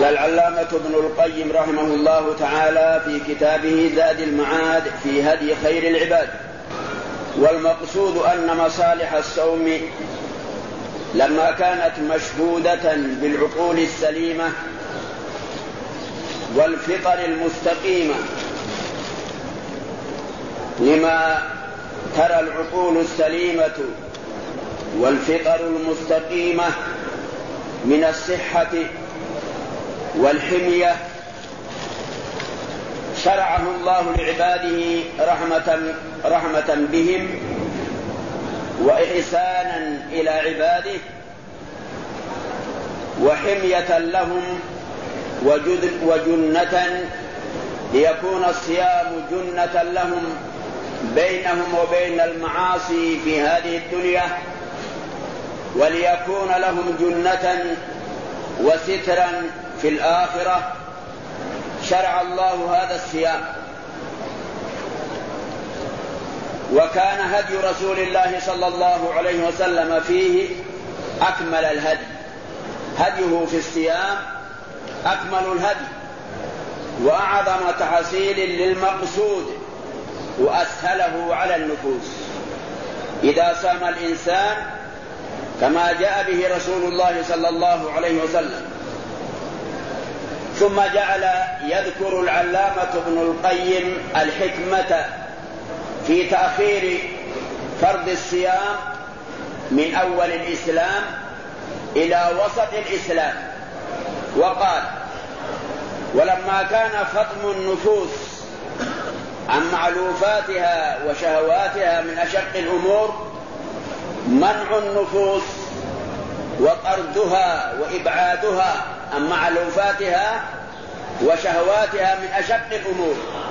قال العلامة ابن القيم رحمه الله تعالى في كتابه زاد المعاد في هدي خير العباد: والمقصود أن مصالح الصوم لما كانت مشهودة بالعقول السليمة والفطر المستقيمة، لما ترى العقول السليمة والفطر المستقيمة من الصحة والحمية، شرعه الله لعباده رحمة بهم وإحسانا إلى عباده وحمية لهم وجنة، ليكون الصيام جنة لهم بينهم وبين المعاصي في هذه الدنيا، وليكون لهم جنة وسترا في الآخرة. شرع الله هذا الصيام، وكان هدي رسول الله صلى الله عليه وسلم فيه أكمل الهدي، هديه في الصيام أكمل الهدي وأعظم تحصيل للمقصود وأسهله على النفوس. إذا صام الإنسان كما جاء به رسول الله صلى الله عليه وسلم. ثم جعل يذكر العلامة ابن القيم الحكمة في تأخير فرض الصيام من أول الإسلام إلى وسط الإسلام، وقال: ولما كان فطم النفوس عن معلوفاتها وشهواتها من أشق الأمور، منع النفوس وطردها وإبعادها عن معلوفاتها وشهواتها من أشق الأمور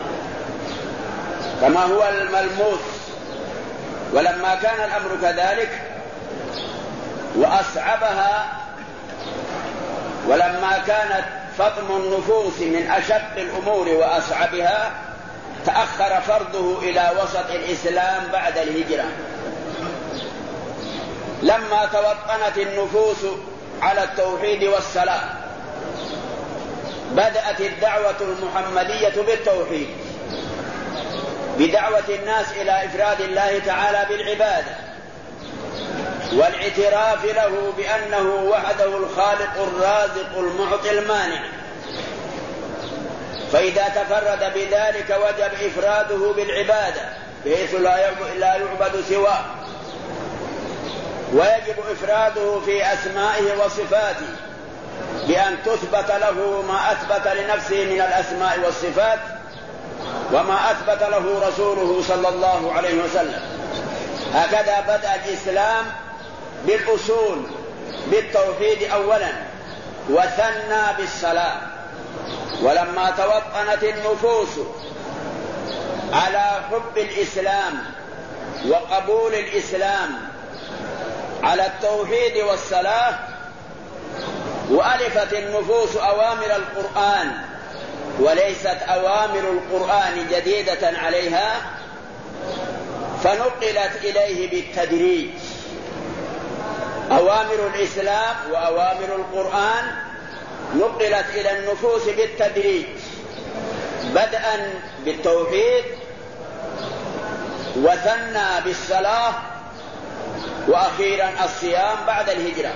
كما هو الملموس. ولما كان الأمر كذلك وأصعبها، ولما كانت فطم النفوس من أشق الأمور وأصعبها، تأخر فرضه إلى وسط الإسلام بعد الهجرة. لما توطنت النفوس على التوحيد والصلاة، بدأت الدعوة المحمدية بالتوحيد، بدعوة الناس إلى إفراد الله تعالى بالعبادة والاعتراف له بأنه وحده الخالق الرازق المعطي المانع. فإذا تفرد بذلك وجب إفراده بالعبادة بحيث لا يعبد سواه، ويجب إفراده في أسمائه وصفاته بأن تثبت له ما أثبت لنفسه من الأسماء والصفات وما أثبت له رسوله صلى الله عليه وسلم. هكذا بدأ الإسلام بالأصول بالتوحيد أولا، وثنى بالصلاة. ولما توطنت النفوس على حب الإسلام وقبول الإسلام على التوحيد والصلاة، وألفت النفوس أوامر القرآن وليست أوامر القرآن جديدة عليها، فنقلت إليه بالتدريج. أوامر الإسلام وأوامر القرآن نقلت إلى النفوس بالتدريج، بدءا بالتوحيد وثنى بالصلاة وأخيرا الصيام بعد الهجرة.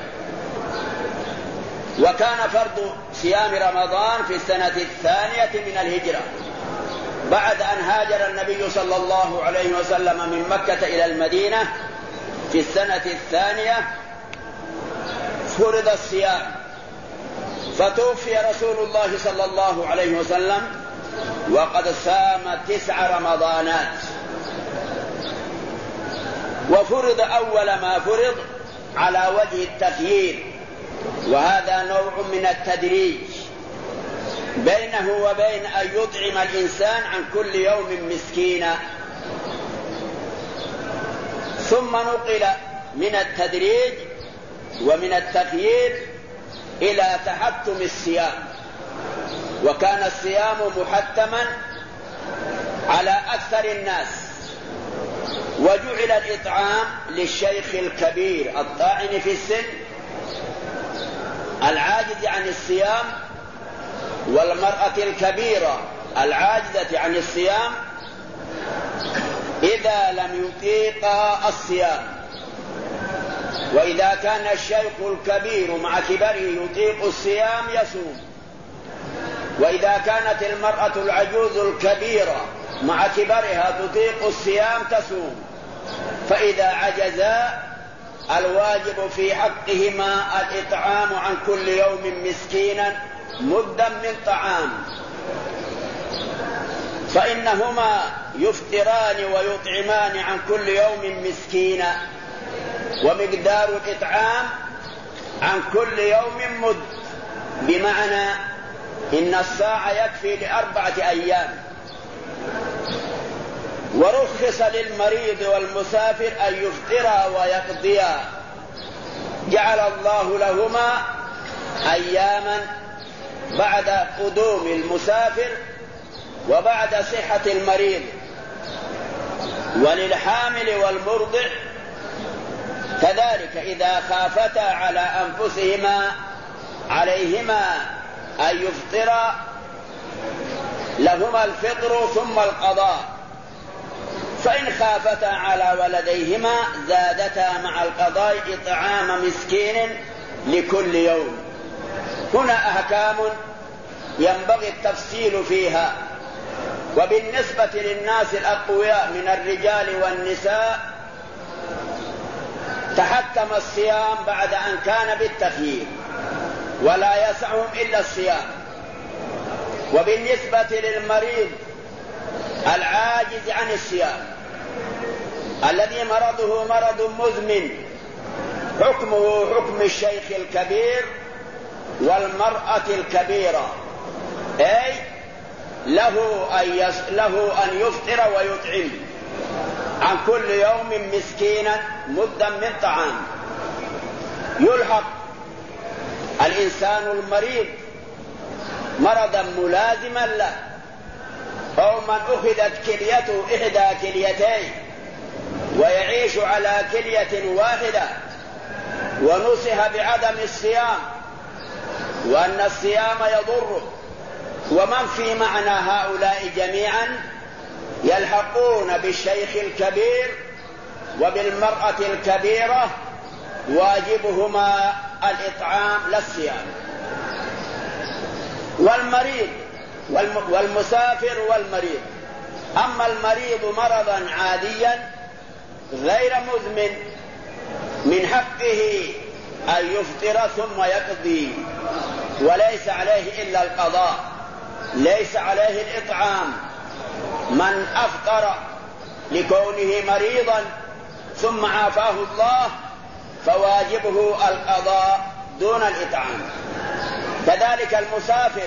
وكان فرض صيام رمضان في السنة 2 من الهجرة، بعد أن هاجر النبي صلى الله عليه وسلم من مكة إلى المدينة في السنة 2 فرض الصيام، فتوفي رسول الله صلى الله عليه وسلم وقد صام 9 رمضانات. وفرض أول ما فرض على وجه التخيير، وهذا نوع من التدريج بينه وبين أن يطعم الإنسان عن كل يوم مسكينا. ثم نقل من التدريج ومن التخيير إلى تحتم الصيام، وكان الصيام محتما على أكثر الناس، وجعل الإطعام للشيخ الكبير الطاعن في السن العاجز عن الصيام والمرأة الكبيرة العاجزة عن الصيام إذا لم يطيقا الصيام. وإذا كان الشيخ الكبير مع كبره يطيق الصيام يصوم، وإذا كانت المرأة العجوز الكبيرة مع كبرها تطيق الصيام تصوم. فإذا عجزا الواجب في حقهما الإطعام عن كل يوم مسكينا مدا من طعام، فإنهما يفطران ويطعمان عن كل يوم مسكينا، ومقدار الإطعام عن كل يوم مد، بمعنى إن الصاع يكفي ل4 أيام. ورخص للمريض والمسافر أن يفطرا ويقضيا، جعل الله لهما أياما بعد قدوم المسافر وبعد صحة المريض. وللحامل والمرضع كذلك إذا خافتا على أنفسهما عليهما أن يفطرا لهما الفطر ثم القضاء، فإن خافتا على ولديهما زادتا مع القضاء إطعام مسكين لكل يوم. هنا أحكام ينبغي التفصيل فيها. وبالنسبة للناس الأقوياء من الرجال والنساء تحتم الصيام بعد أن كان بالتخيير ولا يسعهم إلا الصيام. وبالنسبة للمريض العاجز عن الصيام الذي مرضه مرض مزمن حكمه حكم الشيخ الكبير والمرأة الكبيرة، أي له أن يفطر ويطعم عن كل يوم مسكينا مدا من طعام. يلحق الإنسان المريض مرضا ملازما له، أو من أخذت كليته إحدى كليتين ويعيش على كلية واحدة ونصح بعدم الصيام وأن الصيام يضره، ومن في معنى هؤلاء جميعا يلحقون بالشيخ الكبير وبالمرأة الكبيرة، واجبهما الإطعام لا الصيام. والمريض والمسافر والمريض، أما المريض مرضا عاديا غير مزمن من حقه أن يفطر ثم يقضي، وليس عليه إلا القضاء، ليس عليه الإطعام. من أفطر لكونه مريضا ثم عافاه الله فواجبه القضاء دون الإطعام. كذلك المسافر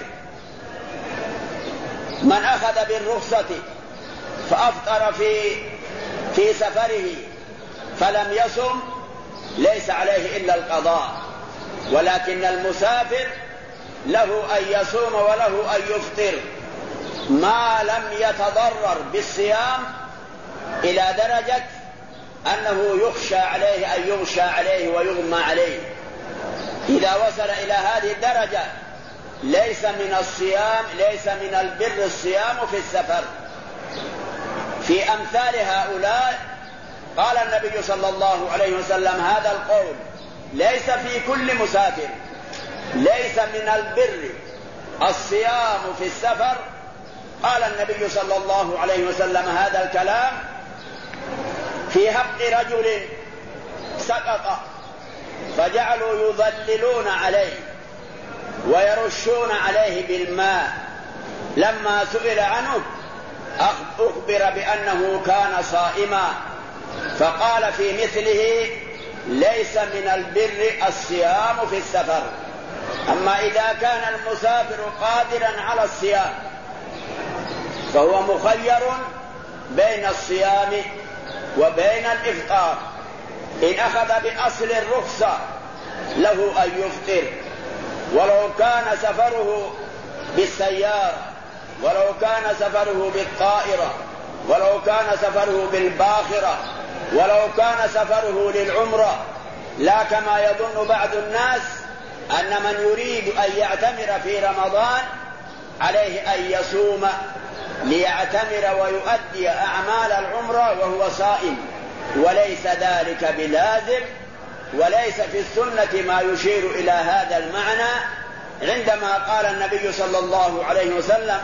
من أخذ بالرخصة فأفطر في سفره فلم يصم ليس عليه إلا القضاء، ولكن المسافر له أن يصوم وله أن يفطر ما لم يتضرر بالصيام إلى درجة أنه يخشى عليه أن يغشى عليه ويغمى عليه. إذا وصل إلى هذه الدرجة ليس من الصيام، ليس من البر الصيام في السفر. في أمثال هؤلاء قال النبي صلى الله عليه وسلم هذا القول ليس في كل مسافر، ليس من البر الصيام في السفر. قال النبي صلى الله عليه وسلم هذا الكلام في حق رجل سقط فجعلوا يظللون عليه ويرشون عليه بالماء، لما سئل عنه أخبر بأنه كان صائما، فقال في مثله ليس من البر الصيام في السفر. أما إذا كان المسافر قادرا على الصيام فهو مخير بين الصيام وبين الإفطار. إن أخذ بأصل الرخصة له أن يفطر، ولو كان سفره بالسيارة، ولو كان سفره بالطائرة، ولو كان سفره بالباخرة، ولو كان سفره للعمرة، لا كما يظن بعض الناس أن من يريد أن يعتمر في رمضان عليه أن يصوم ليعتمر ويؤدي أعمال العمرة وهو صائم، وليس ذلك بلازم، وليس في السنة ما يشير إلى هذا المعنى، عندما قال النبي صلى الله عليه وسلم: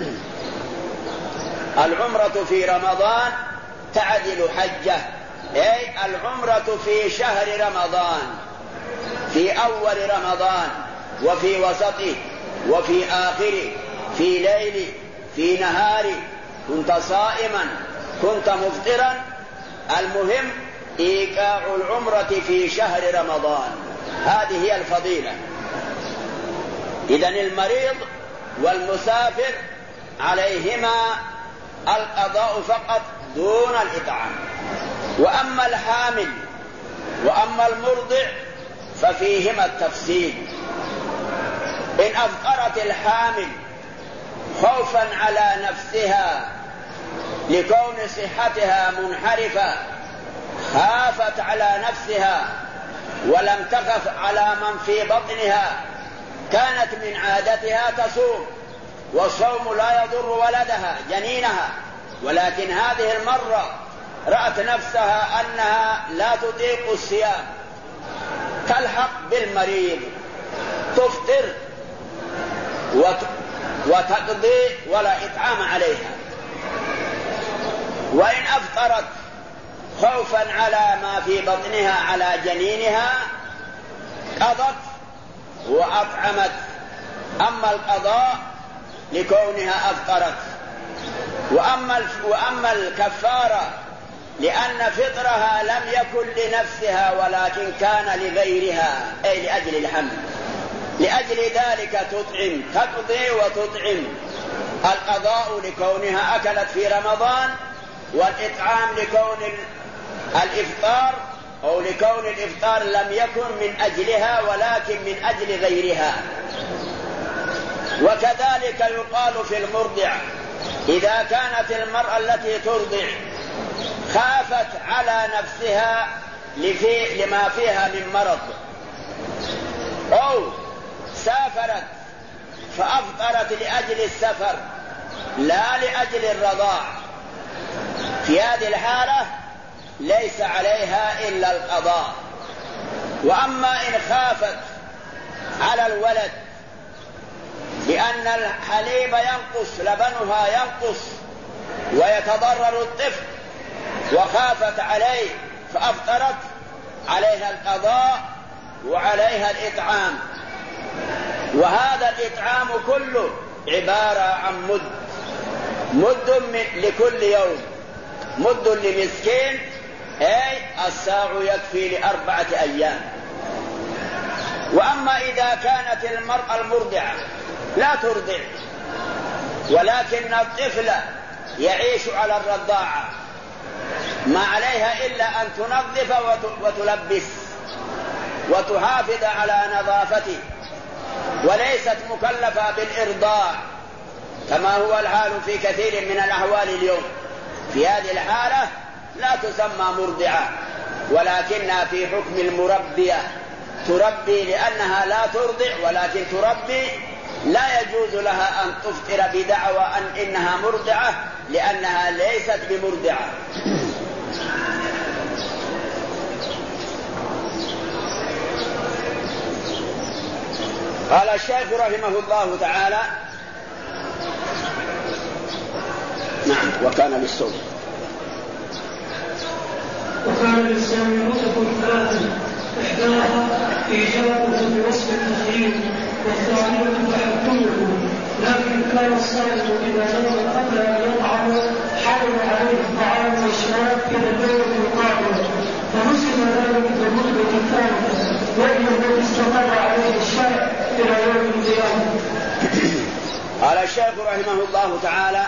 العمرة في رمضان تعدل حجة، أي العمرة في شهر رمضان، في أول رمضان وفي وسطه وفي آخره، في ليل في نهار، كنت صائما كنت مفطرا، المهم إيقاع العمرة في شهر رمضان، هذه هي الفضيلة. إذن المريض والمسافر عليهما القضاء فقط دون الإطعام. وأما الحامل وأما المرضع ففيهما التفصيل. إن أفطرت الحامل خوفا على نفسها لكون صحتها منحرفة، خافت على نفسها ولم تخف على من في بطنها، كانت من عادتها تصوم، والصوم لا يضر ولدها جنينها، ولكن هذه المرة رأت نفسها أنها لا تطيق الصيام، تلحق بالمريض، تفطر وتقضي ولا إطعام عليها. وإن أفطرت خوفا على ما في بطنها على جنينها قضت وأطعمت. أما القضاء لكونها أفطرت، وأما الكفارة لأن فطرها لم يكن لنفسها ولكن كان لغيرها، أي لأجل الحمل، لأجل ذلك تطعم، تقضي وتطعم. القضاء لكونها أكلت في رمضان، والإطعام لكون الإفطار أو لكون الإفطار لم يكن من أجلها ولكن من أجل غيرها. وكذلك يقال في المرضع: إذا كانت المرأة التي ترضع خافت على نفسها لما فيها من مرض، أو سافرت فأفطرت لأجل السفر لا لأجل الرضاع، في هذه الحالة ليس عليها إلا القضاء. وأما إن خافت على الولد لأن الحليب ينقص، لبنها ينقص ويتضرر الطفل، وخافت عليه فأفطرت، عليها القضاء وعليها الإطعام. وهذا الإطعام كله عبارة عن مد لكل يوم، مد لمسكين، أي الساع يكفي ل4 أيام. وأما إذا كانت المرأة المرضعة لا ترضع ولكن الطفل يعيش على الرضاعة، ما عليها إلا أن تنظف وتلبس وتحافظ على نظافته، وليست مكلفة بالإرضاع كما هو الحال في كثير من الأحوال اليوم. في هذه الحالة لا تسمى مرضعة، ولكنها في حكم المربية، تربي لأنها لا ترضع ولكن تربي. لا يجوز لها أن تفطر بدعوى إنها مرضعة لأنها ليست بمرضعة. قال الشيخ رحمه الله تعالى: نعم. وكان للصوم رتب 3: إحداها إيجابه بوصف التخيير، والثانية تحكمه، لكن كان الصائم إذا نام قبل أن يطعم حرم عليه الطعام والشراب إلى الليلة القادمة، فنسب ذلك بالرتبة الثالثة، وهي التي استقر عليه الشرع إلى يوم القيامة. قال الشيخ رحمه الله تعالى: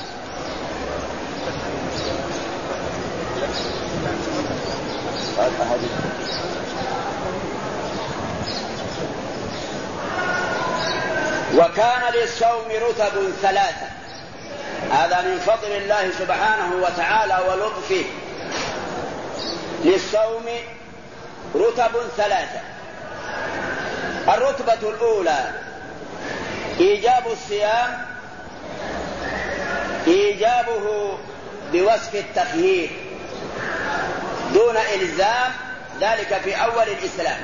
وكان للصوم رتب 3. هذا من فضل الله سبحانه وتعالى ولطفه. للصوم رتب 3. الرتبة الأولى إيجاب الصيام إيجابه بوصف التخيير دون إلزام ذلك في أول الإسلام.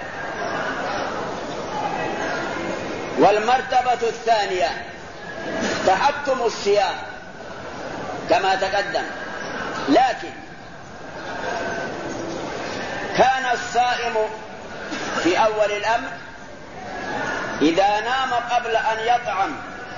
والمرتبة الثانية تحتم الصيام كما تقدم، لكن كان الصائم في أول الأمر إذا نام قبل أن يطعم،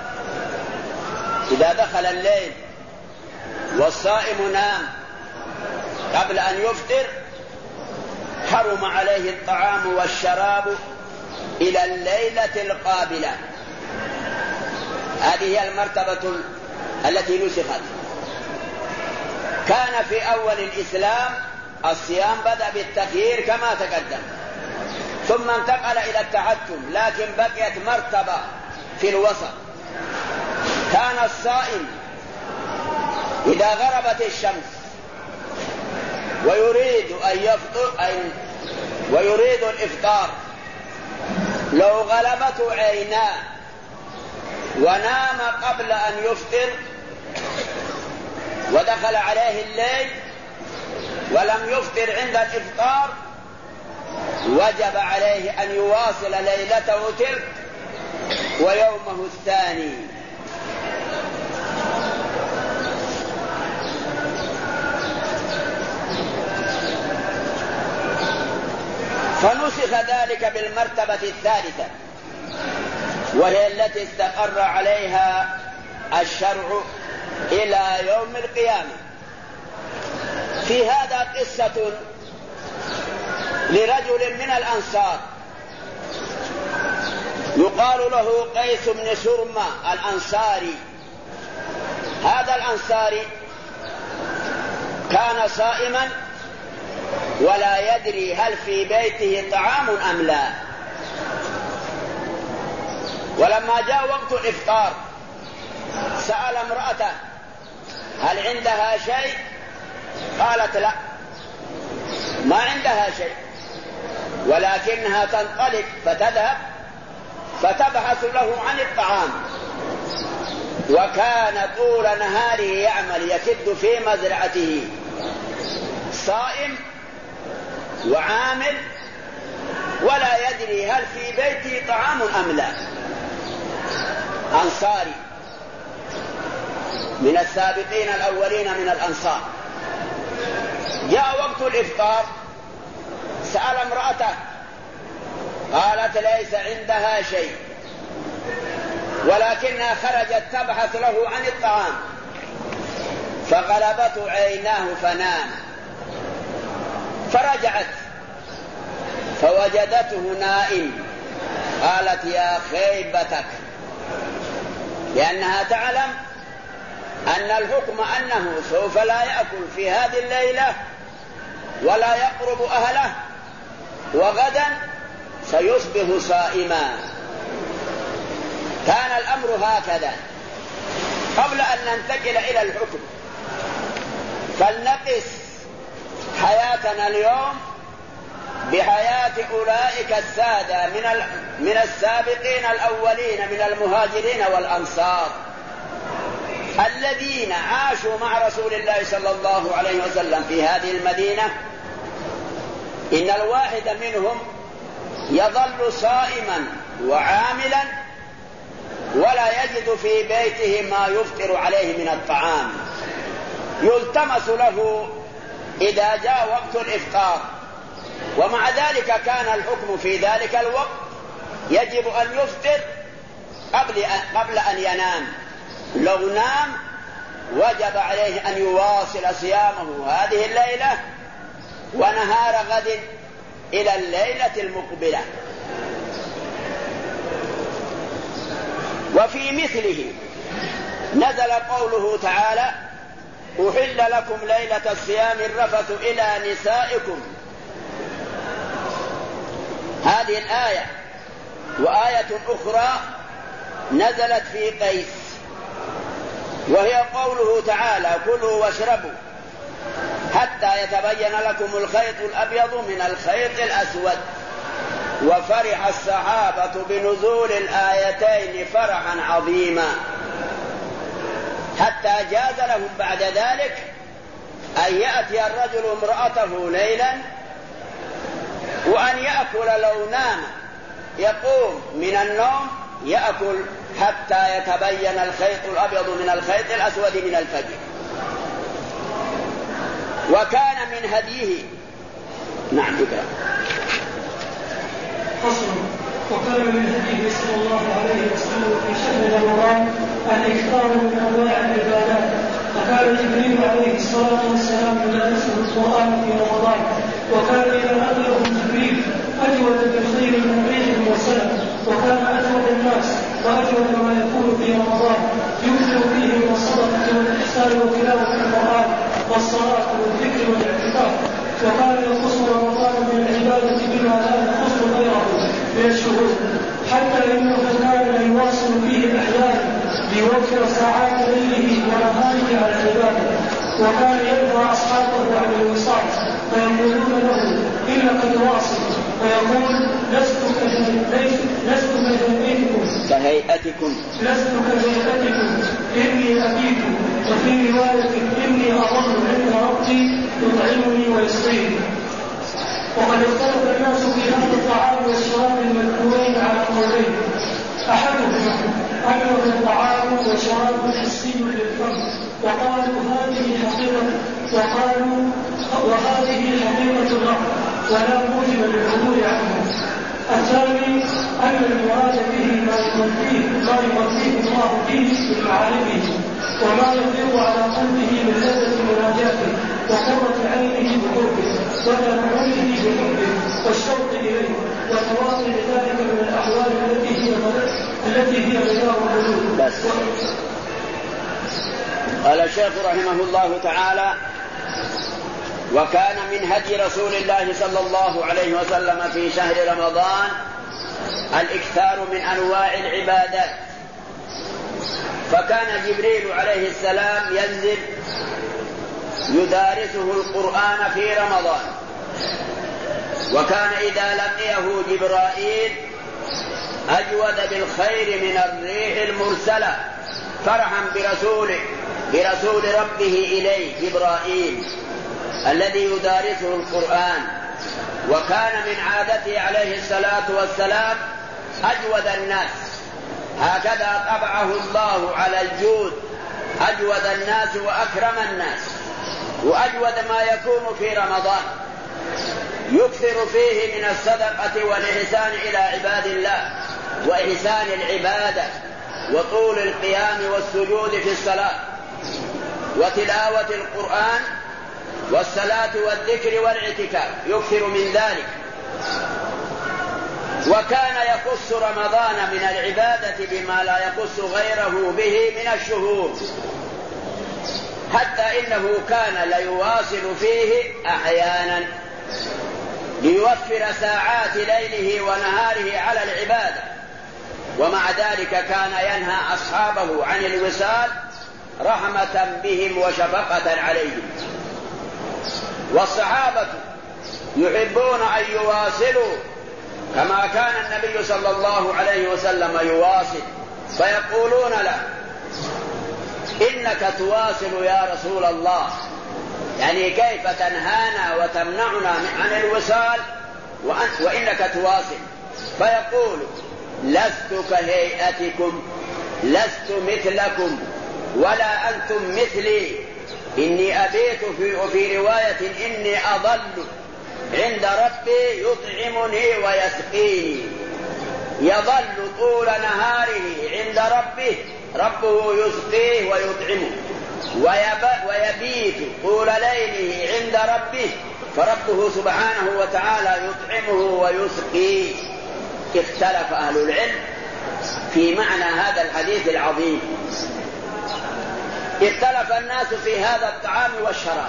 إذا دخل الليل والصائم نام قبل أن يفطر حرم عليه الطعام والشراب إلى الليلة القابلة. هذه هي المرتبة التي نسخت. كان في أول الإسلام الصيام بدأ بالتخيير كما تقدم، ثم انتقل إلى التحتم، لكن بقيت مرتبة في الوسط. كان الصائم إذا غربت الشمس ويريد أن يفطر ويريد الإفطار، لو غلبته عيناه ونام قبل أن يفطر ودخل عليه الليل ولم يفطر عند الإفطار، وجب عليه أن يواصل ليلته تلك ويومه الثاني. فنسخ ذلك بالمرتبة الثالثة، وهي التي استقر عليها الشرع إلى يوم القيامة. في هذا قصة لرجل من الأنصار يقال له قيس بن سرمة الأنصاري. هذا الأنصاري كان صائما ولا يدري هل في بيته طعام أم لا، ولما جاء وقت الإفطار سأل امرأته هل عندها شيء؟ قالت لا، ما عندها شيء، ولكنها تنطلق فتذهب فتبحث له عن الطعام. وكان طول نهاره يعمل يكد في مزرعته، صائم وعامل ولا يدري هل في بيته طعام أم لا. أنصاري من السابقين الأولين من الأنصار. جاء وقت الإفطار سأل امرأته، قالت ليس عندها شيء، ولكنها خرجت تبحث له عن الطعام، فغلبته عيناه فنام. فرجعت فوجدته نائم، قالت يا خيبتك، لأنها تعلم أن الحكم أنه سوف لا يأكل في هذه الليلة ولا يقرب أهله، وغدا سيصبح صائما. كان الأمر هكذا. قبل أن ننتقل إلى الحكم فلنقس حياتنا اليوم بحياة أولئك السادة من السابقين الأولين من المهاجرين والأنصار الذين عاشوا مع رسول الله صلى الله عليه وسلم في هذه المدينة. إن الواحد منهم يظل صائما وعاملا ولا يجد في بيته ما يفطر عليه من الطعام، يلتمس له إذا جاء وقت الإفطار. ومع ذلك كان الحكم في ذلك الوقت يجب أن يفطر قبل أن ينام. لو نام وجب عليه أن يواصل صيامه هذه الليلة ونهار غد إلى الليلة المقبلة. وفي مثله نزل قوله تعالى: أحل لكم ليلة الصيام الرفث إلى نسائكم. هذه الآية وآية أخرى نزلت في قيس، وهي قوله تعالى: كلوا واشربوا حتى يتبين لكم الخيط الأبيض من الخيط الأسود وفرح الصحابة بنزول الآيتين فرحا عظيما، حتى جاز لهم بعد ذلك أن يأتي الرجل امرأته ليلا وأن يأكل لو نام، يقوم من النوم يأكل حتى يتبين الخيط الأبيض من الخيط الأسود من الفجر. وكان من هديه. نعم اقرأ. فصل. وكان من هديه صلى الله عليه وسلم في شهر رمضان الإكثار من أنواع العبادات، فكان جبريل عليه الصلاة والسلام يدرسه القرآن في رمضان، وكان إذا أبلغ جبريل أجود بالخير من ريح المرسلة، وكان أجود الناس وأجود ما يكون في رمضان، يكثر فيه من الصدقة والإحسان وتلاوة القرآن والصلاة والذكر والاعتكاف، وكان يخص رمضان من العبادة بما لا يخص غيره من الشهور، حتى إنه كان يواصل فيه أحيانا ليوفر ساعات ليله ونهاره على العبادة، وكان ينهى أصحابه عن الوصال فيقولون له إنك تواصل، فيقول لست كهيئتكم إني أبيت، وفي رواية إني أظل عند ربي يطعمني ويسقيني. وقد اختلف الناس في هذا الطعام والشراب المذكورين على قولين، أحدهما أنه الطعام والشراب حسي للفم، وقالوا هذه حقيقة الأمر ولا موجب للعدول عنه. الثاني أن المراد به ما يغذيه الله فيه بمعارفه، وما يفيض على قلبه من لذة مناجاته وقرة عينه بقربه وتنعمه بحبه والشوق إليه وتواصل ذلك من الأحوال التي هي غيار القلوب. قال الشيخ رحمه الله تعالى: وكان من هدي رسول الله صلى الله عليه وسلم في شهر رمضان الإكثار من أنواع العبادات، فكان جبريل عليه السلام ينزل يدارسه القرآن في رمضان، وكان إذا لقيه جبرائيل أجود بالخير من الريح المرسلة فرحا برسول ربه إليه جبرائيل الذي يدارسه القرآن. وكان من عادته عليه الصلاة والسلام أجود الناس، هكذا طبعه الله على الجود، أجود الناس وأكرم الناس، وأجود ما يكون في رمضان، يكثر فيه من الصدقة والإحسان إلى عباد الله وإحسان العبادة وطول القيام والسجود في الصلاة وتلاوة القرآن والصلاة والذكر والاعتكاف، يكثر من ذلك. وكان يخص رمضان من العبادة بما لا يخص غيره به من الشهور، حتى إنه كان ليواصل فيه أحيانا ليوفر ساعات ليله ونهاره على العبادة، ومع ذلك كان ينهى أصحابه عن الوصال رحمة بهم وشفقة عليهم. والصحابة يحبون أن يواصلوا كما كان النبي صلى الله عليه وسلم يواصل، فيقولون له: إنك تواصل يا رسول الله، يعني كيف تنهانا وتمنعنا عن الوصال وإنك تواصل؟ فيقول: لست كهيئتكم، لست مثلكم ولا أنتم مثلي، إني أبيت وفي رواية إني أظل عند ربي يطعمني ويسقيني. يظل طول نهاره عند ربه، ربه يسقيه ويطعمه، ويبيت طول ليله عند ربه، فربه سبحانه وتعالى يطعمه ويسقيه. اختلف أهل العلم في معنى هذا الحديث العظيم، اختلف الناس في هذا الطعام والشراب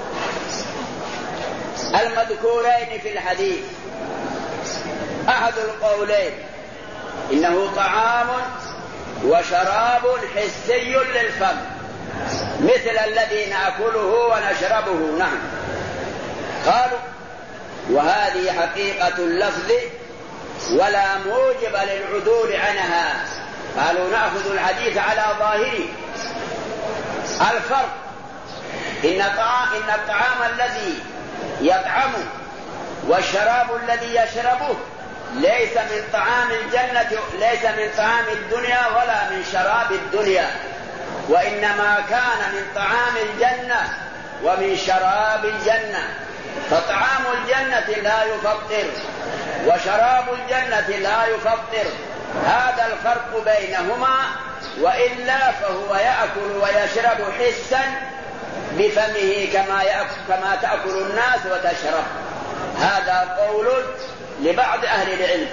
المذكورين في الحديث. أحد القولين إنه طعام وشراب حسي للفم مثل الذي نأكله ونشربه. نعم. قالوا: وهذه حقيقة اللفظ ولا موجب للعدول عنها. قالوا نأخذ الحديث على ظاهره. الفرق إن الطعام الذي يطعمه والشراب الذي يشربه ليس من طعام الجنة، ليس من طعام الدنيا ولا من شراب الدنيا، وإنما كان من طعام الجنة ومن شراب الجنة. فطعام الجنة لا يفطر وشراب الجنة لا يفطر، هذا الفرق بينهما، وإلا فهو يأكل ويشرب حسا بفمه كما تأكل الناس وتشرب. هذا قول لبعض أهل العلم.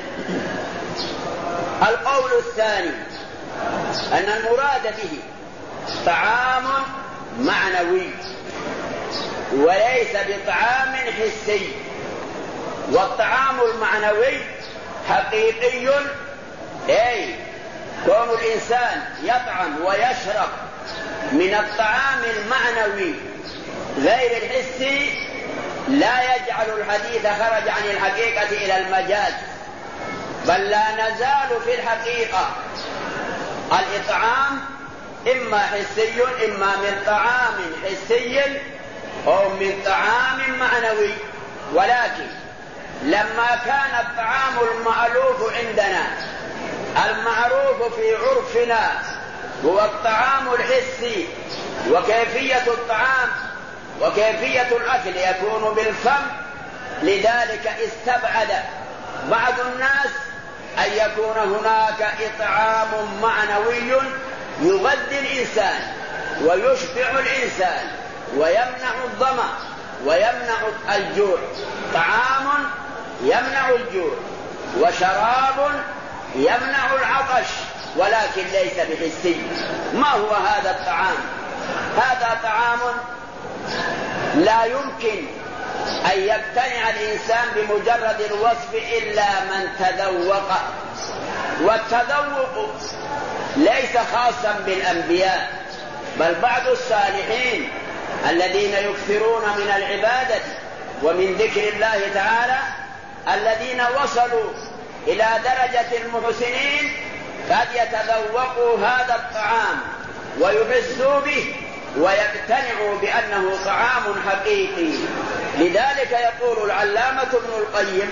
القول الثاني أن المراد به طعام معنوي وليس بطعام حسي. والطعام المعنوي حقيقي، أي كون الإنسان يطعم ويشرب من الطعام المعنوي غير الحسي لا يجعل الحديث خرج عن الحقيقة إلى المجاز، بل لا نزال في الحقيقة. الإطعام إما حسي إما من طعام حسي أو من طعام معنوي. ولكن لما كان الطعام المألوف عندنا المعروف في عرفنا هو الطعام الحسي، وكيفية الطعام وكيفية الأكل يكون بالفم، لذلك استبعد بعض الناس أن يكون هناك إطعام معنوي يغذي الإنسان ويشبع الإنسان ويمنع الظمأ ويمنع الجوع. طعام يمنع الجوع وشراب يمنع العطش، ولكن ليس بحسي. ما هو هذا الطعام؟ هذا طعام لا يمكن أن يقتنع الإنسان بمجرد الوصف إلا من تذوق. والتذوق ليس خاصا بالأنبياء، بل بعض الصالحين الذين يكثرون من العبادة ومن ذكر الله تعالى، الذين وصلوا إلى درجة المحسنين، قد يتذوقوا هذا الطعام ويحسوا به ويقتنعوا بأنه طعام حقيقي. لذلك يقول العلامة ابن القيم: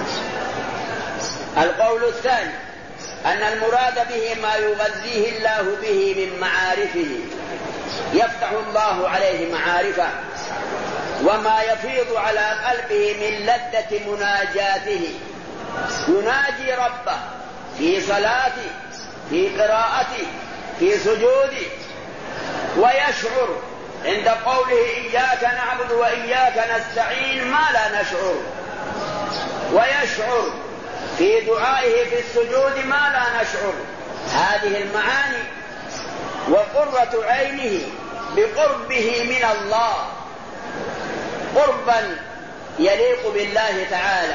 القول الثاني أن المراد به ما يغذيه الله به من معارفه، يفتح الله عليه معارفه، وما يفيض على قلبه من لذة مناجاته. يناجي ربه في صلاته، في قراءته، في سجوده، ويشعر عند قوله إياك نعبد وإياك نستعين ما لا نشعر، ويشعر في دعائه في السجود ما لا نشعر. هذه المعاني وقرة عينه بقربه من الله، قربا يليق بالله تعالى،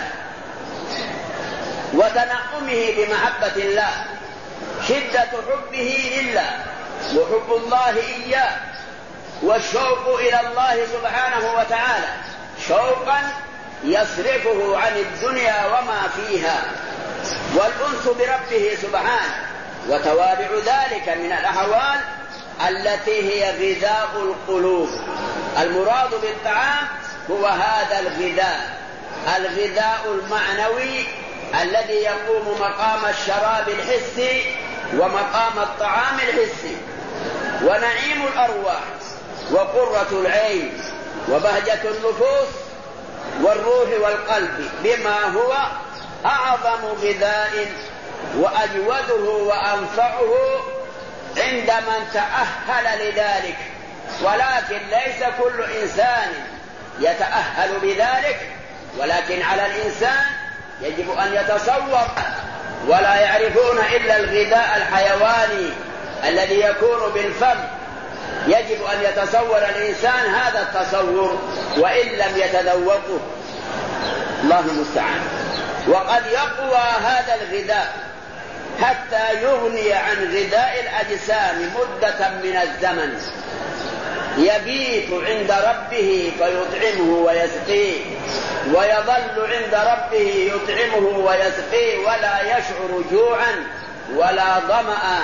وتنعمه بمحبة الله، شدة حبه لله وحب الله إياه، والشوق إلى الله سبحانه وتعالى شوقا يصرفه عن الدنيا وما فيها، والأنس بربه سبحانه، وتوابع ذلك من الأحوال التي هي غذاء القلوب. المراد بالطعام هو هذا الغذاء المعنوي الذي يقوم مقام الشراب الحسي ومقام الطعام الحسي، ونعيم الأرواح وقرة العين وبهجة النفوس والروح والقلب، بما هو أعظم غذاء وأجوده وأنفعه عند من تأهل لذلك. ولكن ليس كل إنسان يتأهل بذلك، ولكن على الإنسان يجب أن يتصور. ولا يعرفون إلا الغذاء الحيواني الذي يكون بالفم. يجب أن يتصور الإنسان هذا التصور وإن لم يتذوقه. الله المستعان. وقد يقوى هذا الغذاء حتى يغني عن غذاء الأجسام مدة من الزمن، يبيت عند ربه فيطعمه ويسقيه، ويظل عند ربه يطعمه ويسقيه ولا يشعر جوعا ولا ظمأ.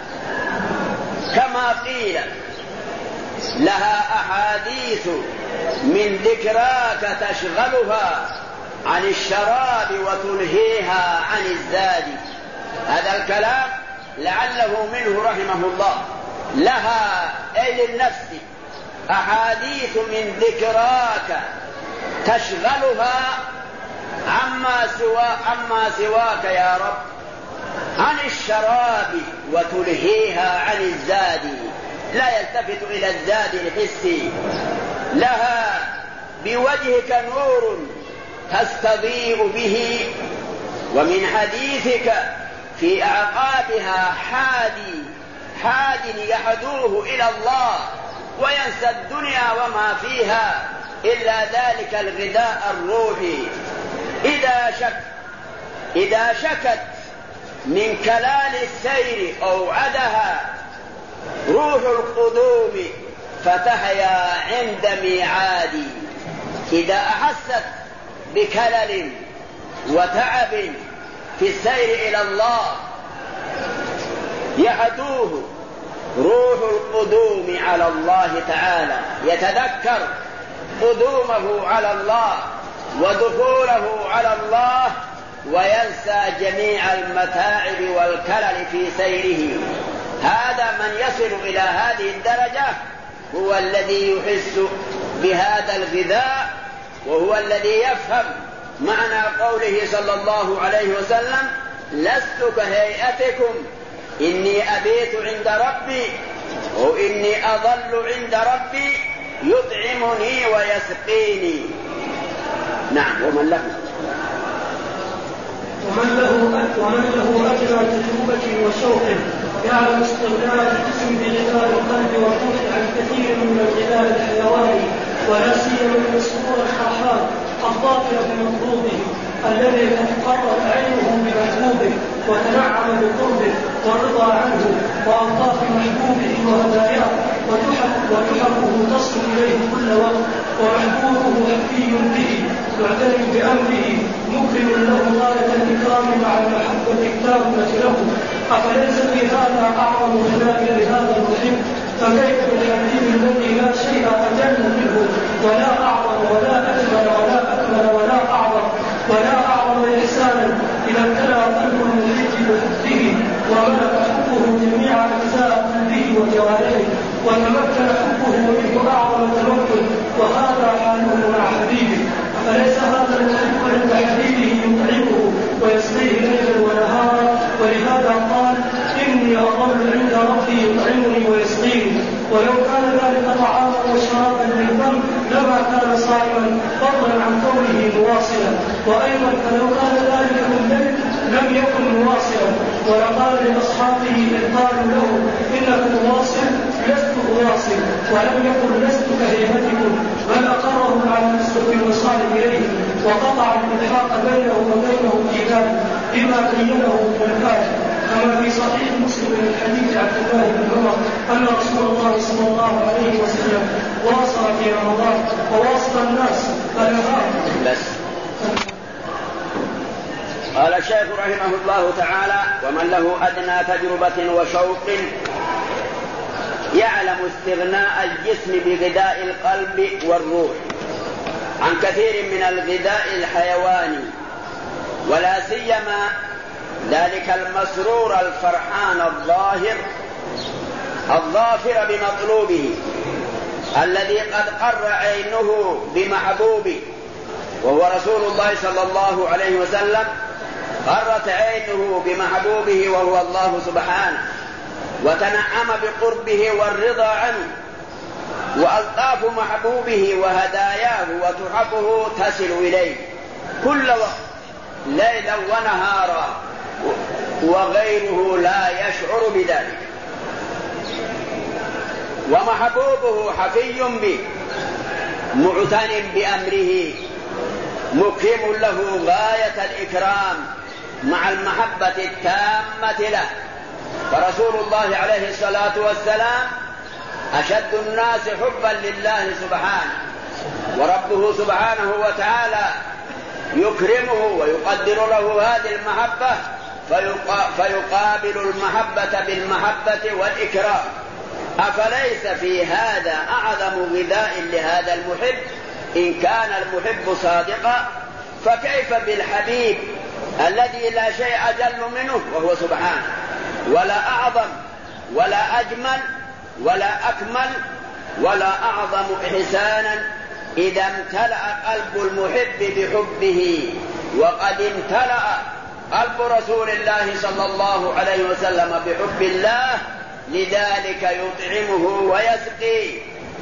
كما قيل لها أحاديث من ذكراك تشغلها عن الشراب وتلهيها عن الزاد. هذا الكلام لعله منه رحمه الله. لها أي للنفس أحاديث من ذكراك تشغلها عما سواك يا رب عن الشراب وتلهيها عن الزاد. لا يلتفت إلى الزاد الحسي. لها بوجهك نور تستضيء به، ومن حديثك في أعقابها حاد يحدوه إلى الله وينسى الدنيا وما فيها إلا ذلك الغذاء الروحي. إذا شكت من كلال السير أوعدها روح القدوم فتحيا عند ميعاد. إذا أحست بكلل وتعب في السير إلى الله يهدوه روح القدوم على الله تعالى، يتذكر قدومه على الله ودخوله على الله وينسى جميع المتاعب والكلل في سيره. هذا من يصل إلى هذه الدرجة هو الذي يحس بهذا الغذاء، وهو الذي يفهم معنى قوله صلى الله عليه وسلم: لست كهيئتكم إني أبيت عند ربي وإني أظل عند ربي يطعمني ويسقيني. نعم. ومن له أجر تجربة وشوق يعلم استغناء الجسم بغذاء القلب والروح عن كثير من الغذاء الحيواني، ولا سيما من السرور الخرحان الظافر بمطلوبه الذي قد قرت عينه بمحبوبه وتنعم بقربه ورضى عنه وألطاف محبوبه وهداياه، وتحبه تصل إليه كل وقت، ومحبوبه حفي به معتني بأمره مكرم له غاية الإكرام مع المحبة التامة له. أفليس في هذا أعظم غناء لهذا المحب؟ فكيف بالحبيب الذي لا شيء أجل منه ولا أعظم ولا أجمل ولا أكمل ولا أعظم ولا أعظم إحسانا إذا امتلأ قلب المحب بحبه وملك حبه جميع أجزاء قلبه وجوارحه وتمكن حبه منه أعظم تمكن، وهذا حاله مع حبيبه. أفليس هذا المحب عند حبيبه يطعمه ويسقيه ليلا ونهارا؟ ولهذا قال: إني أظل عند ربي يطعمني ويسقيني. ولو كان ذلك طعاما وشرابا للدم لما كان صائما فضلا عن كونه مواصلا، وأيضا فلو كان ذلك بالليل لم يكن مواصلا. ولقال لأصحابه إذ قالوا له: إنك مواصل لست أواصل، ولم يقل لست كهيئتكم، بل أقرهم على نسبة الوصال إليه وقطع الإلحاق بينه وبينه في ذلك بما بينه من الآية، كما في صحيح مسلم من حديث عبد الله بن عمر أن رسول الله صلى الله عليه وسلم واصل في رمضان وواصل الناس فنهاهم. بس قال الشيخ رحمه الله تعالى: ومن له أدنى تجربة وشوق يعلم استغناء الجسم بغذاء القلب والروح عن كثير من الغذاء الحيواني، ولا سيما ذلك المسرور الفرحان الظافر بمطلوبه الذي قد قر عينه بمحبوبه، وهو رسول الله صلى الله عليه وسلم. قرت عينه بمحبوبه وهو الله سبحانه، وتنعم بقربه والرضا عنه، وألطاف محبوبه وهداياه وتحبه تصل إليه كل وقت ليلا ونهارا، وغيره لا يشعر بذلك. ومحبوبه حفي به معتن بأمره مكرم له غاية الإكرام مع المحبة التامة له. فرسول الله عليه الصلاة والسلام أشد الناس حبا لله سبحانه، وربه سبحانه وتعالى يكرمه ويقدر له هذه المحبة فيقابل المحبة بالمحبة والإكرام. أفليس في هذا أعظم غذاء لهذا المحب إن كان المحب صادقا؟ فكيف بالحبيب الذي لا شيء أجل منه وهو سبحانه، ولا أعظم ولا أجمل ولا أكمل ولا أعظم إحسانا إذا امتلأ قلب المحب بحبه، وقد امتلأ قلب رسول الله صلى الله عليه وسلم بحب الله، لذلك يطعمه ويسقيه.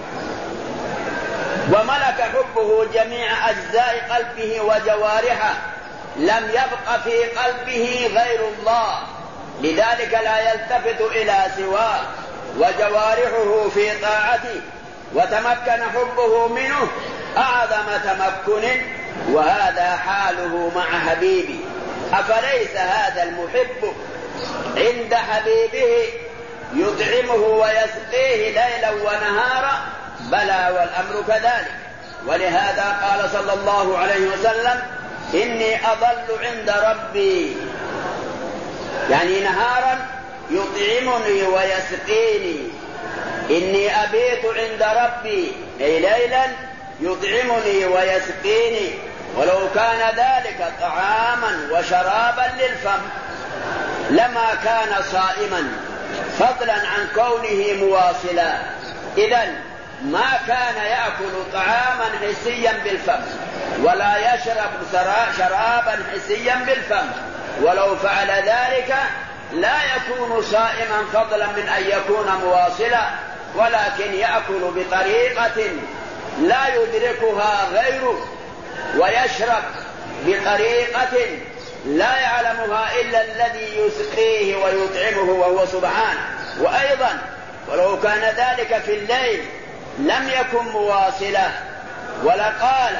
وملك حبه جميع أجزاء قلبه وجوارحه، لم يبق في قلبه غير الله، لذلك لا يلتفت إلى سواه، وجوارحه في طاعته، وتمكن حبه منه أعظم تمكن، وهذا حاله مع حبيبه. أفليس هذا المحب عند حبيبه يطعمه ويسقيه ليلا ونهارا؟ بلى والأمر كذلك. ولهذا قال صلى الله عليه وسلم: إني أظل عند ربي، يعني نهارا يطعمني ويسقيني، إني أبيت عند ربي أي ليلا يطعمني ويسقيني، ولو كان ذلك طعاما وشرابا للفم لما كان صائما، فضلا عن كونه مواصلا. إذن ما كان يأكل طعاما حسيا بالفم ولا يشرب شرابا حسيا بالفم، ولو فعل ذلك لا يكون صائما فضلا من أن يكون مواصلا، ولكن يأكل بطريقة لا يدركها غيره، ويشرب بطريقة لا يعلمها إلا الذي يسقيه ويطعمه وهو سبحانه. وأيضا ولو كان ذلك في الليل لم يكن مواصلا، ولقال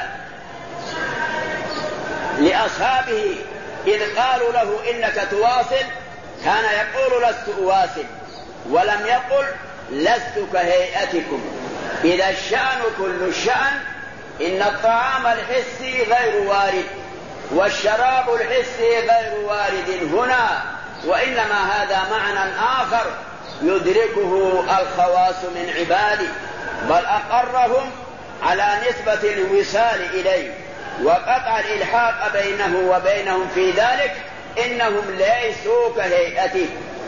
لأصحابه إذ قالوا له إنك تواصل كان يقول لست أواصل، ولم يقل لست كهيئتكم. إذا الشأن كل الشأن، إن الطعام الحسي غير وارد والشراب الحسي غير وارد هنا، وإنما هذا معنى آخر يدركه الخواص من عباده، بل أقرهم على نسبة الوصال إليه وقطع الإلحاق بينه وبينهم في ذلك، إنهم ليسوا كهيئته،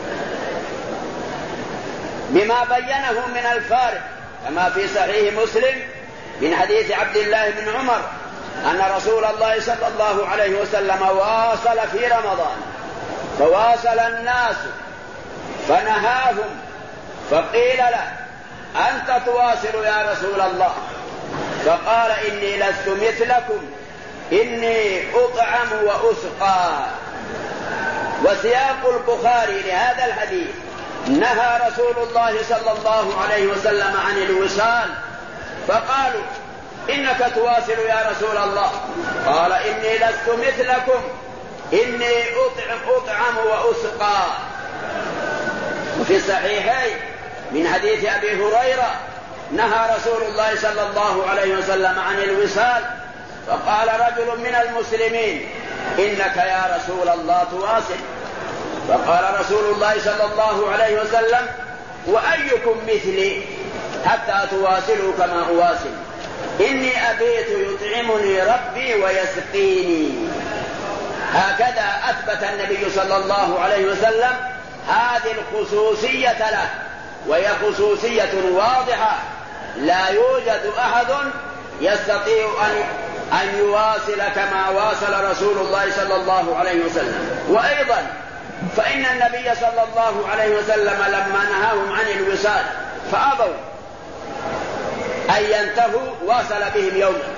بما بينه من الفارق، كما في صحيح مسلم من حديث عبد الله بن عمر أن رسول الله صلى الله عليه وسلم واصل في رمضان، فواصل الناس فنهاهم، فقيل له: أنت تواصل يا رسول الله؟ فقال: إني لست مثلكم، إني أطعم وأسقى. وسياق البخاري لهذا الحديث: نهى رسول الله صلى الله عليه وسلم عن الوصال، فقالوا: إنك تواصل يا رسول الله؟ قال: إني لست مثلكم، إني أطعم وأسقى. وفي الصحيحين من حديث أبي هريرة: نهى رسول الله صلى الله عليه وسلم عن الوصال، فقال رجل من المسلمين: إنك يا رسول الله تواصل. فقال رسول الله صلى الله عليه وسلم: وأيكم مثلي حتى تواصلوا كما أواصل؟ إني أبيت يطعمني ربي ويسقيني. هكذا أثبت النبي صلى الله عليه وسلم هذه الخصوصية له، وهي خصوصية واضحة، لا يوجد أحد يستطيع أن يواصل كما واصل رسول الله صلى الله عليه وسلم. وأيضا فإن النبي صلى الله عليه وسلم لما نهاهم عن الوصال فأبوا أن ينتهوا، واصل بهم يوما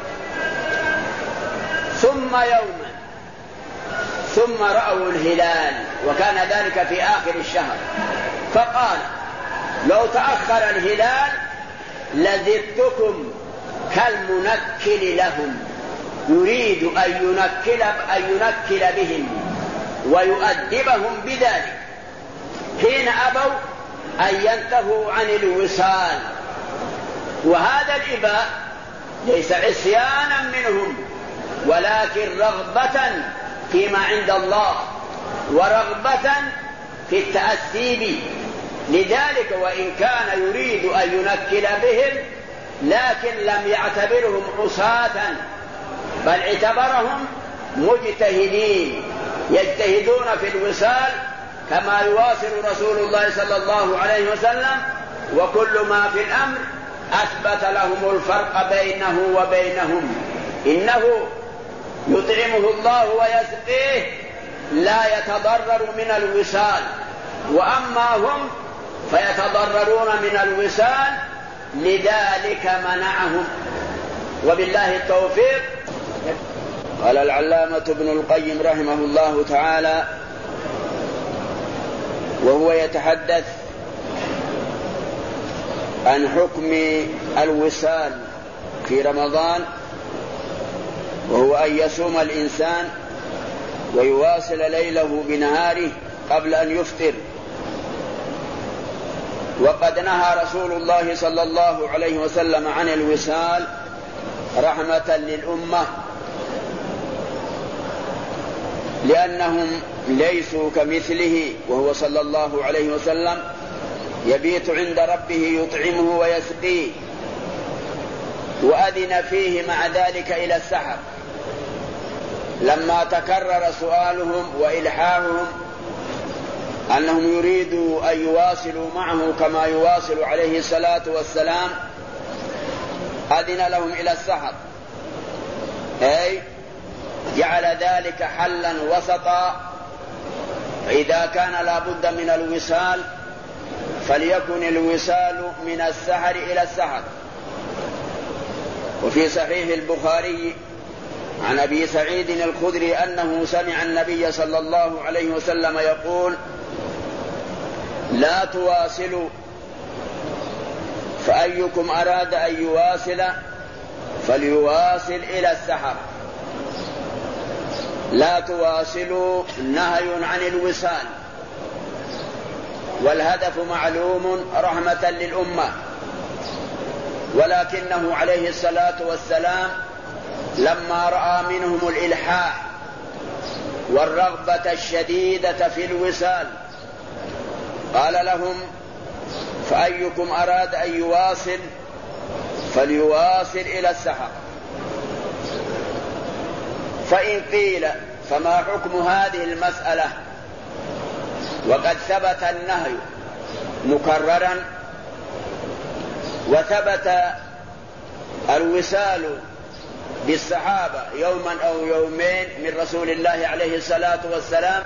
ثم يوما ثم رأوا الهلال، وكان ذلك في آخر الشهر، فقال: لو تأخر الهلال لزدتكم كالمنكل لهم، يريد أن ينكل بهم ويؤدبهم بذلك، حين أبوا أن ينتهوا عن الوصال. وهذا الإباء ليس عصيانا منهم، ولكن رغبة فيما عند الله ورغبة في التأسي به. لذلك وإن كان يريد أن ينكل بهم لكن لم يعتبرهم عصاة، بل اعتبرهم مجتهدين يجتهدون في الوصال كما يواصل رسول الله صلى الله عليه وسلم. وكل ما في الأمر أثبت لهم الفرق بينه وبينهم. إنه يطعمه الله ويسقيه لا يتضرر من الوصال، وأما هم فيتضررون من الوصال، لذلك منعهم. وبالله التوفيق. قال العلامة ابن القيم رحمه الله تعالى وهو يتحدث عن حكم الوصال في رمضان، وهو أن يصوم الإنسان ويواصل ليله بنهاره قبل أن يفطر. وقد نهى رسول الله صلى الله عليه وسلم عن الوصال رحمة للأمة، لأنهم ليسوا كمثله، وهو صلى الله عليه وسلم يبيت عند ربه يطعمه ويسقيه، وأذن فيه مع ذلك إلى السحر لما تكرر سؤالهم وإلحاحهم أنهم يريدوا أن يواصلوا معه كما يواصل عليه الصلاة والسلام، أذن لهم إلى السحر، أي جعل ذلك حلا وسطا. فإذا كان لا بد من الوصال فليكن الوصال من السحر إلى السحر. وفي صحيح البخاري عن أبي سعيد الخدري أنه سمع النبي صلى الله عليه وسلم يقول: لا تواصلوا، فأيكم أراد أن يواصل فليواصل إلى السحر. لا تواصلوا نهي عن الوصال، والهدف معلوم رحمة للأمة، ولكنه عليه الصلاة والسلام لما رأى منهم الإلحاح والرغبة الشديدة في الوصال قال لهم: فأيكم أراد أن يواصل فليواصل إلى السحر. فإن قيل فما حكم هذه المسألة وقد ثبت النهي مكررا، وثبت الوصال بالصحابة يوما أو يومين من رسول الله عليه الصلاة والسلام،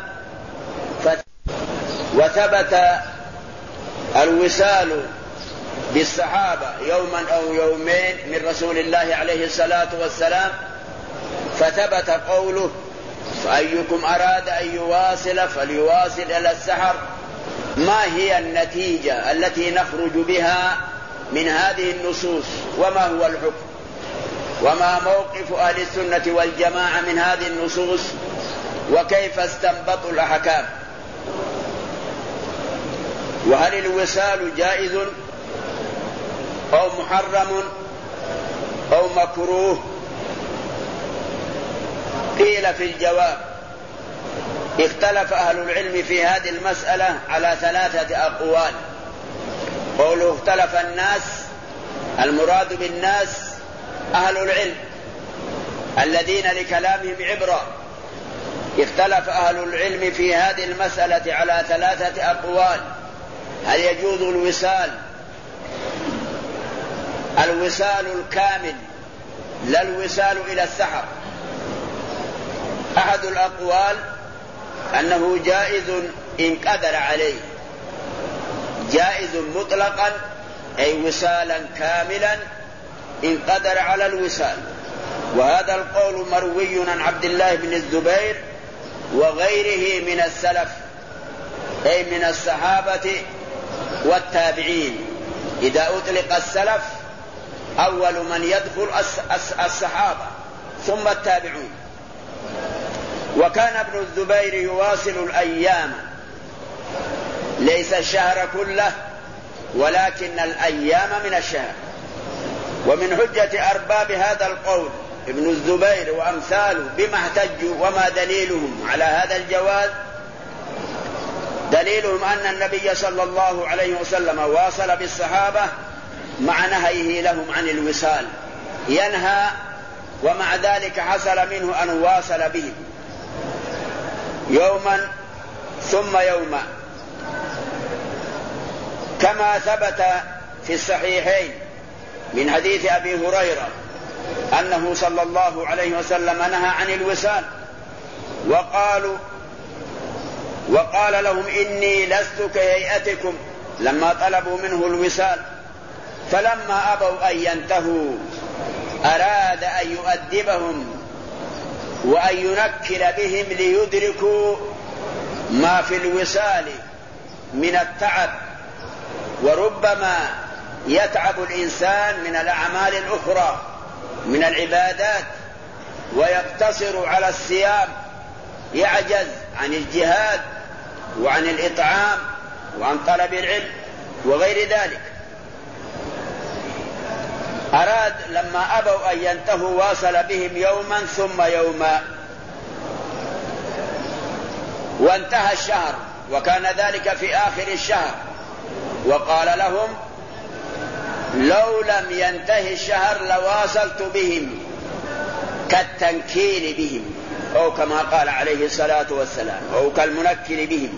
وثبت الوصال بالصحابة يوما أو يومين من رسول الله عليه الصلاة والسلام، فثبت قوله: فأيكم أراد أن يواصل فليواصل إلى السحر. ما هي النتيجة التي نخرج بها من هذه النصوص؟ وما هو الحكم؟ وما موقف أهل السنة والجماعة من هذه النصوص؟ وكيف استنبطوا الأحكام؟ وهل الوصال جائز أو محرم أو مكروه؟ قيل في الجواب: اختلف أهل العلم في هذه المسألة على 3 أقوال. قوله اختلف الناس، المراد بالناس أهل العلم الذين لكلامهم عبرة. اختلف أهل العلم في هذه المسألة على 3 أقوال. هل يجوز الوصال الكامل، لا الوصال إلى السحر؟ أحد الأقوال أنه جائز إن قدر عليه، جائز مطلقا أي وصالا كاملا إن قدر على الوصال. وهذا القول مروي عن عبد الله بن الزبير وغيره من السلف، أي من الصحابة والتابعين. إذا أطلق السلف أول من يدخل الصحابة ثم التابعون. وكان ابن الزبير يواصل الأيام، ليس الشهر كله ولكن الأيام من الشهر. ومن حجة أرباب هذا القول ابن الزبير وأمثاله بما احتجوا وما دليلهم على هذا الجواز. دليلهم أن النبي صلى الله عليه وسلم واصل بالصحابة مع نهيه لهم عن الوصال، ينهى ومع ذلك حصل منه أن واصل بهم يوما ثم يوما، كما ثبت في الصحيحين من حديث أبي هريرة أنه صلى الله عليه وسلم نهى عن الوصال وقال لهم إني لست كهيئتكم لما طلبوا منه الوصال، فلما أبوا أن ينتهوا أراد أن يؤدبهم وأن ينكل بهم ليدركوا ما في الوصال من التعب، وربما يتعب الإنسان من الأعمال الأخرى من العبادات ويقتصر على الصيام، يعجز عن الجهاد وعن الإطعام وعن طلب العلم وغير ذلك. أراد لما أبوا أن ينتهوا واصل بهم يوما ثم يوما، وانتهى الشهر وكان ذلك في آخر الشهر، وقال لهم لو لم ينتهي الشهر لواصلت بهم كالتنكيل بهم، أو كما قال عليه الصلاة والسلام، أو كالمنكل بهم.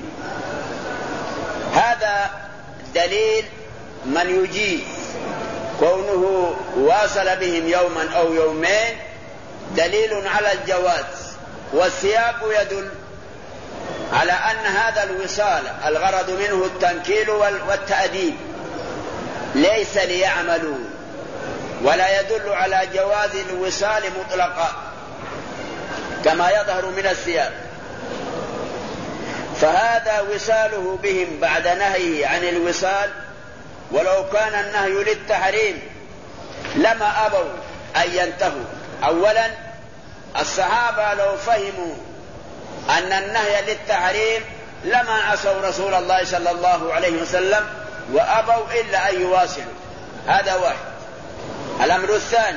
هذا دليل من يجيز كونه واصل بهم يوما أو يومين، دليل على الجواز، والسياق يدل على أن هذا الوصال الغرض منه التنكيل والتأديب ليس ليعملوا، ولا يدل على جواز الوصال مطلقا كما يظهر من السياق. فهذا وصاله بهم بعد نهيه عن الوصال، ولو كان النهي للتحريم لما أبوا أن ينتهوا. أولا الصحابة لو فهموا أن النهي للتحريم لما عصوا رسول الله صلى الله عليه وسلم وأبوا إلا أن يواصلوا، هذا واحد. الأمر الثاني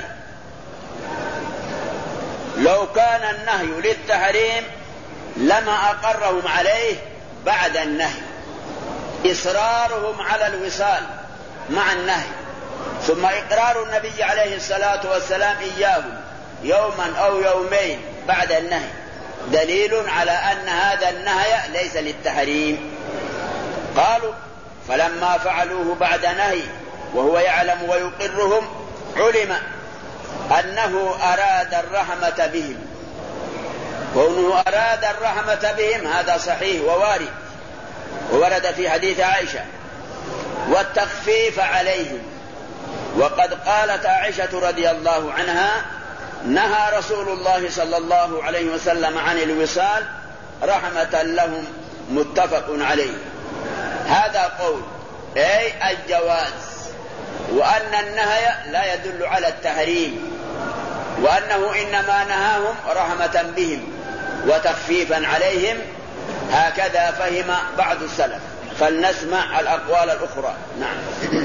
لو كان النهي للتحريم لما أقرهم عليه بعد النهي، إصرارهم على الوصال مع النهي ثم إقرار النبي عليه الصلاة والسلام إياهم يوما أو يومين بعد النهي دليل على أن هذا النهي ليس للتحريم. قالوا فلما فعلوه بعد نهي وهو يعلم ويقرهم علم أنه أراد الرحمة بهم. كونه أراد الرحمة بهم هذا صحيح ووارد، وورد في حديث عائشة، والتخفيف عليهم. وقد قالت عائشة رضي الله عنها نهى رسول الله صلى الله عليه وسلم عن الوصال رحمة لهم، متفق عليه. هذا قول أي الجواز، وأن النهي لا يدل على التحريم، وأنه إنما نهاهم رحمة بهم وتخفيفا عليهم. هكذا فهم بعض السلف، فلنسمع الأقوال الأخرى. نعم.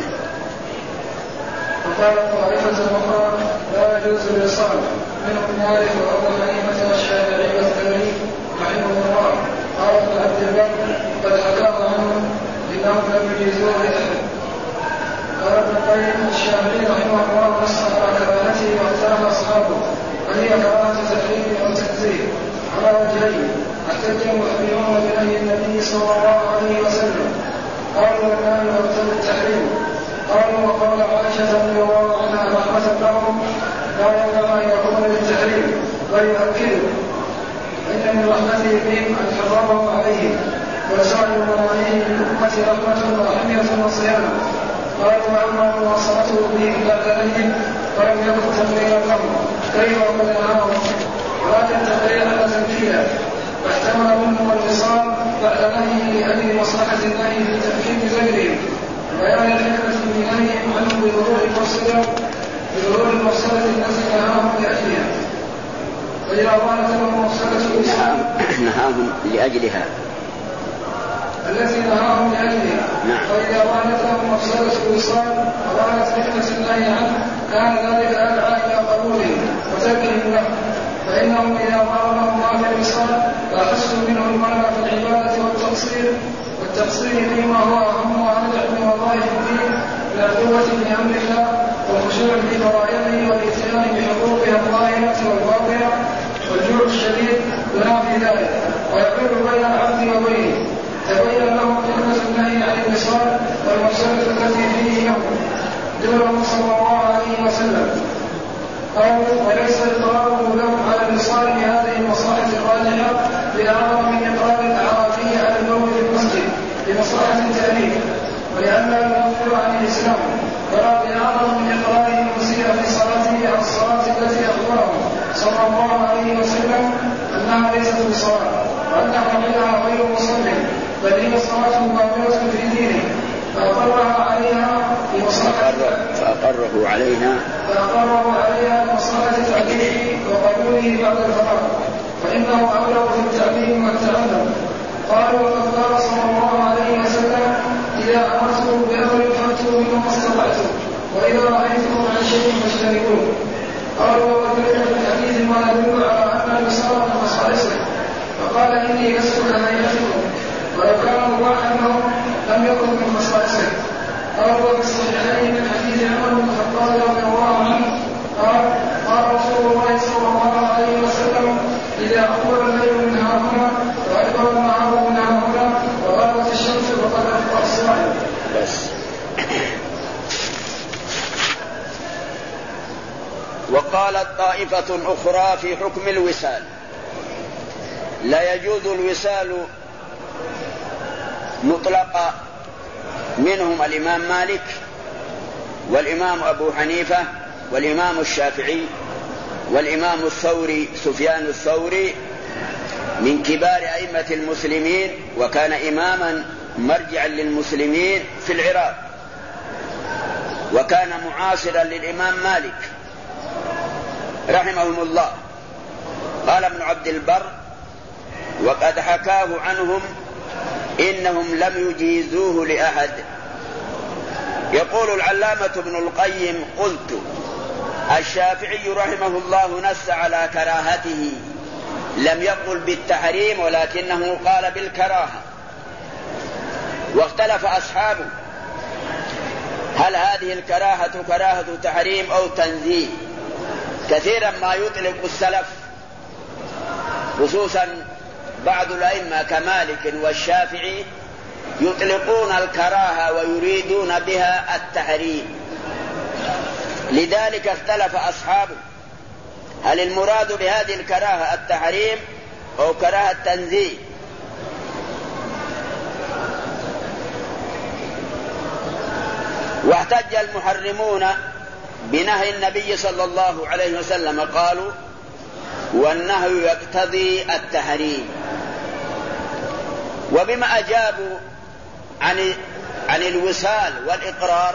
وقال طائفة أخرى لا يجوز الوصال، منهم مالك وأبو حنيفة والشافعي والثوري رحمه الله. قال ابن عبد البر قد حكاه عنهم إنهم لم يجيزوه لأحد. قال ابن القيم الشافعي رحمه الله نص على كراهته واختلف أصحابه، وهي كراهة تحريم أو تنزيه على وجهين. احتج المحرمون بنهي النبي صلى الله عليه وسلم، قالوا النهي يقتضي التحريم. قالوا وقال عائشة رضي الله عنها رحمة لهم لا ينبغي أن يكون للتحريم بل يؤكده، إن من رحمته بهم أن حرمهم عليهم، وسائر المناهيه للأمة رحمة ورحمة وصيانة. قالوا وأما مواصلته بهم بعد نهيهم فلم يكن تقريرا لهم كيف وقد نهاهم، ولكن تقريرا تنفيذا، واحتمل منهم الوصال بعد نهيه لأجل مصلحة النهي في تنفيذ غيرهم، وبيان الحكمة في نهيهم عنه بظهور المفسدة التي نهاهم لأجلها. وإذا ظهرت لهم مفسدة الإسلام نهاهم لأجلها التي نهاهم لأجلها، وإذا ظهرت لهم مفسدة الوصال وقالت حكمة النهي عنه كان ذلك أدعى إلى قبوله وتركه له، فإنهم إذا ظهر لهم ما في الوصال فأحسوا منه المنع في العبادة والتقصير فيما هو أهم وأرجح من وظائف الدين من القوة في أمر الله والخشوع في فرائضه والاتيان بحقوقها الظاهرة والباطنة والجوع الشديد ينافي ذلك ويحول بين العبد وبينه. تبين لهم حكمة النهي عن الوصال والمفسدة التي فيه له دونه صلى الله عليه وسلم، وليس إقراره لهم على الوصال بهذه المصلحة الراجحة بأعظم من إقرار الأعرافي على النوم في المسجد بمصلحة التأليف ولأنه يغفل عن الإسلام، ولا بأعظم من إقراره المسيء في صلاته على الصلاة التي أخبره صلى الله عليه وسلم أنها ليست بصلاة وأن فاعلها غير مصلٍ بل هي صلاة باطلة في دينه فأقره عليها لمصلحة تأليفه وقبوله بعد الفراغ، فإنه أولى في التعليم والتعلم. قالوا وقد قال صلى الله عليه وسلم إذا أمرتم بأمر فأتوا منه ما استطعتم وإذا رأيتم عن شيء فاجتنبوه. قالوا وقد ورد في الحديث ما يدل على أن الوصال من خصائصه، فقال إني لست كهيئتكم، ولو كان مباحا لهم لم يكن من خصائصه. قالوا وفي الصحيحين من حديث عمر بن الخطاب رضي الله عنه قال رسول الله صلى الله عليه وسلم إذا أقبل الليل من هاهنا وأدبر النهار من هاهنا وغابت الشمس وقد أفطر الصائم. وقالت طائفة أخرى في حكم الوصال: لا يجوز الوصال مطلقا، منهم الإمام مالك والإمام أبو حنيفة والإمام الشافعي والإمام الثوري سفيان الثوري من كبار أئمة المسلمين، وكان إماما مرجعا للمسلمين في العراق، وكان معاصرا للإمام مالك رحمهم الله. قال ابن عبد البر وقد حكاه عنهم إنهم لم يجيزوه لأحد. يقول العلامة ابن القيم: قلت الشافعي رحمه الله نص على كراهته، لم يقل بالتحريم ولكنه قال بالكراهة. واختلف أصحابه هل هذه الكراهة كراهة تحريم أو تنزيه. كثيرا ما يطلق السلف خصوصا بعض الأئمة كمالك والشافعي يطلقون الكراهة ويريدون بها التحريم، لذلك اختلف أصحابه هل المراد بهذه الكراهة التحريم أو كراهة التنزيه. واحتج المحرمون بنهي النبي صلى الله عليه وسلم، قالوا والنهي يقتضي التحريم. وبما أجابوا عن الوصال والإقرار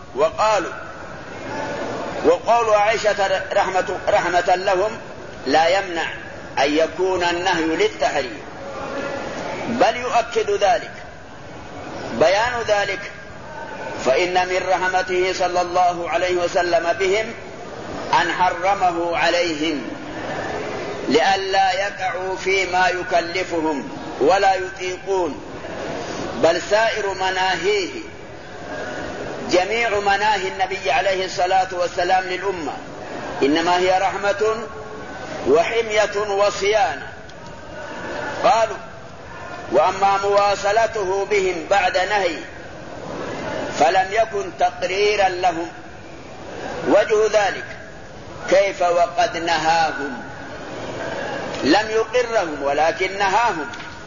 وقالوا عائشة رحمة لهم لا يمنع أن يكون النهي للتحريم، بل يؤكد ذلك. بيان ذلك فإن من رحمته صلى الله عليه وسلم بهم أن حرمه عليهم لئلا يقعوا فيما يكلفهم ولا يطيقون، بل سائر مناهيه جميع مناهي النبي عليه الصلاة والسلام للأمة إنما هي رحمة وحمية وصيانة. قالوا وأما مواصلته بهم بعد نهي فلم يكن تقريرا لهم. وجه ذلك كيف وقد نهاهم، لم يقرهم ولكن نهاهم،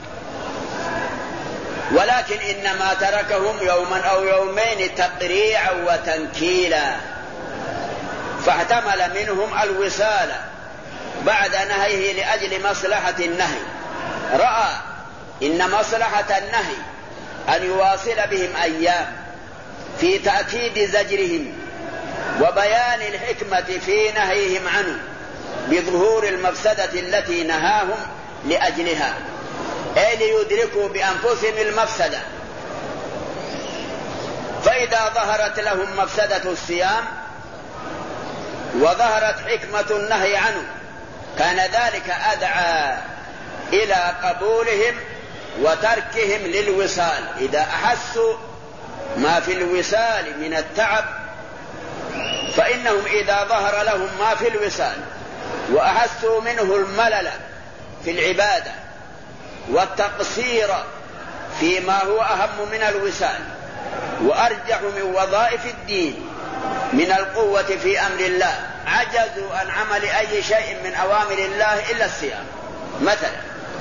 ولكن إنما تركهم يوما أو يومين تقريعا وتنكيلا، فاحتمل منهم الوصال بعد نهيه لأجل مصلحة النهي. رأى إن مصلحة النهي أن يواصل بهم أيام في تأكيد زجرهم وبيان الحكمة في نهيهم عنه بظهور المفسدة التي نهاهم لأجلها، أي ليدركوا بأنفسهم المفسدة. فإذا ظهرت لهم مفسدة الصيام وظهرت حكمة النهي عنه كان ذلك أدعى إلى قبولهم وتركهم للوصال. إذا أحسوا ما في الوصال من التعب فإنهم إذا ظهر لهم ما في الوصال وأحسوا منه الملل في العبادة والتقصير فيما هو أهم من الوصال وأرجح من وظائف الدين من القوة في أمر الله، عجزوا عن عمل أي شيء من أوامر الله إلا الصيام مثلا.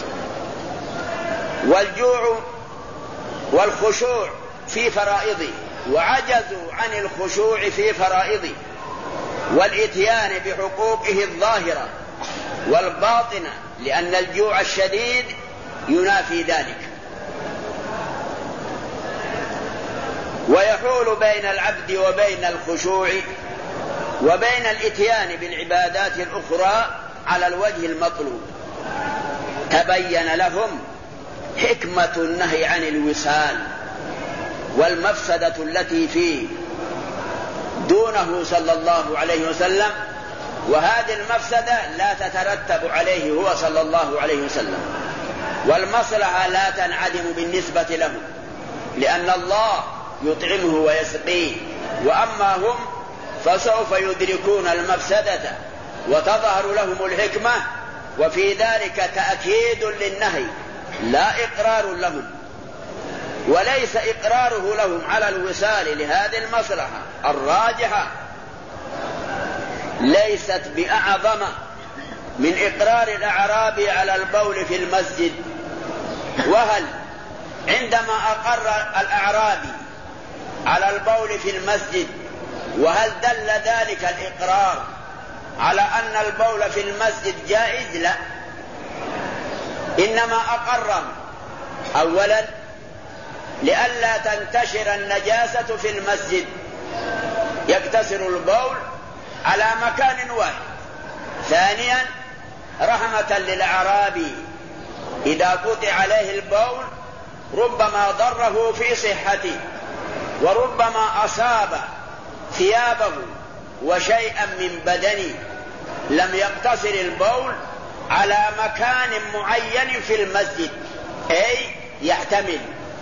والجوع والخشوع في فرائضه وعجزوا عن الخشوع في فرائضه والإتيان بحقوقه الظاهرة والباطنة، لأن الجوع الشديد ينافي ذلك. ويحول بين العبد وبين الخشوع وبين الإتيان بالعبادات الأخرى على الوجه المطلوب. تبين لهم حكمة النهي عن الوصال والمفسدة التي فيه دونه صلى الله عليه وسلم، وهذه المفسدة لا تترتب عليه هو صلى الله عليه وسلم، والمصلحة لا تنعدم بالنسبة له، لأن الله يطعمه ويسقيه، وأما هم فسوف يدركون المفسدة وتظهر لهم الحكمة، وفي ذلك تأكيد للنهي لا إقرار لهم. وليس إقراره لهم على الوصال لهذه المصلحة الراجحة ليست بأعظم من إقرار الأعرابي على البول في المسجد. وهل عندما أقر الأعرابي على البول في المسجد وهل دل ذلك الإقرار على أن البول في المسجد جائز؟ لا، إنما أقره أولا لئلا تنتشر النجاسة في المسجد، يقتصر البول على مكان واحد. ثانيا رحمة للأعرابي، إذا قطع عليه البول ربما ضره في صحته وربما أصاب ثيابه وشيئا من بدنه، لم يقتصر البول على مكان معين في المسجد، أي يحتمل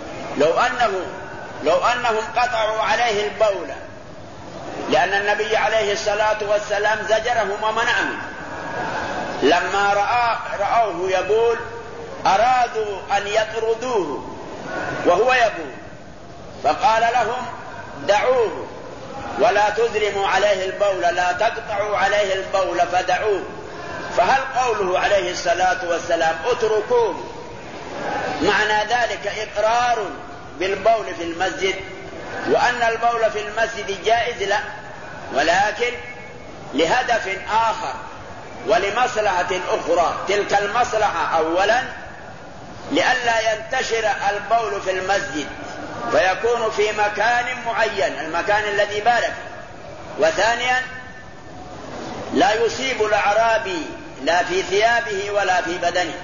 لو أنهم قطعوا عليه البول، لأن النبي عليه الصلاة والسلام زجرهم ومنعهم لما رأوه يبول، أرادوا أن يطردوه وهو يبول، فقال لهم دعوه ولا تزرموا عليه البول، لا تقطعوا عليه البول فدعوه. فهل قوله عليه الصلاة والسلام اتركوه معنى ذلك إقرار بالبول في المسجد وأن البول في المسجد جائز؟ لا، ولكن لهدف آخر ولمصلحة أخرى. تلك المصلحة أولا لئلا ينتشر البول في المسجد فيكون في مكان معين، المكان الذي بال فيه. وثانيا لا يصيب الأعرابي لا في ثيابه ولا في بدنه.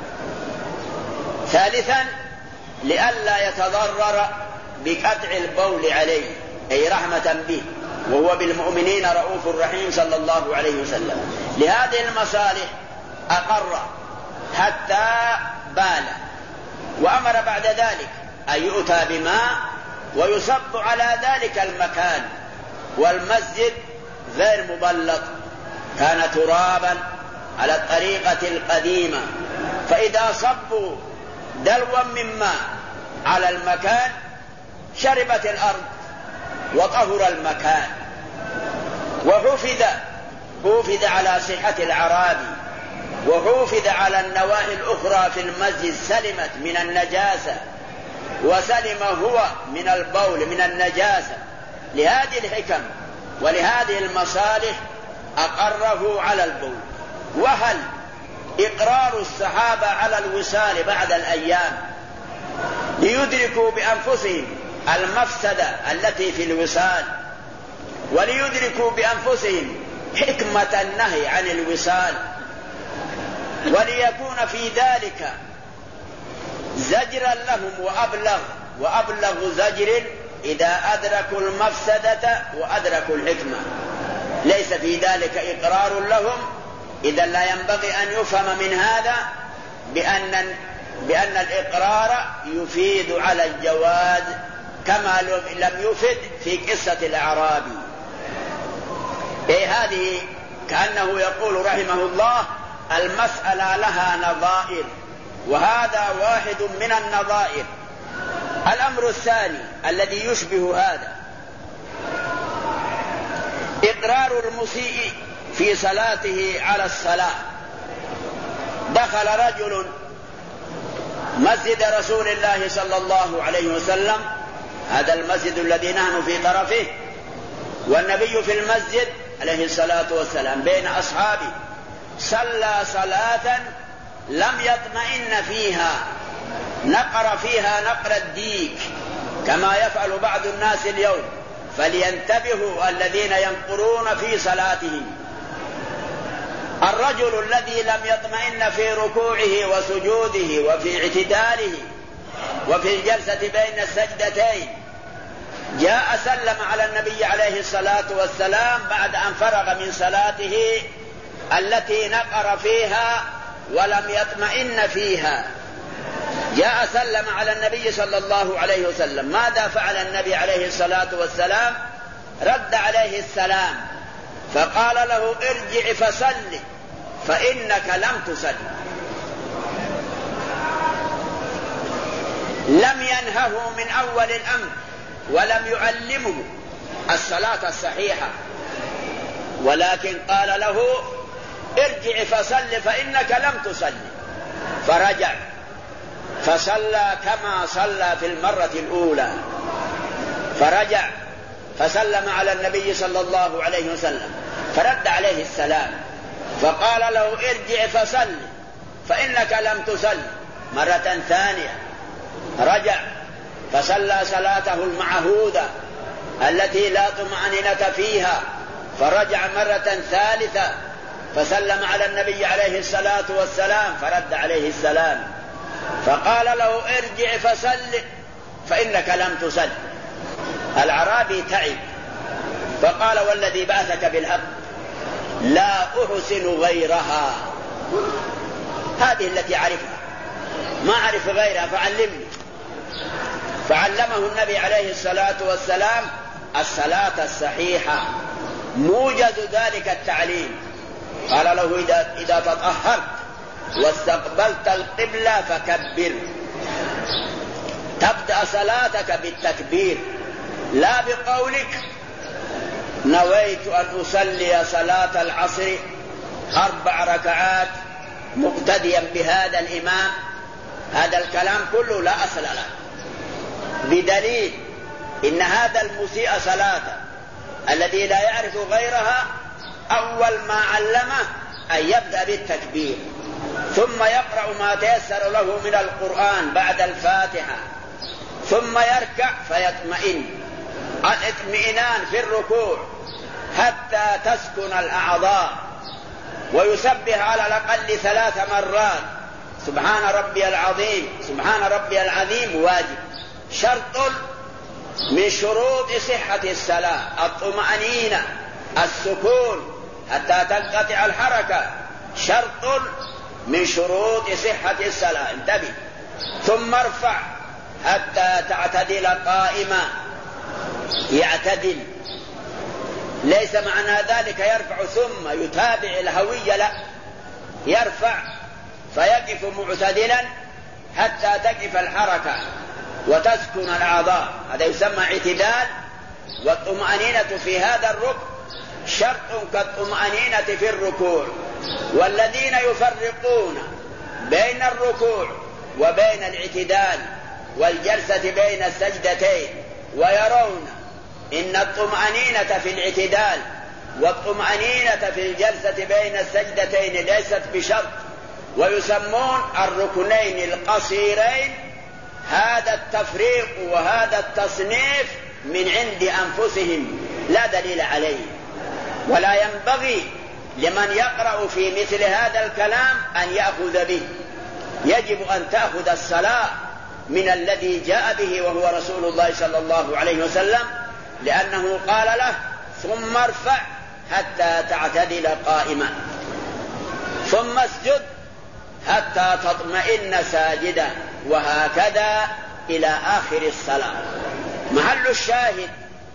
ثالثا لئلا يتضرر بقطع البول عليه، أي رحمة به، وهو بالمؤمنين رؤوف رحيم صلى الله عليه وسلم. لهذه المصالح أقر حتى بال، وأمر بعد ذلك أن يؤتى بماء ويصب على ذلك المكان، والمسجد غير مبلط، كان ترابا على الطريقة القديمة، فإذا صبوا دلوا من ماء على المكان شربت الأرض وطهر المكان. وحفظ على صحة الأعرابي، وحفظ على النواحي الأخرى في المسجد، سلمت من النجاسة وسلم هو من البول من النجاسة. لهذه الحكم ولهذه المصالح أقره على البول. وهل إقرار الصحابة على الوصال بعد الأيام ليدركوا بأنفسهم المفسدة التي في الوصال وليدركوا بأنفسهم حكمة النهي عن الوصال، وليكون في ذلك زجرا لهم وأبلغ زجر إذا أدركوا المفسدة وأدركوا الحكمة، ليس في ذلك إقرار لهم. إذا لا ينبغي أن يفهم من هذا بأن الإقرار يفيد على الجواز كما لم يفد في قصة الأعرابي. هذه كأنه يقول رحمه الله المسألة لها نظائر، وهذا واحد من النظائر. الأمر الثاني الذي يشبه هذا إقرار المسيء في صلاته على الصلاة. دخل رجل مسجد رسول الله صلى الله عليه وسلم، هذا المسجد الذي نحن في طرفه، والنبي في المسجد عليه الصلاة والسلام بين أصحابه، صلى صلاة لم يطمئن فيها، نقر فيها نقر الديك كما يفعل بعض الناس اليوم، فلينتبهوا الذين ينقرون في صلاتهم. الرجل الذي لم يطمئن في ركوعه وسجوده وفي اعتداله وفي الجلسة بين السجدتين جاء سلم على النبي عليه الصلاة والسلام بعد أن فرغ من صلاته التي نقر فيها ولم يطمئن فيها. جاء سلم على النبي صلى الله عليه وسلم. ماذا فعل النبي عليه الصلاة والسلام؟ رد عليه السلام فقال له ارجع فصل فإنك لم تصل. لم ينهه من أول الأمر ولم يعلمه الصلاة الصحيحة، ولكن قال له ارجع فصل فإنك لم تصل. فرجع فصلى كما صلى في المرة الأولى. فرجع فسلم على النبي صلى الله عليه وسلم فرد عليه السلام فقال له ارجع فصل فإنك لم تصل مرة ثانية. رجع فصلى صلاته المعهودة التي لا طمأنينة فيها. فرجع مرة ثالثة فسلم على النبي عليه الصلاة والسلام فرد عليه السلام فقال له ارجع فصل فإنك لم تصل. الأعرابي تعب فقال والذي بعثك بالحق لا أحسن غيرها، هذه التي أعرفها ما أعرف غيرها فعلمني. فعلمه النبي عليه الصلاة والسلام الصلاة الصحيحة، موجز ذلك التعليم. قال له إذا تطهرت واستقبلت القبلة فكبر، تبدأ صلاتك بالتكبير، لا بقولك نويت أن أصلي صلاة العصر 4 ركعات مقتديا بهذا الإمام. هذا الكلام كله لا أصل له، بدليل إن هذا المسيء صلاة الذي لا يعرف غيرها أول ما علمه أن يبدأ بالتكبير ثم يقرأ ما تيسر له من القرآن بعد الفاتحة ثم يركع فيطمئن. الاطمئنان في الركوع حتى تسكن الأعضاء ويسبح على الأقل 3 مرات سبحان ربي العظيم سبحان ربي العظيم واجب. شرط من شروط صحة الصلاة الطمأنينة، السكون حتى تنقطع الحركة، شرط من شروط صحة الصلاة. انتبه. ثم ارفع حتى تعتدل قائما، يعتدل، ليس معنى ذلك يرفع ثم يتابع الهوية، لا، يرفع فيقف معتدلا حتى تقف الحركة وتسكن الأعضاء، هذا يسمى اعتدال. والطمأنينة في هذا الركن شرط كالطمأنينة في الركوع. والذين يفرقون بين الركوع وبين الاعتدال والجلسة بين السجدتين ويرون إن الطمأنينة في الاعتدال والطمأنينة في الجلسة بين السجدتين ليست بشرط، ويسمون الركنين القصيرين، هذا التفريق وهذا التصنيف من عند أنفسهم لا دليل عليه. ولا ينبغي لمن يقرأ في مثل هذا الكلام أن يأخذ به. يجب أن تأخذ الصلاة من الذي جاء به وهو رسول الله صلى الله عليه وسلم، لأنه قال له: ثم ارفع حتى تعتدل قائما، ثم اسجد حتى تطمئن ساجدا، وهكذا إلى آخر الصلاة. محل الشاهد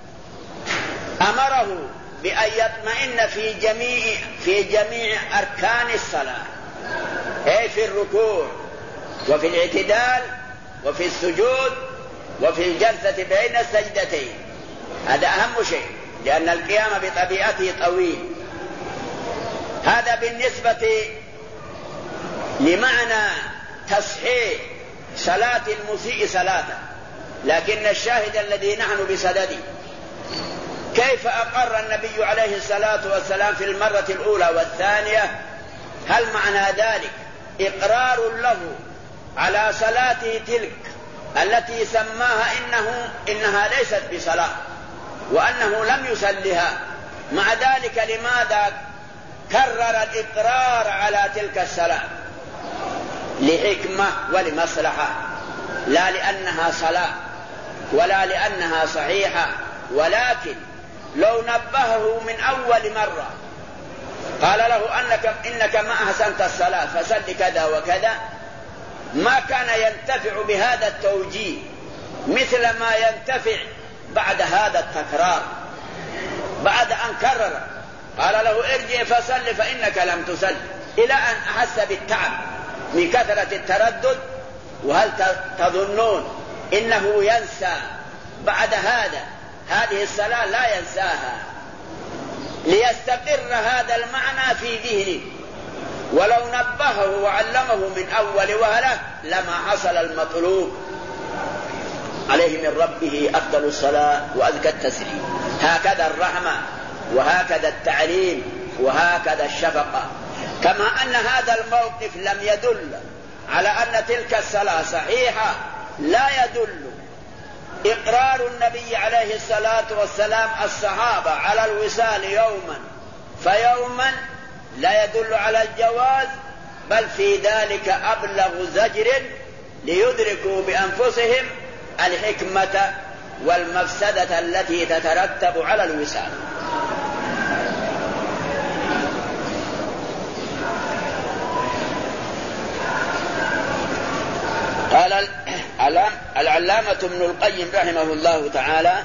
أمره بأن يطمئن في جميع أركان الصلاة، أي في الركوع وفي الاعتدال وفي السجود وفي الجلسة بين السجدتين. هذا أهم شيء، لأن القيام بطبيعته طويل. هذا بالنسبة لمعنى تصحيح صلاة المسيء صلاته. لكن الشاهد الذي نحن بصدده، كيف أقر النبي عليه الصلاة والسلام في المرة الأولى والثانية؟ هل معنى ذلك إقرار له على صلاته تلك التي سماها إنها ليست بصلاة وأنه لم يصلها؟ مع ذلك لماذا كرر الإقرار على تلك الصلاة؟ لحكمة ولمصلحة، لا لأنها صلاة ولا لأنها صحيحة. ولكن لو نبهه من أول مرة قال له إنك ما أحسنت الصلاة فصل كذا وكذا، ما كان ينتفع بهذا التوجيه مثل ما ينتفع بعد هذا التكرار. بعد أن كرر قال له: ارجع فصل فإنك لم تصل، إلى أن أحس بالتعب من كثرة التردد. وهل تظنون إنه ينسى بعد هذه الصلاة؟ لا ينساها، ليستقر هذا المعنى في ذهنه. ولو نبهه وعلمه من أول وهلة لما حصل المطلوب. عليه من ربه أفضل الصلاة وأزكى التسليم. هكذا الرحمة، وهكذا التعليم، وهكذا الشفقة. كما أن هذا الموقف لم يدل على أن تلك الصلاة صحيحة، لا يدل إقرار النبي عليه الصلاة والسلام الصحابة على الوصال يوما فيوما، لا يدل على الجواز، بل في ذلك أبلغ زجر ليدركوا بأنفسهم الحكمة والمفسدة التي تترتب على الوصال. قال العلامة ابن القيم رحمه الله تعالى: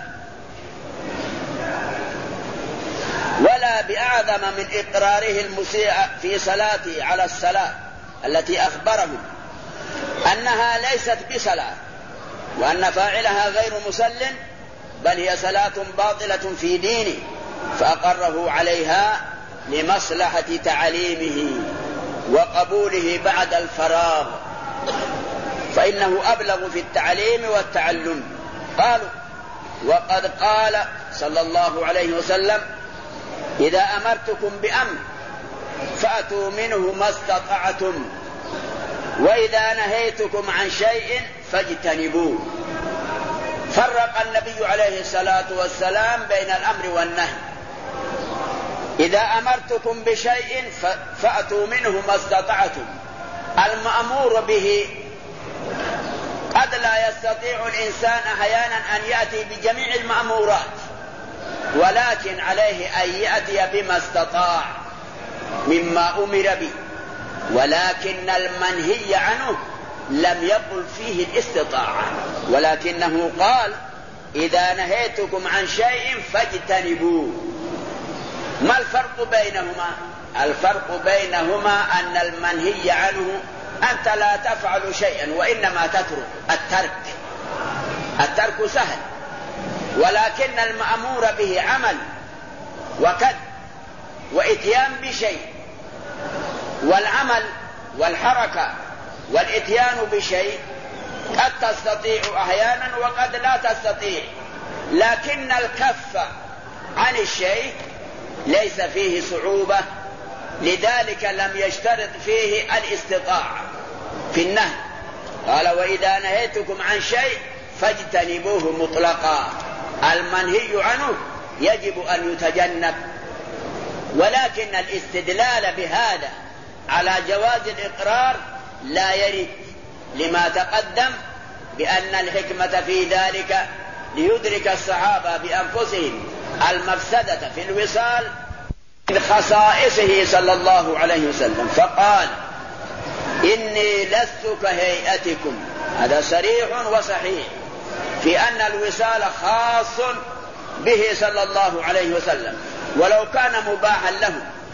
ولا بأعظم من إقراره المسيء في صلاته على الصلاة التي أخبرهم أنها ليست بصلاة، وأن فاعلها غير مسل، بل هي صلاة باطلة في دينه، فأقره عليها لمصلحة تعليمه وقبوله بعد الفراغ، فإنه أبلغ في التعليم والتعلم. قالوا: وقد قال صلى الله عليه وسلم: إذا أمرتكم بأمر فأتوا منه ما استطعتم، وإذا نهيتكم عن شيء فاجتنبوه. فرق النبي عليه الصلاة والسلام بين الأمر والنهي. إذا أمرتكم بشيء فأتوا منه ما استطعتم. المأمور به قد لا يستطيع الإنسان أحيانا أن يأتي بجميع المأمورات، ولكن عليه أن يأتي بما استطاع مما أمر به. ولكن المنهي عنه لم يقل فيه الاستطاعة، ولكنه قال: إذا نهيتكم عن شيء فاجتنبوه. ما الفرق بينهما؟ الفرق بينهما أن المنهي عنه أنت لا تفعل شيئا وإنما تترك. الترك سهل، ولكن المأمور به عمل وكد وإتيان بشيء. والعمل والحركة والإتيان بشيء قد تستطيع أحيانا وقد لا تستطيع، لكن الكف عن الشيء ليس فيه صعوبة، لذلك لم يشترط فيه الاستطاعة في النهي. قال: وإذا نهيتكم عن شيء فاجتنبوه مطلقا. المنهي عنه يجب أن يتجنب، ولكن الاستدلال بهذا على جواز الإقرار لا يرد، لما تقدم بأن الحكمة في ذلك ليدرك الصحابة بأنفسهم المفسدة في الوصال من خصائصه صلى الله عليه وسلم، فقال: إني لست كهيئتكم. هذا صريح وصحيح في أن الوصال خاص به صلى الله عليه وسلم، ولو كان مباحا له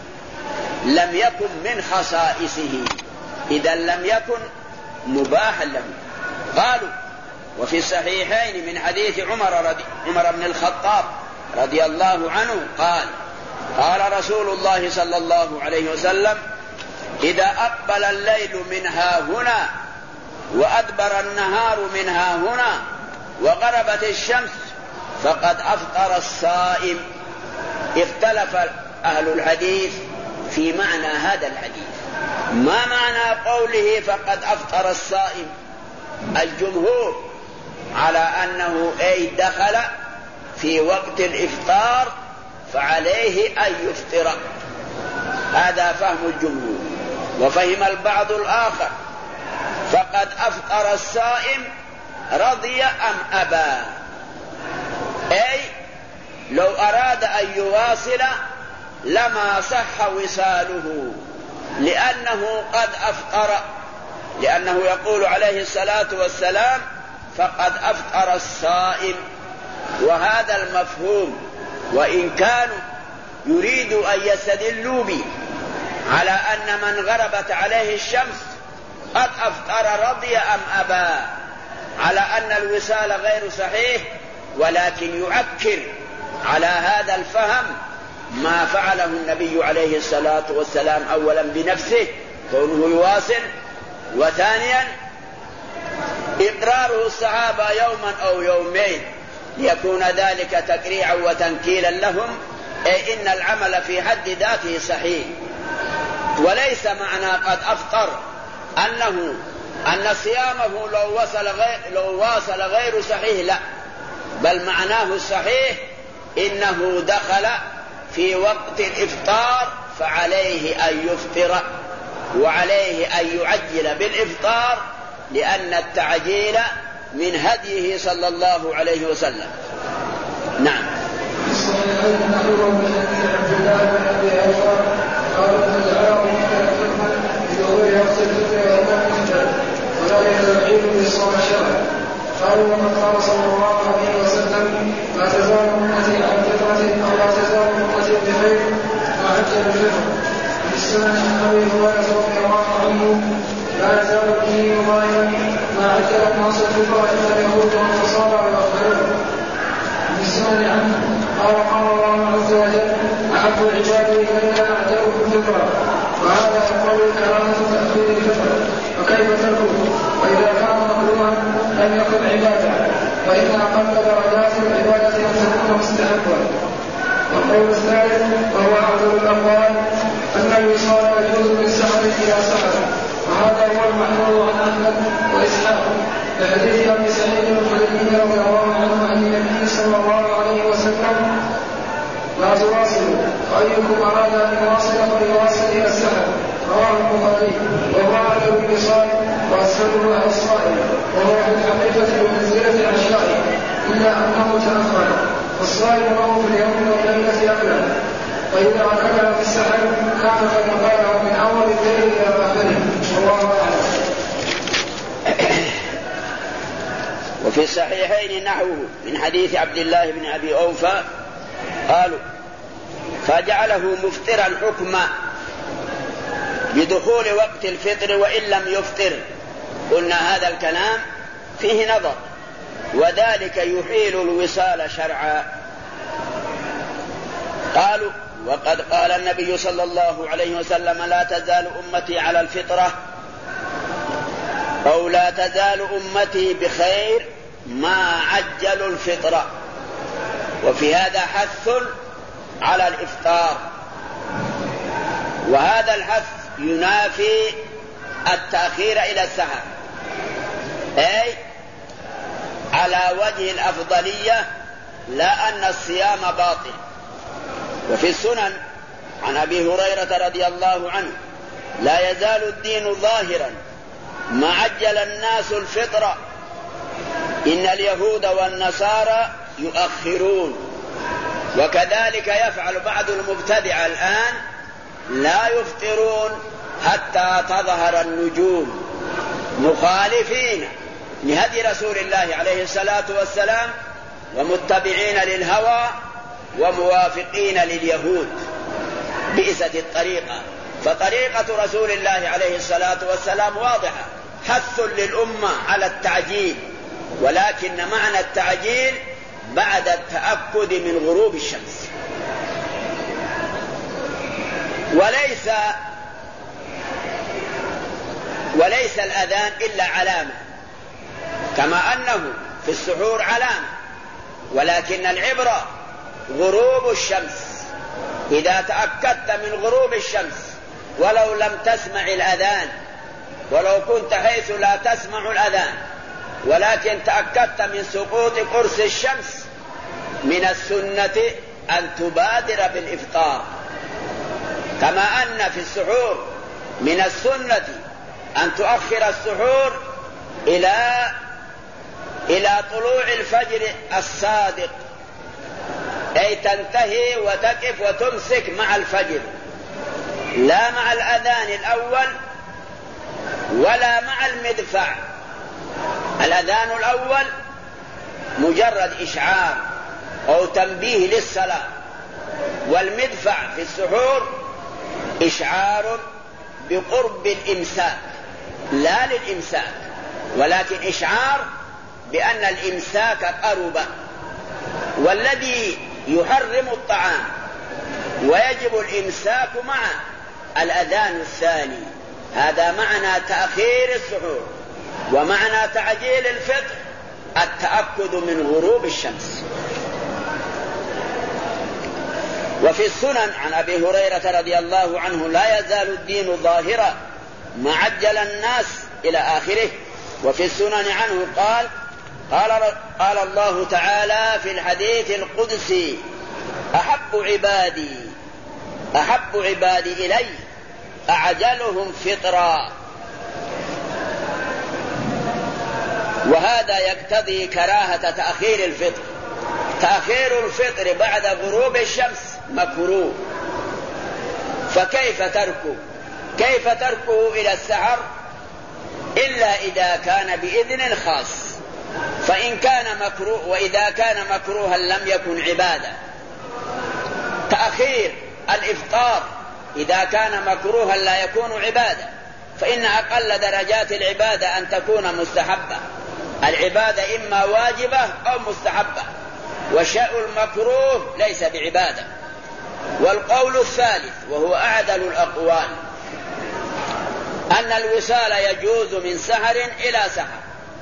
لم يكن من خصائصه، إذا لم يكن مباحا له. قالوا: وفي الصحيحين من حديث عمر بن الخطاب رضي الله عنه قال: قال رسول الله صلى الله عليه وسلم: إذا أقبل الليل من ها هنا وأدبر النهار من ها هنا وغربت الشمس فقد أفطر الصائم. اختلف أهل الحديث في معنى هذا الحديث. ما معنى قوله فقد أفطر الصائم؟ الجمهور على أنه أي دخل في وقت الإفطار فعليه أن يفطر، هذا فهم الجمهور. وفهم البعض الآخر فقد أفطر الصائم رضي أم أبى، أي لو أراد أن يواصل لما صح وصاله لأنه قد أفطر، لأنه يقول عليه الصلاة والسلام: فقد أفطر الصائم. وهذا المفهوم، وإن كانوا يريدوا أن يستدلوا به على أن من غربت عليه الشمس قد أفطر رضي أم أبى، على أن الوصال غير صحيح، ولكن يؤكد على هذا الفهم ما فعله النبي عليه الصلاة والسلام أولا بنفسه كونه يواصل، وثانيا إقراره الصحابة يوما أو يومين ليكون ذلك تقريعا وتنكيلا لهم، أي إن العمل في حد ذاته صحيح. وليس معنى قد أفطر أن صيامه لو واصل غير صحيح، لا، بل معناه الصحيح إنه دخل في وقت الإفطار فعليه أن يفطر، وعليه أن يعجل بالإفطار، لأن التعجيل من هديه صلى الله عليه وسلم. نعم. قالوا: وقد قال صلى الله عليه وسلم: لا تزال أمتي على فطرة أو لا تزال أمتي بخير ما عجل الفطر. في السنن عن أبي هريرة رضي الله عنه: لا يزال الدين ظاهرا ما عجل الناس الفطر إلا اليهود والنصارى ويغفرون. في السنن عنه قال الله عز وجل: أحب العباد إليك أعجلهم الفطر. وهذا يقتضي كراهة تأخير الفطر، وكيف تكون وإذا كان مكروها لم يكن عبادة، وإن أقل درجات العبادة أن تكون مستحبا. والقول الثالث وهو أعظم الأقوال أن الوصال يجوز من سحر إلى سحر، وهذا هو المحمول عن أحمد وإسحاق لحديث أبي سعيد الخدري رضي الله عنه عن النبي صلى الله عليه وسلم: لا تواصلوا، وأيكم أراد أن يواصل فليواصل إلى السحر. رواه البخاري. وهو أعلى الوصال وأسهله على الصائم، وهو في الحقيقة بمنزلة عشائه إلا أنه تأخر، فالصائم له في اليوم والليلة أكلا، وإذا أكل في السحر كان كما قاله من أول الليل إلى آخره. والله أعلم. وفي الصحيحين نحوه من حديث عبد الله بن أبي أوفى قالوا: فجعله مفطرا حكما بدخول وقت الفطر وإن لم يفطر. قلنا هذا الكلام فيه نظر، وذلك يحيل الوصال شرعا. قالوا: وقد قال النبي صلى الله عليه وسلم: لا تزال أمتي على الفطرة، أو لا تزال أمتي بخير ما عجلوا الفطرة. وفي هذا حث على الإفطار، وهذا الحث ينافي التأخير إلى السحر، أي على وجه الأفضلية، لا أن الصيام باطل. وفي السنن عن أبي هريرة رضي الله عنه: لا يزال الدين ظاهرا ما عجل الناس الفطر إن اليهود والنصارى يؤخرون، وكذلك يفعل بعض المبتدعة الآن، لا يفطرون حتى تظهر النجوم، مخالفين لهدي رسول الله عليه الصلاة والسلام، ومتبعين للهوى وموافقين لليهود. بئست الطريقة. فطريقة رسول الله عليه الصلاة والسلام واضحة، حث للأمة على التعجيل، ولكن معنى التعجيل بعد التأكد من غروب الشمس، وليس الأذان إلا علامة، كما أنه في السحور علامة، ولكن العبرة غروب الشمس. إذا تأكدت من غروب الشمس ولو لم تسمع الأذان، ولو كنت حيث لا تسمع الأذان، ولكن تأكدت من سقوط قرص الشمس، من السنة أن تبادر بالإفطار، كما أن في السحور من السنة أن تؤخر السحور إلى طلوع الفجر الصادق، أي تنتهي وتقف وتمسك مع الفجر، لا مع الأذان الأول ولا مع المدفع. الأذان الأول مجرد إشعار أو تنبيه للصلاة، والمدفع في السحور إشعار بقرب الإمساك، لا للإمساك، ولكن إشعار بأن الإمساك قرب. والذي يحرم الطعام ويجب الإمساك مع الأذان الثاني، هذا معنى تأخير السحور. ومعنى تعجيل الفطر التأكد من غروب الشمس. وفي السنن عن أبي هريرة رضي الله عنه: لا يزال الدين ظاهرا ما عجل الناس إلى آخره. وفي السنن عنه قال الله تعالى في الحديث القدسي: أحب عبادي إلي أعجلهم فطرا. وهذا يقتضي كراهة تأخير الفطر. تأخير الفطر بعد غروب الشمس مكروه، فكيف تركه؟ كيف تركه إلى السحر إلا إذا كان بإذن خاص، فإن كان مكروه، وإذا كان مكروها لم يكن عبادة. تأخير الإفطار إذا كان مكروها لا يكون عبادة، فإن أقل درجات العبادة أن تكون مستحبة. العبادة إما واجبة أو مستحبة، والشيء المكروه ليس بعبادة. والقول الثالث وهو أعدل الأقوال أن الوصال يجوز من سحر إلى سحر،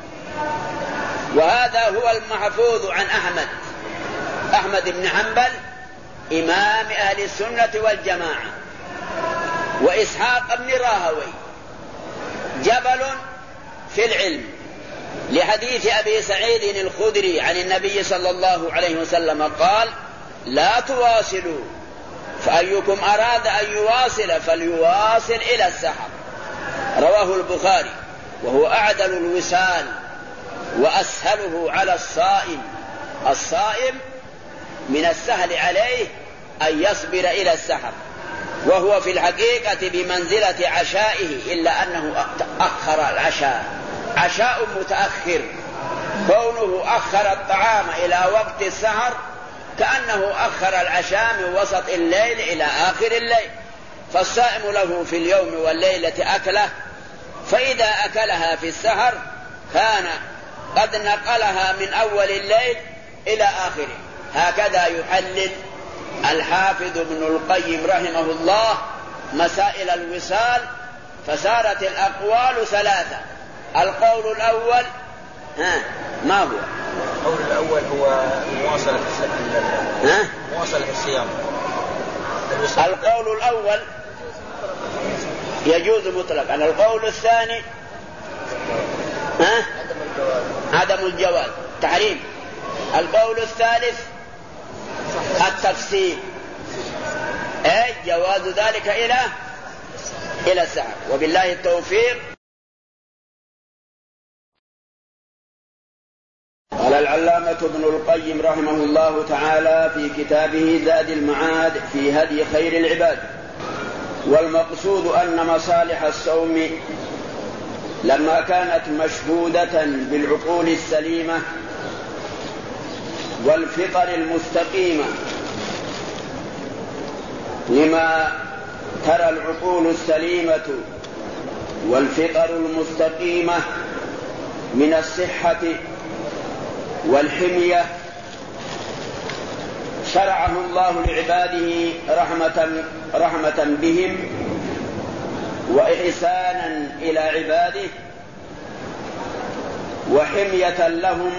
وهذا هو المحفوظ عن أحمد بن حنبل إمام أهل السنة والجماعة، وإسحاق بن راهوي جبل في العلم، لحديث أبي سعيد الخدري عن النبي صلى الله عليه وسلم قال: لا تواصلوا، فأيكم أراد أن يواصل فليواصل إلى السحر. رواه البخاري، وهو أعدل الوصال وأسهله على الصائم. الصائم من السهل عليه أن يصبر إلى السحر، وهو في الحقيقة بمنزلة عشائه، إلا أنه أخر العشاء، عشاء متأخر. كونه أخر الطعام إلى وقت السحر كأنه أخر العشاء من وسط الليل إلى آخر الليل. فالصائم له في اليوم والليلة أكله، فإذا أكلها في السحر كان قد نقلها من أول الليل إلى آخره. هكذا يحلل الحافظ ابن القيم رحمه الله مسائل الوصال، فصارت الأقوال ثلاثة. القول الأول ما هو؟ القول الأول هو مواصلة الصيام. القول الأول يجوز مطلقا. القول الثاني عدم الجواز، تحريم. القول الثالث التفسير، أي جواز ذلك إلى السحر. وبالله التوفيق. قال العلامة ابن القيم رحمه الله تعالى في كتابه زاد المعاد في هدي خير العباد: والمقصود أن مصالح الصوم لما كانت مشهودة بالعقول السليمة والفطر المستقيمة، لما ترى العقول السليمة والفطر المستقيمة من الصحة والحمية، شرعه الله لعباده رحمة بهم وإحسانا إلى عباده وحمية لهم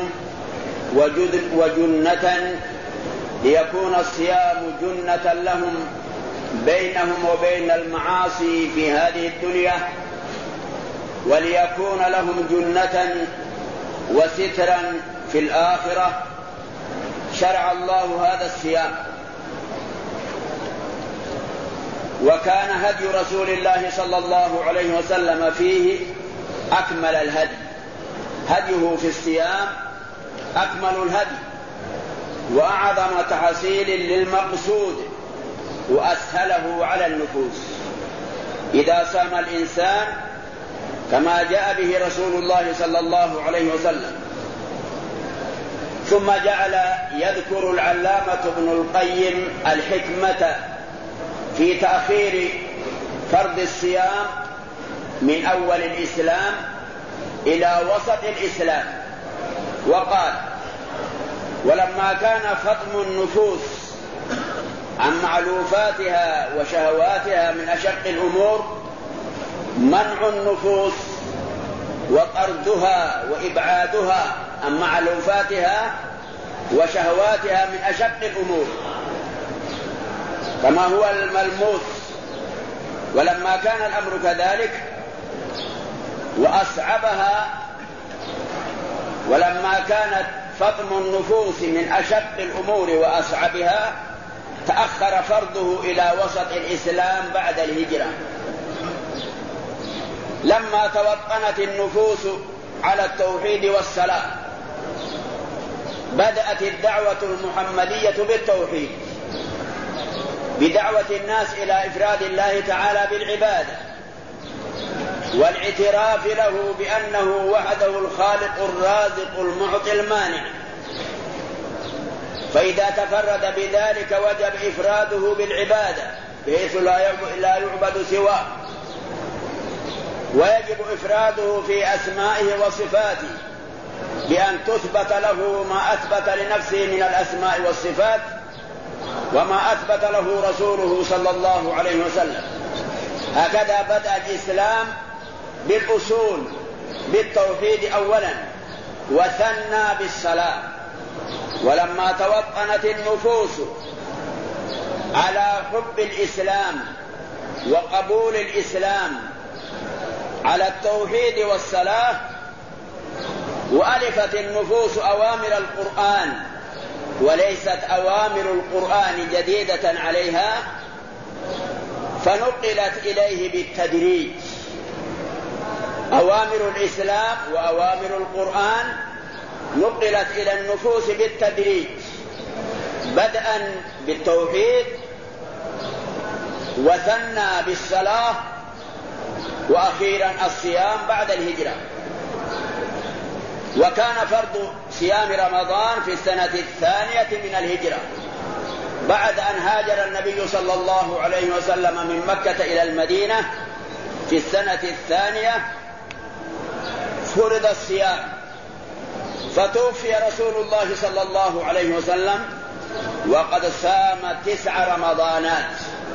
وجنة، ليكون الصيام جنة لهم بينهم وبين المعاصي في هذه الدنيا، وليكون لهم جنة وسترا في الآخرة. شرع الله هذا الصيام، وكان هدي رسول الله صلى الله عليه وسلم فيه أكمل الهدي، هديه في الصيام أكمل الهدي وأعظم تحصيل للمقصود وأسهله على النفوس. إذا صام الإنسان كما جاء به رسول الله صلى الله عليه وسلم. ثم جعل يذكر العلامة ابن القيم الحكمة في تأخير فرض الصيام من أول الإسلام إلى وسط الإسلام، وقال: ولما كان فطم النفوس عن معلوفاتها وشهواتها من أشق الأمور، منع النفوس وطردها وإبعادها عن معلوفاتها وشهواتها من أشق الأمور كما هو الملموس. ولما كان الأمر كذلك وأصعبها، ولما كانت فطم النفوس من أشق الأمور وأصعبها، تأخر فرضه إلى وسط الإسلام بعد الهجرة. لما توطنت النفوس على التوحيد والصلاة، بدأت الدعوة المحمدية بالتوحيد، بدعوة الناس إلى إفراد الله تعالى بالعبادة والاعتراف له بأنه وحده الخالق الرازق المعطي المانع. فإذا تفرد بذلك وجب إفراده بالعبادة بحيث لا يعبد سواه، ويجب إفراده في أسمائه وصفاته بأن تثبت له ما أثبت لنفسه من الأسماء والصفات وما أثبت له رسوله صلى الله عليه وسلم. هكذا بدأ الإسلام بالأصول بالتوحيد أولا، وثنى بالصلاة. ولما توطنت النفوس على حب الإسلام وقبول الإسلام على التوحيد والصلاة، وألفت النفوس أوامر القرآن وليست أوامر القرآن جديدة عليها، فنقلت إليه بالتدريج. أوامر الإسلام وأوامر القرآن نقلت إلى النفوس بالتدريج، بدءا بالتوحيد وثنى بالصلاة، وأخيرا الصيام بعد الهجرة. وكان فرض صيام رمضان في السنة 2 من الهجرة، بعد أن هاجر النبي صلى الله عليه وسلم من مكة إلى المدينة في السنة 2 فرض الصيام، فتوفي رسول الله صلى الله عليه وسلم وقد صام 9 رمضانات.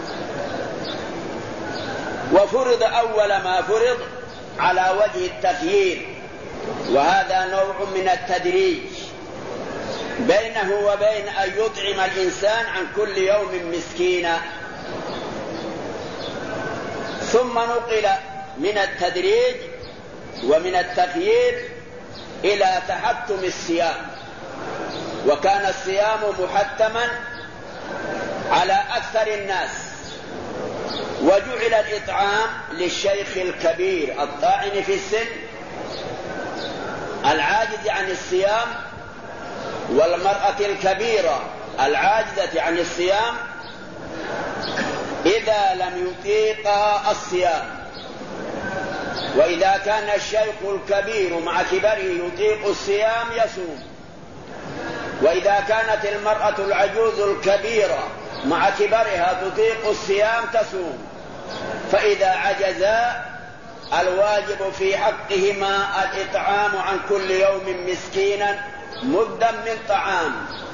وفرض أول ما فرض على وجه التخيير، وهذا نوع من التدريج بينه وبين أن يطعم الإنسان عن كل يوم مسكينا. ثم نقل من التدريج ومن التخيير إلى تحتم الصيام، وكان الصيام محتما على أكثر الناس، وجعل الإطعام للشيخ الكبير الطاعن في السن العاجز عن الصيام والمرأة الكبيرة العاجزة عن الصيام إذا لم يطيقا الصيام. وإذا كان الشيخ الكبير مع كبره يطيق الصيام يصوم، وإذا كانت المرأة العجوز الكبيرة مع كبرها تطيق الصيام تصوم. فإذا عجزا الواجب في حقهما الإطعام عن كل يوم مسكينا مدا من طعام،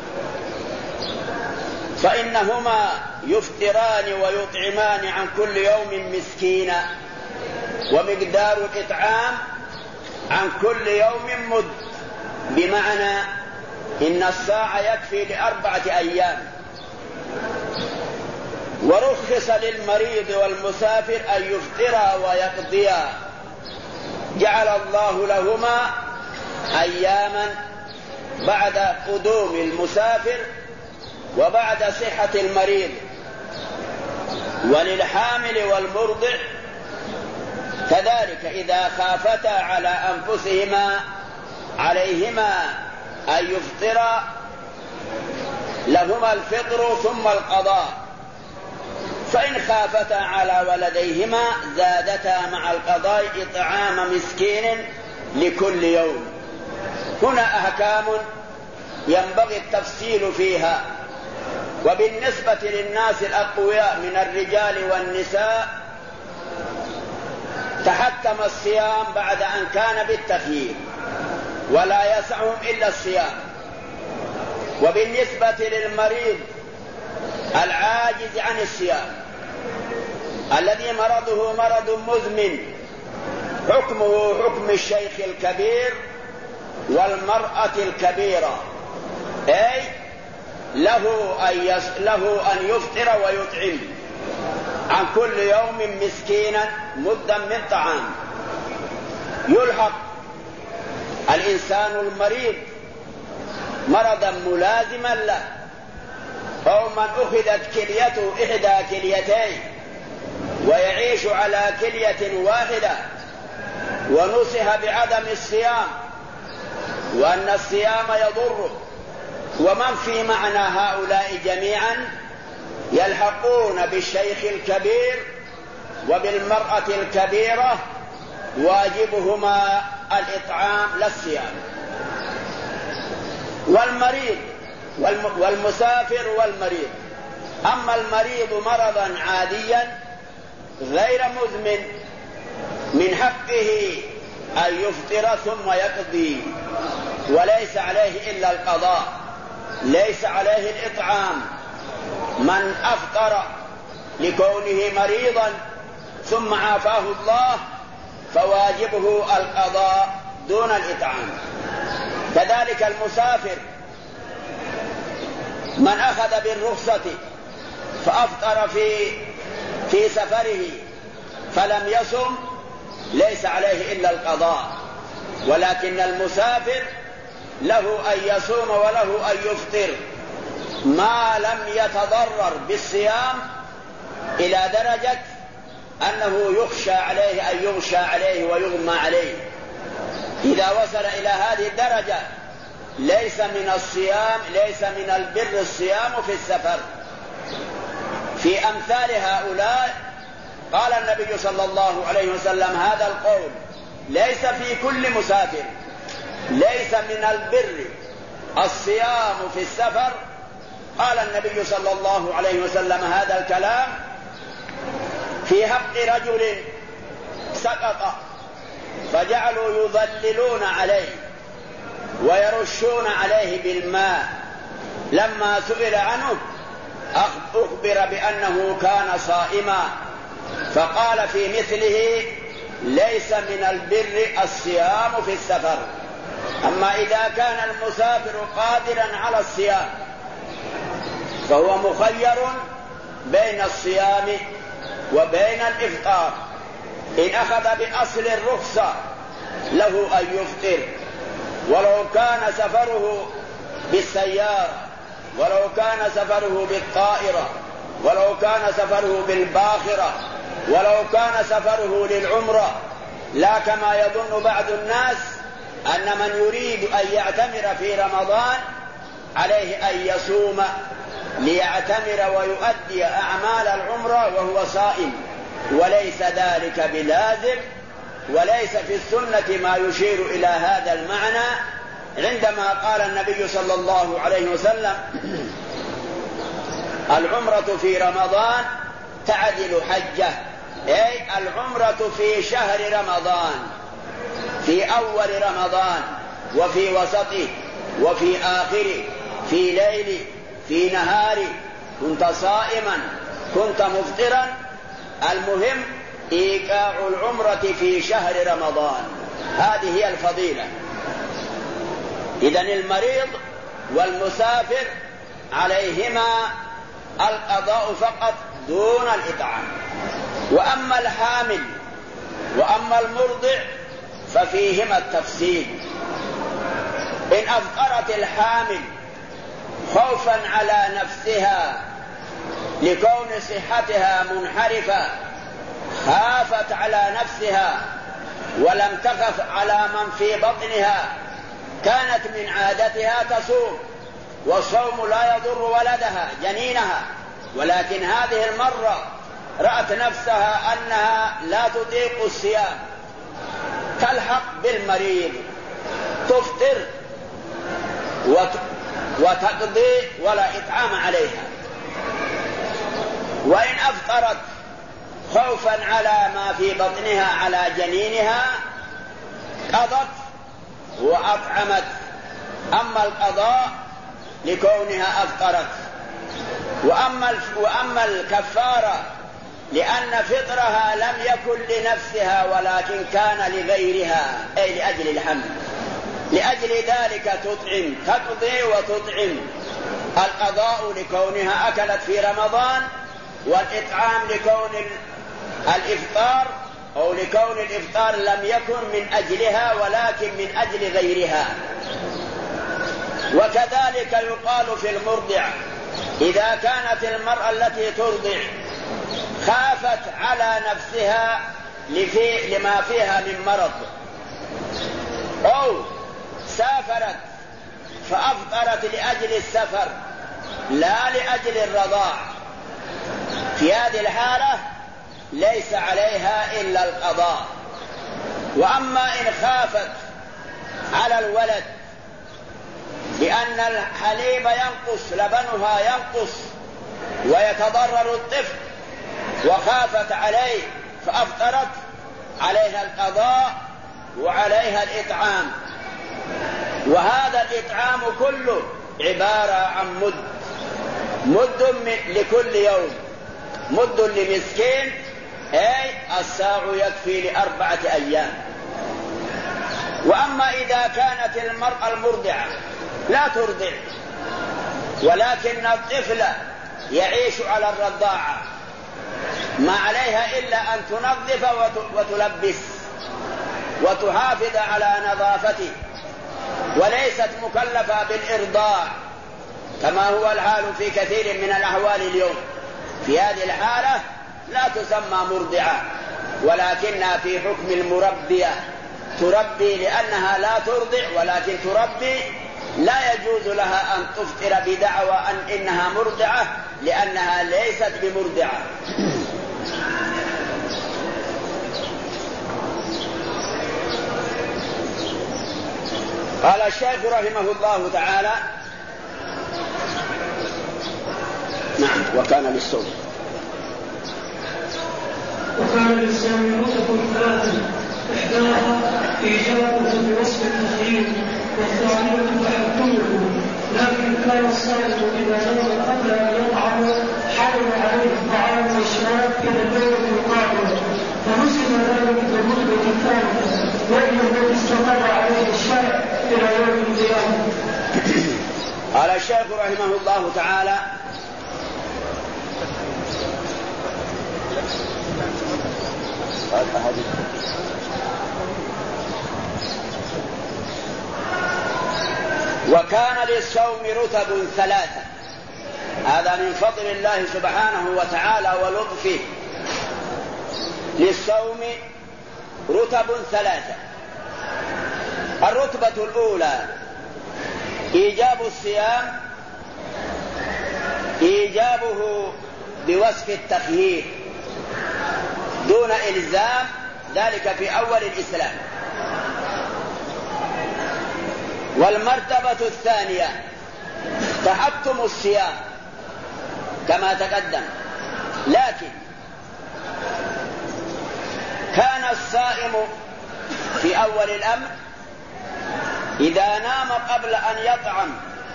فإنهما يفطران ويطعمان عن كل يوم مسكينا، ومقدار الإطعام عن كل يوم مد، بمعنى إن الصاع يكفي ل4 أيام. ورخص للمريض والمسافر أن يفطرا ويقضيا، جعل الله لهما أياما بعد قدوم المسافر وبعد صحة المريض. وللحامل والمرضع كذلك إذا خافتا على أنفسهما عليهما أن يفطرا لهما الفطر ثم القضاء، فإن خافتا على ولديهما زادتا مع القضاء إطعام مسكين لكل يوم. هنا أحكام ينبغي التفصيل فيها. وبالنسبة للناس الأقوياء من الرجال والنساء تحتم الصيام بعد أن كان بالتخيير ولا يسعهم إلا الصيام. وبالنسبة للمريض العاجز عن الصيام الذي مرضه مرض مزمن حكمه حكم الشيخ الكبير والمرأة الكبيرة، أي له أن يفطر ويطعم عن كل يوم مسكينا مدا من طعام. يلحق الإنسان المريض مرضا ملازما له، أو من أخذت كليته إحدى كليتين ويعيش على كلية واحدة ونصح بعدم الصيام وأن الصيام يضره، ومن في معنى هؤلاء جميعا يلحقون بالشيخ الكبير وبالمرأة الكبيرة، واجبهما الإطعام لا الصيام. والمريض والمسافر والمريض، أما المريض مرضا عاديا غير مزمن من حقه أن يفطر ثم يقضي، وليس عليه إلا القضاء، ليس عليه الإطعام. من أفطر لكونه مريضا ثم عافاه الله فواجبه القضاء دون الإطعام. كذلك المسافر من أخذ بالرخصة فأفطر في سفره فلم يصم ليس عليه إلا القضاء، ولكن المسافر له أن يصوم وله أن يفطر ما لم يتضرر بالصيام إلى درجة أنه يخشى عليه أن يغشى عليه ويغمى عليه. إذا وصل إلى هذه الدرجة ليس من الصيام، ليس من البر الصيام في السفر. في أمثال هؤلاء قال النبي صلى الله عليه وسلم هذا القول ليس في كل مسافر، ليس من البر الصيام في السفر. قال النبي صلى الله عليه وسلم هذا الكلام في حق رجل سقط فجعلوا يظللون عليه ويرشون عليه بالماء، لما سئل عنه أخبر بأنه كان صائما، فقال في مثله ليس من البر الصيام في السفر. أما إذا كان المسافر قادرا على الصيام فهو مخير بين الصيام وبين الإفطار. إن أخذ بأصل الرخصة له أن يفطر، ولو كان سفره بالسيارة، ولو كان سفره بالطائرة، ولو كان سفره بالباخرة، ولو كان سفره للعمرة. لا كما يظن بعض الناس أن من يريد أن يعتمر في رمضان عليه أن يصوم ليعتمر ويؤدي أعمال العمرة وهو صائم، وليس ذلك بلازم، وليس في السنة ما يشير إلى هذا المعنى. عندما قال النبي صلى الله عليه وسلم: العمرة في رمضان تعدل حجة، أي العمرة في شهر رمضان، في أول رمضان وفي وسطه وفي آخره، في ليل في نهار، كنت صائما كنت مفطرا، المهم إيقاع العمرة في شهر رمضان، هذه هي الفضيلة. إذن المريض والمسافر عليهما القضاء فقط دون الإطعام. وأما الحامل وأما المرضع ففيهما التفصيل. إن أفطرت الحامل خوفا على نفسها لكون صحتها منحرفة، خافت على نفسها ولم تخف على من في بطنها، كانت من عادتها تصوم، والصوم لا يضر ولدها جنينها، ولكن هذه المرة رأت نفسها أنها لا تطيق الصيام، تلحق بالمريض، تفطر وتقضي ولا إطعام عليها. وإن أفطرت خوفا على ما في بطنها على جنينها قضت وأطعمت. أما القضاء لكونها أفطرت، وأما الكفارة لأن فطرها لم يكن لنفسها ولكن كان لغيرها، أي لأجل الحمل، لأجل ذلك تطعم، تقضي وتطعم. القضاء لكونها أكلت في رمضان، والإطعام لكون الإفطار أو لكون الإفطار لم يكن من أجلها ولكن من أجل غيرها. وكذلك يقال في المرضع: إذا كانت المرأة التي ترضع خافت على نفسها لما فيها من مرض، أو سافرت فأفطرت لأجل السفر لا لأجل الرضاع، في هذه الحالة ليس عليها إلا القضاء. وأما إن خافت على الولد لأن الحليب ينقص، لبنها ينقص ويتضرر الطفل، وخافت عليه فأفطرت، عليها القضاء وعليها الإطعام. وهذا الإطعام كله عبارة عن مد لكل يوم، مد لمسكين، أي الساع يكفي ل4 أيام. وأما إذا كانت المرأة المرضعة لا ترضع ولكن الطفل يعيش على الرضاعة، ما عليها إلا أن تنظف وتلبس وتحافظ على نظافته، وليست مكلفة بالإرضاع كما هو الحال في كثير من الأحوال اليوم. في هذه الحالة لا تسمى مرضعة، ولكنها في حكم المربية، تربي لأنها لا ترضع ولكن تربي. لا يجوز لها أن تفطر بدعوى إنها مرضعة لأنها ليست بمرضعة. قال الشيخ رحمه الله تعالى: نعم. وكان للصوم رتب 3: إحداها إيجابه بوصف التخيير، والثانية تحكمه، لكن كان الصائم إذا نوم قبل أن يطعم حرم عليه الطعام والشراب إلى اليوم المقابل، فنسب ذلك بالرتبة الثالثة، وإن الذي استقر عليه الشرع إلى يوم القيامة. قال الشيخ رحمه الله تعالى: وكان للصوم رتب 3. هذا من فضل الله سبحانه وتعالى ولطفه. للصوم رتب 3. الرتبة الأولى إيجاب الصيام إيجابه بوصف التخيير دون إلزام، ذلك في أول الإسلام. والمرتبة الثانية تحتم الصيام كما تقدم، لكن كان الصائم في أول الأمر إذا نام قبل أن يطعم،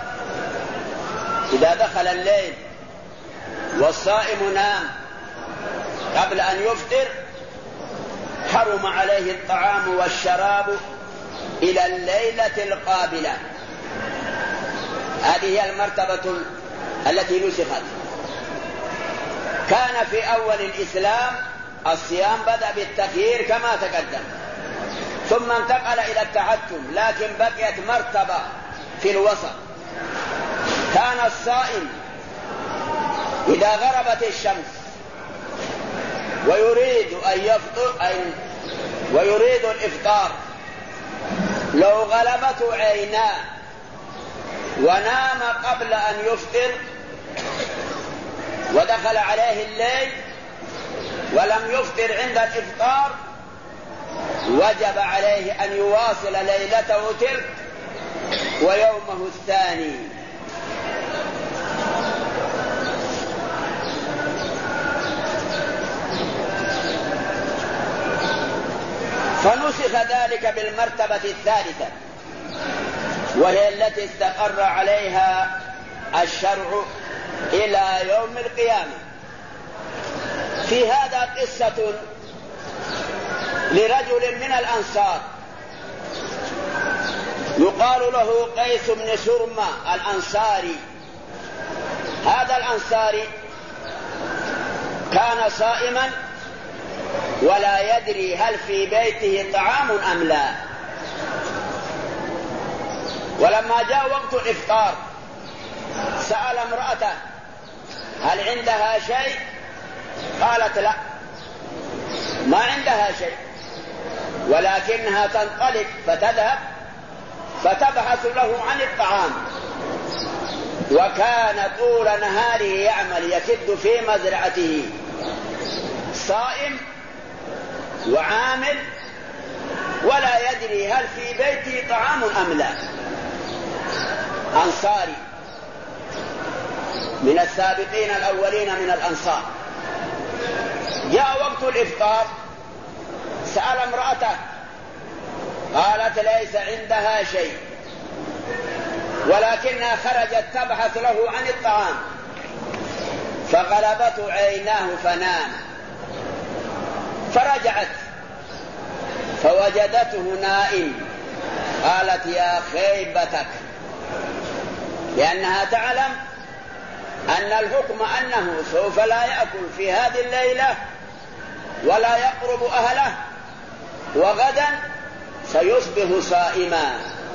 إذا دخل الليل والصائم نام قبل أن يفطر حرم عليه الطعام والشراب إلى الليلة القابلة. هذه هي المرتبة التي نسخت. كان في أول الإسلام الصيام بدأ بالتخيير كما تقدم، ثم انتقل إلى التحتم، لكن بقيت مرتبة في الوسط. كان الصائم إذا غربت الشمس ويريد أن يفطر ويريد الإفطار، لو غلبته عيناه ونام قبل أن يفطر ودخل عليه الليل ولم يفطر عند الإفطار، وجب عليه أن يواصل ليلته تلك ويومه الثاني. فنسخ ذلك بالمرتبة الثالثة، وهي التي استقر عليها الشرع إلى يوم القيامة. في هذا قصة لرجل من الأنصار يقال له قيس بن سرمة الأنصاري. هذا الأنصاري كان صائما ولا يدري هل في بيته طعام أم لا، ولما جاء وقت الإفطار سأل امرأته هل عندها شيء؟ قالت لا، ما عندها شيء، ولكنها تنطلق فتذهب فتبحث له عن الطعام. وكان طول نهاره يعمل يكد في مزرعته، صائم وعامل ولا يدري هل في بيته طعام أم لا. أنصاري من السابقين الأولين من الأنصار. جاء وقت الإفطار سأل امرأته قالت ليس عندها شيء، ولكنها خرجت تبحث له عن الطعام، فغلبته عيناه فنام. فرجعت فوجدته نائم، قالت يا خيبتك، لأنها تعلم أن الحكم أنه سوف لا يأكل في هذه الليلة ولا يقرب أهله، وغدا سيصبح صائما.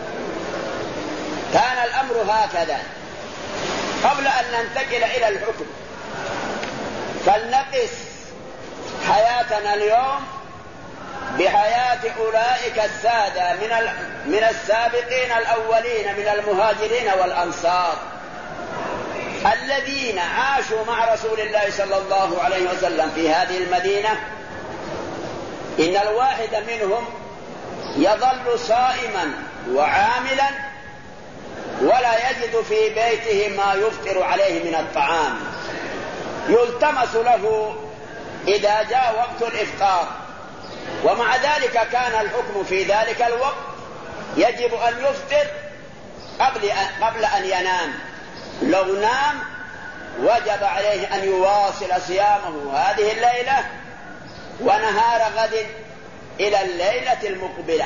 كان الأمر هكذا. قبل أن ننتقل إلى الحكم فلنقس حياتنا اليوم بحياة أولئك السادة من السابقين الأولين من المهاجرين والأنصار الذين عاشوا مع رسول الله صلى الله عليه وسلم في هذه المدينة. إن الواحد منهم يظل صائما وعاملا ولا يجد في بيته ما يفطر عليه من الطعام، يلتمس له إذا جاء وقت الإفطار. ومع ذلك كان الحكم في ذلك الوقت يجب أن يفطر قبل أن ينام. لو نام وجب عليه أن يواصل صيامه هذه الليلة ونهار غد إلى الليلة المقبلة.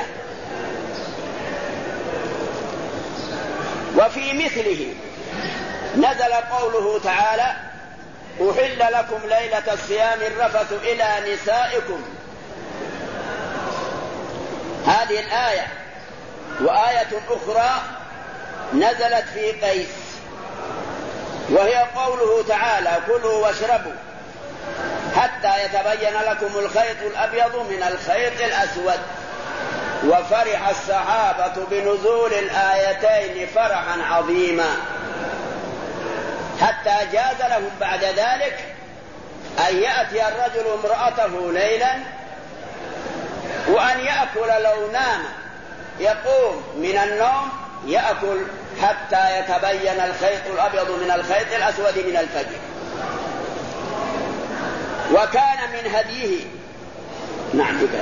وفي مثله نزل قوله تعالى أحل لكم ليلة الصيام الرفث إلى نسائكم. هذه الآية وآية أخرى نزلت في قيس، وهي قوله تعالى كلوا واشربوا حتى يتبين لكم الخيط الأبيض من الخيط الأسود. وفرح الصحابة بنزول الآيتين فرحا عظيما. حتى جاز لهم بعد ذلك أن يأتي الرجل امرأته ليلا وأن يأكل لو نام، يقوم من النوم يأكل حتى يتبين الخيط الأبيض من الخيط الأسود من الفجر. وكان من هديه. نعم اقرأ.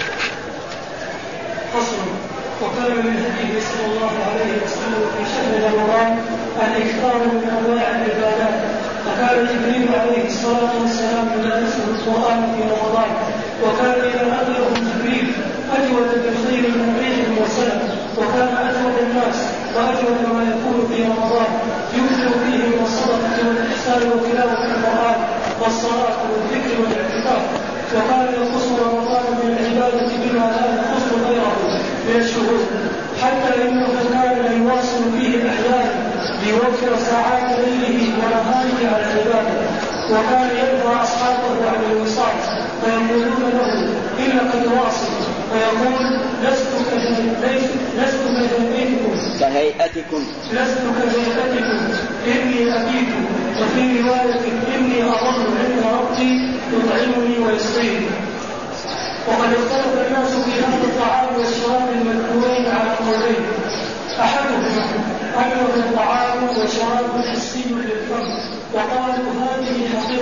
فصل. وكان من هديه صلى الله عليه وسلم في شهر رمضان الإكثار من أنواع العبادات، فكان جبريل عليه الصلاة والسلام يدرسه القرآن في رمضان، وكان إذا أبلغ جبريل أجود بالخير من ريح مرسلة، وكان أجود الناس وأجود ما يكون في رمضان، يكثر فيه من الصدقة والإحسان وتلاوة القرآن والصلاة والذكر والاعتكاف، وكان يخص رمضان من العبادة بما لا يخص غيره من الشهور، حتى إنه كان يواصل فيه أحيانا ليوفر ساعات ليله ونهاره على العبادة، وكان ينهى أصحابه عن الوصال فيقولون له إنك تواصل، فيقول لست كهيئتكم إني أبيت، وفي رواية إني أظل عند ربي يطعمني ويسقيني. وقد اختلف الناس في هذا الطعام والشراب المذكورين على قولين، أحدهما أنه الطعام والشراب حسي للفم، وقالوا وهذه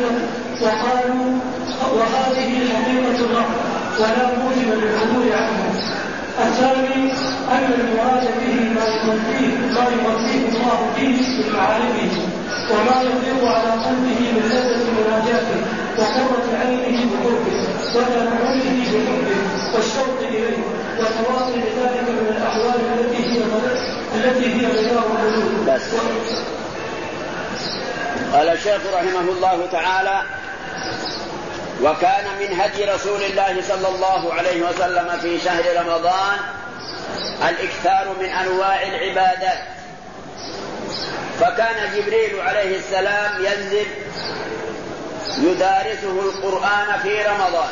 حقيقة الرب ولا موجب للعدول عنه. الثاني أن المراد به ما يغذيه الله به من معارفه، وما يفيض على قلبه من لذة مناجاته وقرة عينه بقربه وتنعمه بحبه والشوق إليه وتواصل ذلك من الأحوال التي هي غير القلوب. قال الشيخ رحمه الله تعالى: وكان من هدي رسول الله صلى الله عليه وسلم في شهر رمضان الإكثار من أنواع العبادات، فكان جبريل عليه السلام ينزل يدارسه القرآن في رمضان،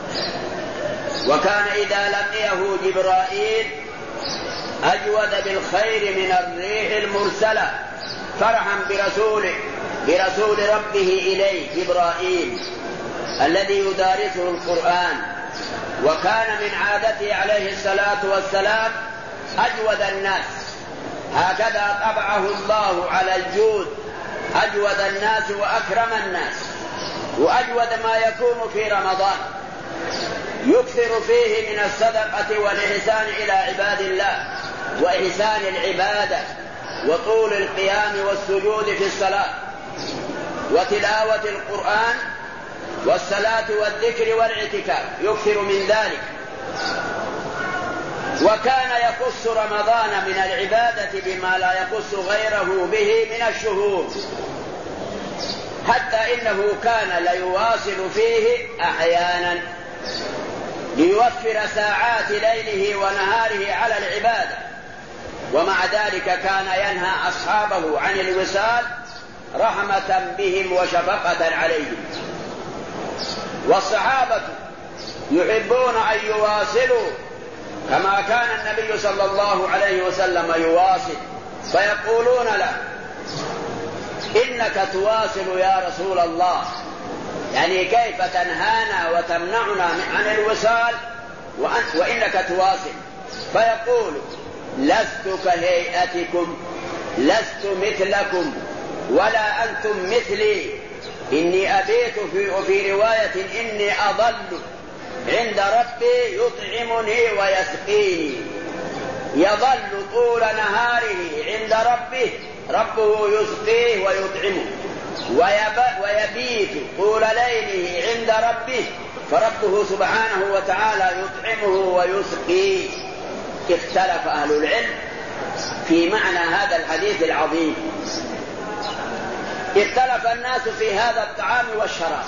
وكان إذا لقيه جبرائيل أجود بالخير من الريح المرسلة فرحا برسول ربه إليه جبرائيل الذي يدارسه القرآن. وكان من عادته عليه الصلاة والسلام أجود الناس، هكذا طبعه الله على الجود، أجود الناس وأكرم الناس، وأجود ما يكون في رمضان، يكثر فيه من الصدقة والإحسان إلى عباد الله وإحسان العبادة وطول القيام والسجود في الصلاة وتلاوة القرآن والصلاة والذكر والاعتكاف، يكثر من ذلك. وكان يخص رمضان من العبادة بما لا يخص غيره به من الشهور، حتى إنه كان ليواصل فيه أحيانا ليوفر ساعات ليله ونهاره على العبادة، ومع ذلك كان ينهى أصحابه عن الوصال رحمة بهم وشفقة عليهم. والصحابة يحبون أن يواصلوا كما كان النبي صلى الله عليه وسلم يواصل، فيقولون له: إنك تواصل يا رسول الله، يعني كيف تنهانا وتمنعنا عن الوصال وإنك تواصل؟ فيقول: لست كهيئتكم، لست مثلكم ولا أنتم مثلي، إني أبيت في رواية إني أظل عند ربي يطعمني ويسقيني. يظل طول نهاره عند ربه، ربه يسقيه ويطعمه، ويبيت طول ليله عند ربه، فربه سبحانه وتعالى يطعمه ويسقيه. اختلف أهل العلم في معنى هذا الحديث العظيم، اختلف الناس في هذا الطعام والشراب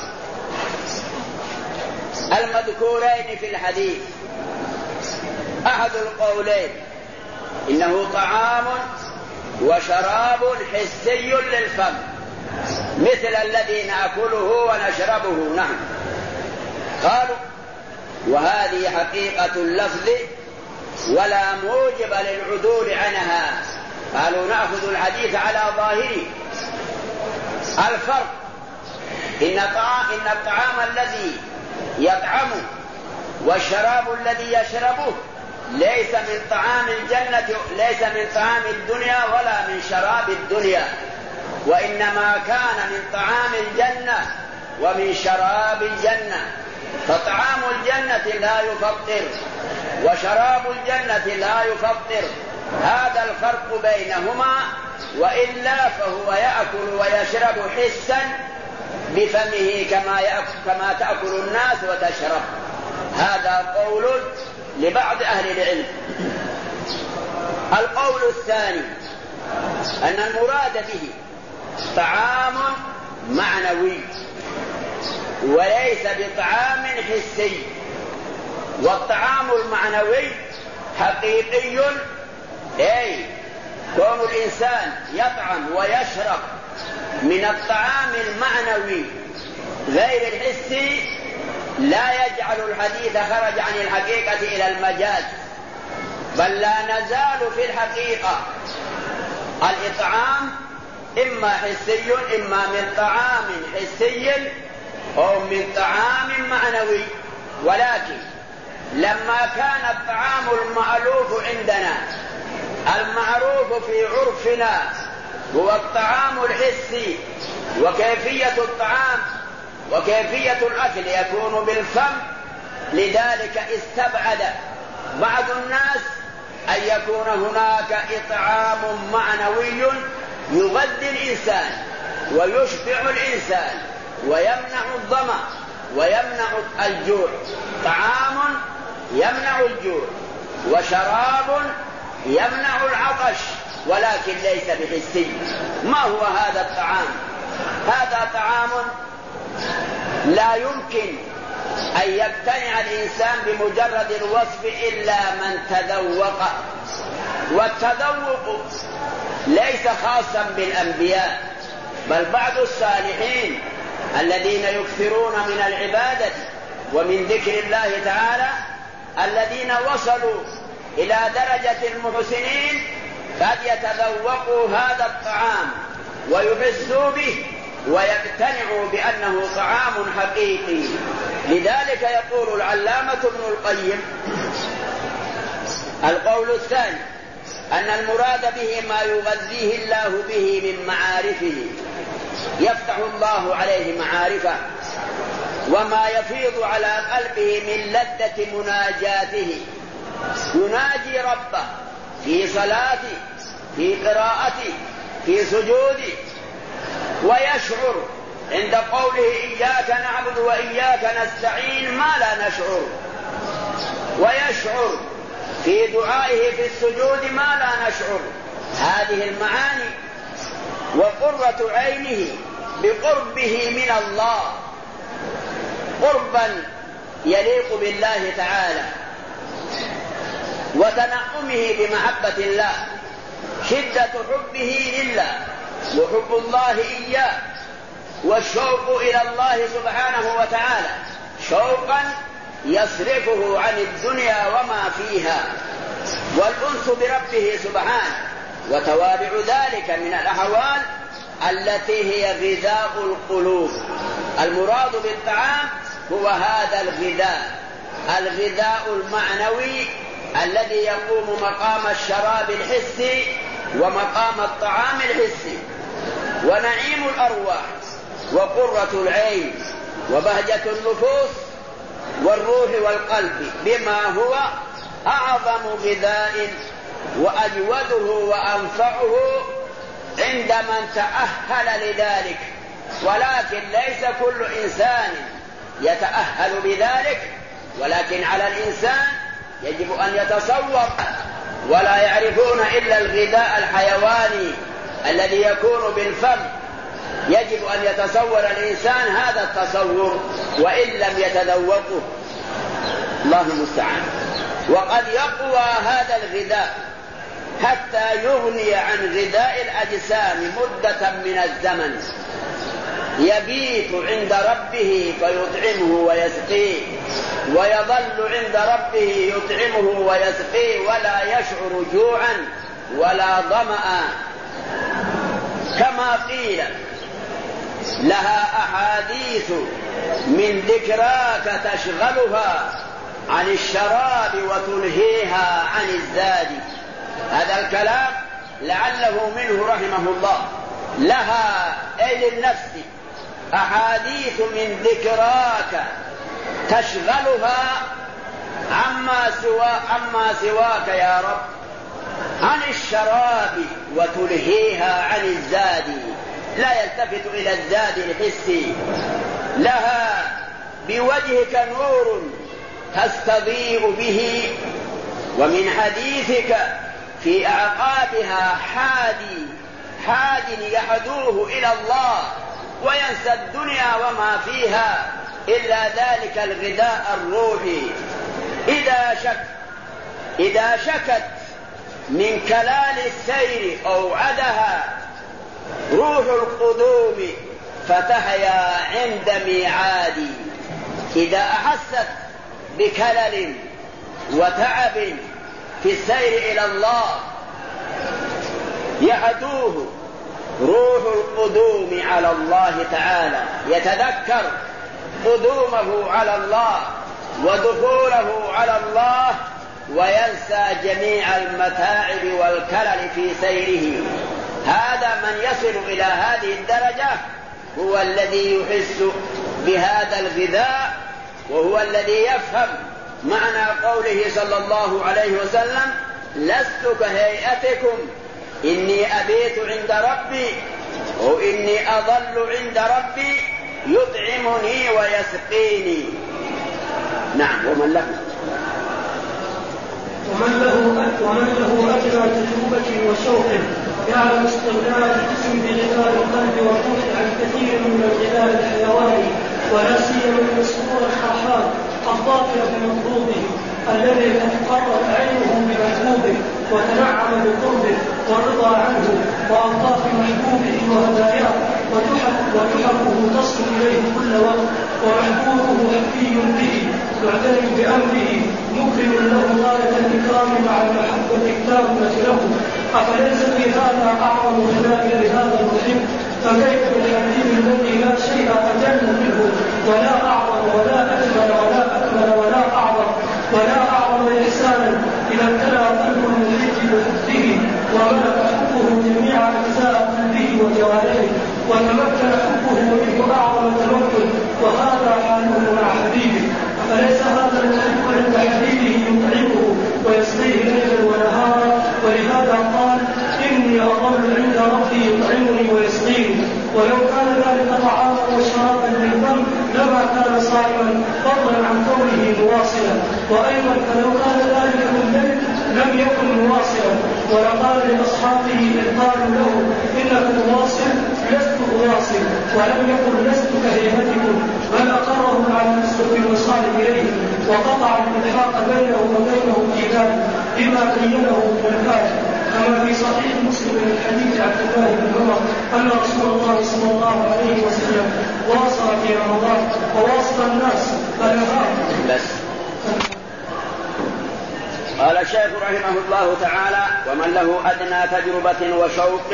المذكورين في الحديث. أحد القولين إنه طعام وشراب حسي للفم مثل الذي نأكله ونشربه. نعم. قالوا: وهذه حقيقة اللفظ ولا موجب للعدول عنها. قالوا: نأخذ الحديث على ظاهره الفرق إن الطعام الذي يطعمه والشراب الذي يشربه ليس من طعام الجنة، ليس من طعام الدنيا ولا من شراب الدنيا، وإنما كان من طعام الجنة ومن شراب الجنة. فطعام الجنة لا يفطر وشراب الجنة لا يفطر، هذا الفرق بينهما، وإلا فهو يأكل ويشرب حسا بفمه كما تأكل الناس وتشرب. هذا قول لبعض أهل العلم. القول الثاني أن المراد به طعام معنوي وليس بطعام حسي. والطعام المعنوي حقيقي، أي كون الإنسان يطعم ويشرب من الطعام المعنوي غير الحسي لا يجعل الحديث خرج عن الحقيقة إلى المجاز، بل لا نزال في الحقيقة. الإطعام إما حسي إما من طعام حسي أو من طعام معنوي. ولكن لما كان الطعام المألوف عندنا المعروف في عرفنا هو الطعام الحسي، وكيفية الطعام وكيفية الأكل يكون بالفم، لذلك استبعد بعض الناس أن يكون هناك إطعام معنوي يغذي الإنسان ويشبع الإنسان ويمنع الظمأ ويمنع الجوع. طعام يمنع الجوع وشراب يمنع العطش، ولكن ليس بحسي. ما هو هذا الطعام؟ هذا طعام لا يمكن أن يقتنع الإنسان بمجرد الوصف إلا من تذوق. والتذوق ليس خاصا بالأنبياء، بل بعض الصالحين الذين يكثرون من العبادة ومن ذكر الله تعالى، الذين وصلوا إلى درجة المحسنين، قد يتذوقوا هذا الطعام ويحسوا به ويقتنعوا بأنه طعام حقيقي. لذلك يقول العلامة ابن القيم: القول الثاني أن المراد به ما يغذيه الله به من معارفه، يفتح الله عليه معارفه، وما يفيض على قلبه من لذة مناجاته، يناجي ربه في صلاته في قراءته في سجوده، ويشعر عند قوله إياك نعبد وإياك نستعين ما لا نشعر، ويشعر في دعائه في السجود ما لا نشعر. هذه المعاني وقرة عينه بقربه من الله قربا يليق بالله تعالى، وتنعمه بمحبة الله، شدة حبه لله وحب الله إياه، والشوق إلى الله سبحانه وتعالى شوقا يصرفه عن الدنيا وما فيها، والأنس بربه سبحانه، وتوابع ذلك من الأحوال التي هي غذاء القلوب. المراد بالطعام هو هذا الغذاء المعنوي الذي يقوم مقام الشراب الحسي ومقام الطعام الحسي، ونعيم الأرواح وقرة العين وبهجة النفوس والروح والقلب، بما هو أعظم غذاء وأجوده وأنفعه عند من تأهل لذلك. ولكن ليس كل إنسان يتأهل بذلك، ولكن على الإنسان يجب أن يتصور، ولا يعرفون إلا الغذاء الحيواني الذي يكون بالفم. يجب أن يتصور الإنسان هذا التصور وإن لم يتذوقه، الله المستعان. وقد يقوى هذا الغذاء حتى يغني عن غذاء الأجسام مدة من الزمن، يبيت عند ربه فيطعمه ويسقيه، ويظل عند ربه يطعمه ويسقيه، ولا يشعر جوعا ولا ظمأ. كما قيل لها أحاديث من ذكراك تشغلها عن الشراب وتلهيها عن الزاد. هذا الكلام لعله منه رحمه الله. لها أي للنفس أحاديث من ذكراك تشغلها عما سواك يا رب عن الشراب وتلهيها عن الزاد. لا يلتفت إلى الزاد الحسي. لها بوجهك نور تستضيء به، ومن حديثك في أعقابها حاد يحدوه إلى الله وينسى الدنيا وما فيها إلا ذلك الغذاء الروحي. إذا شكت من كلال السير أوعدها روح القدوم فتحيا عند ميعاد. إذا أحست بكلل وتعب في السير إلى الله يحدوه روح القدوم على الله تعالى، يتذكر قدومه على الله ودخوله على الله وينسى جميع المتاعب والكلل في سيره. هذا من يصل إلى هذه الدرجة هو الذي يحس بهذا الغذاء، وهو الذي يفهم معنى قوله صلى الله عليه وسلم: لست كهيئتكم إني أبيت عند ربي وإني أظل عند ربي يطعمني ويسقيني. نعم. ومن له أجرى تجربة وشوق يعلم استغناء الجسم بغذاء القلب والروح عن كثير من الغذاء الحيواني، ولا سيما المسرور الفرحان الظافر بمطلوبه الذي قد قرت عينه بمحبوبه وتنعم بقربه والرضا عنه وألطاف محبوبه وهداياه، وتحبه تصل إليه كل وقت، ومحبوبه حفي به معتني بأمره مكرم له غاية الإكرام مع المحبة التامة له. أفليس في هذا أعظم غذاء لهذا المحب؟ فكيف بالحبيب الذي لا شيء أجل منه ولا أعظم ولا أجمل ولا أكمل ولا أعظم ولا أعظم إحسانا إذا امتلأ قلب المحب بحبه وملك حبه جميع أجزاء قلبه وجوارحه وتمكن حبه منه أعظم تمكن، وهذا حاله مع حبيبه. أفليس هذا المحب عند حبيبه يطعمه ويسقيه ليلا ونهارا؟ ولهذا قال: إني أظل عند ربي يطعمني ويسقيني. ولو كان ذلك طعاما وشرابا للفم لما كان صائما فضلا عن كونه مواصلا، وأيضا فلو كان ذلك بالليل لم يكن مواصلا. ولقال لأصحابه إذ قالوا له: إنك مواصل؟ لست مواصل. ولم يقل: لست كهيئتكم، بل أقرهم على نسبة الوصال إليه وقطع الإلحاق بينه وبينهم في ذلك بما بينه من الآية، كما في صحيح مسلم من حديث عبد الله بن عمر أن رسول الله صلى الله عليه وسلم واصل في رمضان وواصل الناس فنهاهم. بس قال الشيخ رحمه الله تعالى: ومن له أدنى تجربة وشوق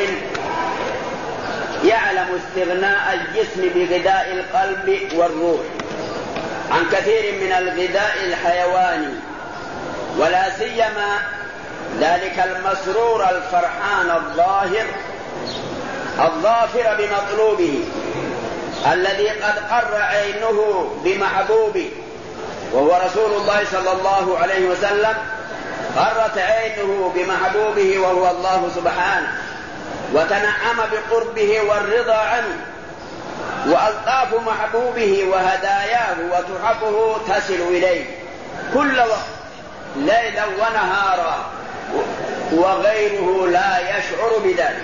يعلم استغناء الجسم بغذاء القلب والروح عن كثير من الغذاء الحيواني، ولا سيما ذلك المسرور الفرحان الظافر بمطلوبه الذي قد قر عينه بمحبوبه، وهو رسول الله صلى الله عليه وسلم. قرت عينه بمحبوبه وهو الله سبحانه، وتنعم بقربه والرضا عنه، وألطاف محبوبه وهداياه وتحبه تصل إليه كل وقت ليلا ونهارا، وغيره لا يشعر بذلك.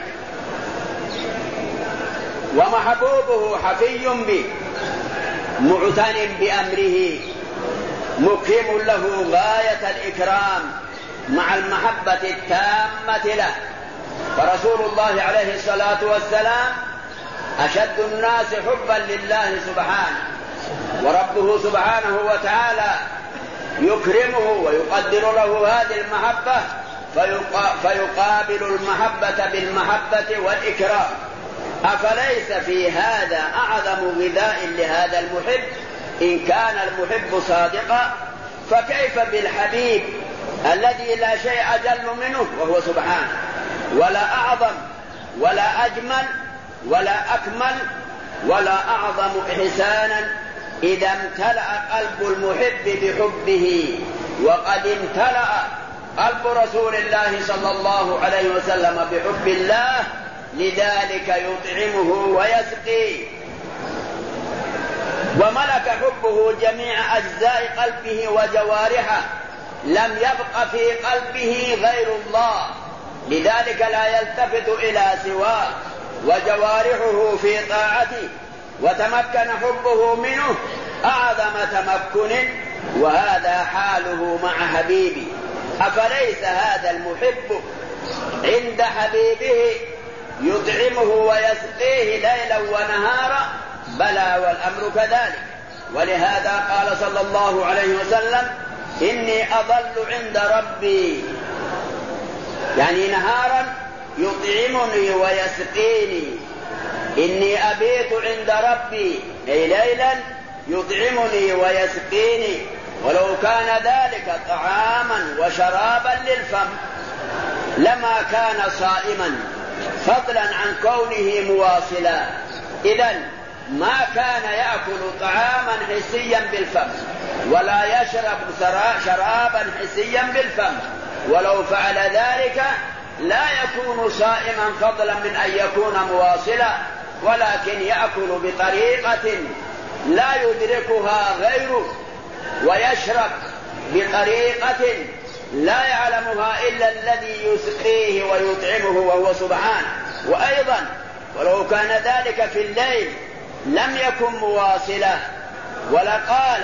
ومحبوبه حفي به معتن بأمره مكرم له غاية الإكرام مع المحبة التامة له. فرسول الله عليه الصلاة والسلام أشد الناس حبا لله سبحانه، وربه سبحانه وتعالى يكرمه ويقدر له هذه المحبة فيقابل المحبة بالمحبة والإكرام. أفليس في هذا أعظم غذاء لهذا المحب إن كان المحب صادقا؟ فكيف بالحبيب الذي لا شيء أجل منه وهو سبحانه، ولا أعظم ولا أجمل ولا أكمل ولا أعظم إحسانا إذا امتلأ قلب المحب بحبه، وقد امتلأ قلب رسول الله صلى الله عليه وسلم بحب الله، لذلك يطعمه ويسقيه. وملك حبه جميع أجزاء قلبه وجوارحه، لم يبق في قلبه غير الله، لذلك لا يلتفت إلى سواه، وجوارحه في طاعته، وتمكن حبه منه أعظم تمكن، وهذا حاله مع حبيبه. أفليس هذا المحب عند حبيبه يطعمه ويسقيه ليلا ونهارا؟ بلى والأمر كذلك. ولهذا قال صلى الله عليه وسلم: إني أظل عند ربي، يعني نهارا يطعمني ويسقيني، إني أبيت عند ربي أي ليلا يطعمني ويسقيني، ولو كان ذلك طعاما وشرابا للفم لما كان صائما، فضلا عن كونه مواصلا. إذن ما كان يأكل طعاما حسيا بالفم ولا يشرب شرابا حسيا بالفم، ولو فعل ذلك لا يكون صائما فضلا من أن يكون مواصلا، ولكن يأكل بطريقة لا يدركها غيره، ويشرب بطريقة لا يعلمها إلا الذي يسقيه ويطعمه وهو سبحانه. وأيضا ولو كان ذلك في الليل لم يكن مواصلا، ولقال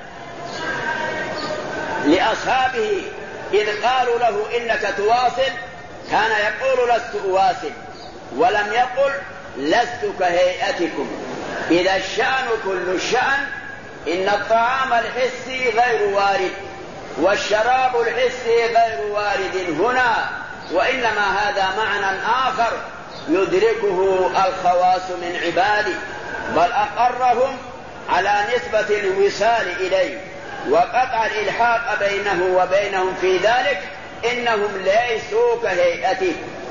لأصحابه إذ قالوا له إنك تواصل كان يقول لست أواصل، ولم يقل لست كهيئتكم. إذا الشأن كل الشأن، إن الطعام الحسي غير وارد والشراب الحسي غير وارد هنا، وإنما هذا معنى آخر يدركه الخواص من عباده، بل أقرهم على نسبة الوصال إليه وقطع الإلحاق بينه وبينهم في ذلك، إنهم ليسوا كهيئته،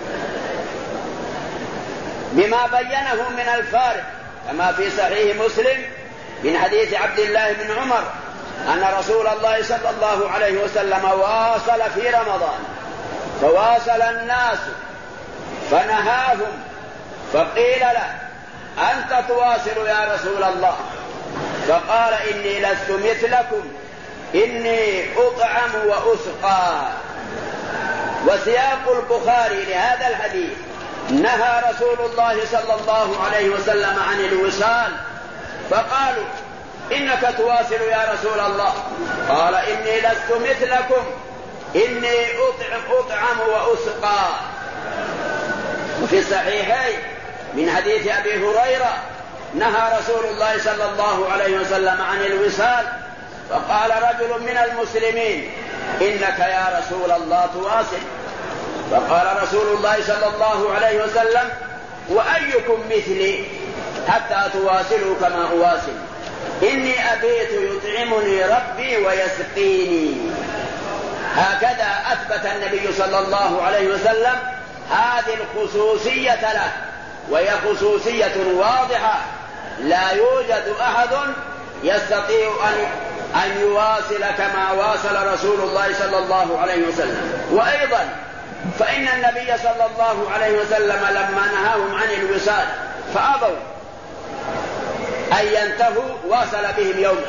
بما بينه من الفارق، كما في صحيح مسلم من حديث عبد الله بن عمر أن رسول الله صلى الله عليه وسلم واصل في رمضان، فواصل الناس فنهاهم، فقيل له: أنت تواصل يا رسول الله؟ فقال: إني لست مثلكم، إني أطعم وأسقى. وسياق البخاري لهذا الحديث: نهى رسول الله صلى الله عليه وسلم عن الوصال، فقالوا: إنك تواصل يا رسول الله؟ قال: إني لست مثلكم، إني أطعم وأسقى. وفي الصحيحين من حديث أبي هريرة: نهى رسول الله صلى الله عليه وسلم عن الوصال، فقال رجل من المسلمين: إنك يا رسول الله تواصل؟ فقال رسول الله صلى الله عليه وسلم: وأيكم مثلي حتى تواصلوا كما أواصل؟ إني أبيت يطعمني ربي ويسقيني. هكذا أثبت النبي صلى الله عليه وسلم هذه الخصوصية له، وهي خصوصية واضحة، لا يوجد أحد يستطيع أن يواصل كما واصل رسول الله صلى الله عليه وسلم. وأيضا فإن النبي صلى الله عليه وسلم لما نهاهم عن الوصال فأبوا أن ينتهوا، واصل بهم يوما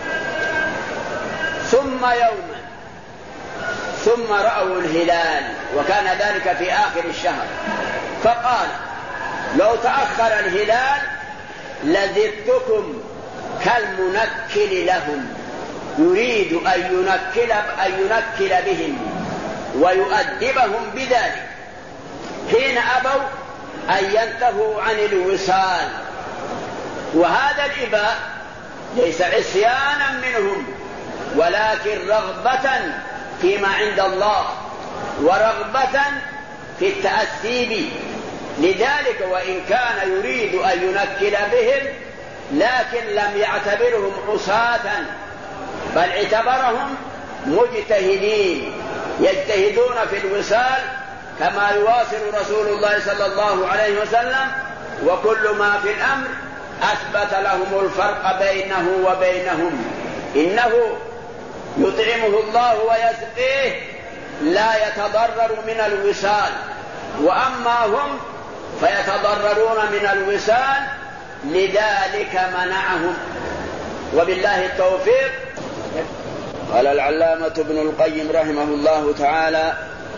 ثم يوما ثم رأوا الهلال، وكان ذلك في آخر الشهر، فقال: لو تأخر الهلال لزدتكم كالمنكل لهم، يريد أن ينكل بهم ويؤدبهم بذلك، حين أبوا أن ينتهوا عن الوصال. وهذا الإباء ليس عصيانا منهم، ولكن رغبة فيما عند الله، ورغبة في التأسي به، لذلك وإن كان يريد أن ينكل بهم لكن لم يعتبرهم عصاة، بل اعتبرهم مجتهدين يجتهدون في الوصال كما يواصل رسول الله صلى الله عليه وسلم، وكل ما في الأمر أثبت لهم الفرق بينه وبينهم. إنه يطعمه الله ويسقيه لا يتضرر من الوصال، وأما هم فيتضررون من الوصال، لذلك منعهم. وبالله التوفيق. قال العلامة ابن القيم رحمه الله تعالى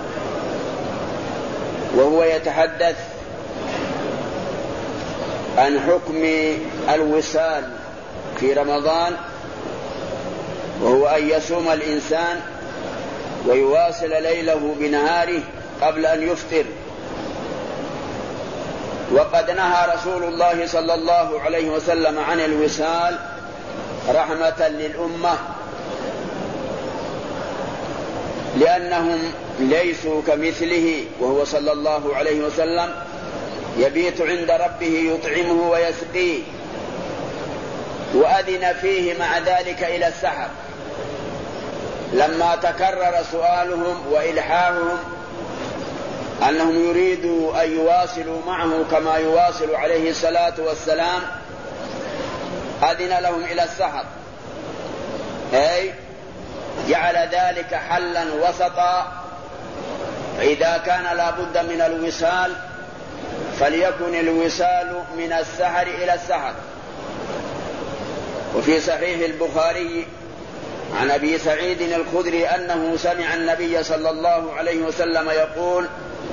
وهو يتحدث عن حكم الوصال في رمضان، وهو أن يصوم الإنسان ويواصل ليله بنهاره قبل أن يفطر. وقد نهى رسول الله صلى الله عليه وسلم عن الوصال رحمة للأمة، لأنهم ليسوا كمثله، وهو صلى الله عليه وسلم يبيت عند ربه يطعمه ويسقيه، وأذن فيه مع ذلك إلى السحر لما تكرر سؤالهم وإلحاحهم أنهم يريدوا أن يواصلوا معه كما يواصل عليه الصلاة والسلام، أذن لهم إلى السحر، أي جعل ذلك حلا وسطا. إذا كان لا بد من الوصال فليكن الوصال من السحر إلى السحر. وفي صحيح البخاري عن أبي سعيد الخدري أنه سمع النبي صلى الله عليه وسلم يقول: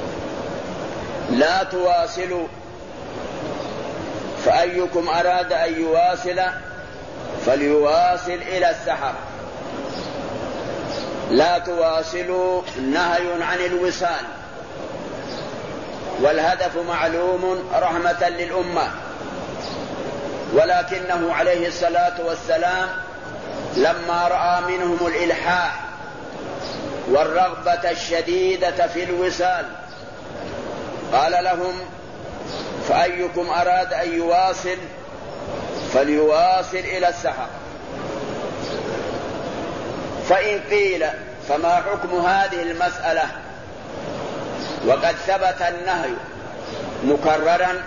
لا تواصلوا، فأيكم أراد أن يواصل فليواصل إلى السحر. لا تواصلوا نهي عن الوصال، والهدف معلوم رحمة للأمة، ولكنه عليه الصلاة والسلام لما رأى منهم الإلحاح والرغبة الشديدة في الوصال قال لهم: فأيكم أراد أن يواصل فليواصل إلى السحر. فإن قيل فما حكم هذه المسألة وقد ثبت النهي مكررا،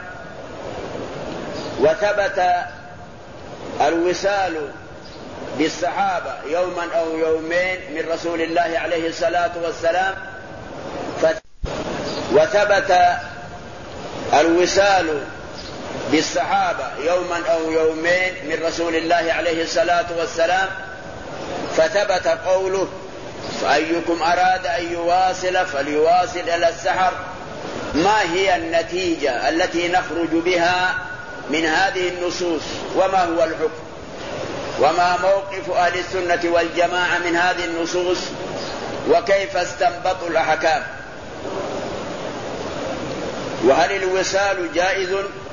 وثبت الوصال بالصحابة يوما أو يومين من رسول الله عليه الصلاة والسلام، وثبت الوصال بالصحابة يوما أو يومين من رسول الله عليه الصلاة والسلام، فثبت قوله: فأيكم أراد أن يواصل فليواصل إلى السحر. ما هي النتيجة التي نخرج بها من هذه النصوص، وما هو الحكم، وما موقف أهل السنة والجماعة من هذه النصوص، وكيف استنبطوا الأحكام؟ وهل الوصال جائز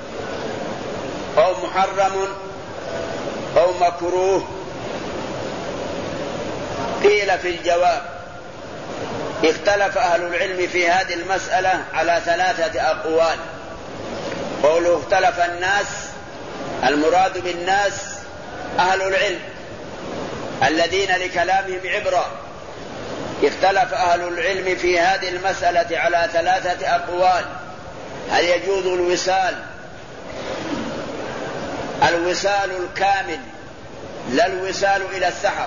أو محرم أو مكروه؟ قيل في الجواب: اختلف أهل العلم في هذه المسألة على 3 أقوال. قوله اختلف الناس، المراد بالناس أهل العلم الذين لكلامهم عبرة. اختلف أهل العلم في هذه المسألة على 3 أقوال. هل يجوز الوصال الكامل، لا الوصال إلى السحر؟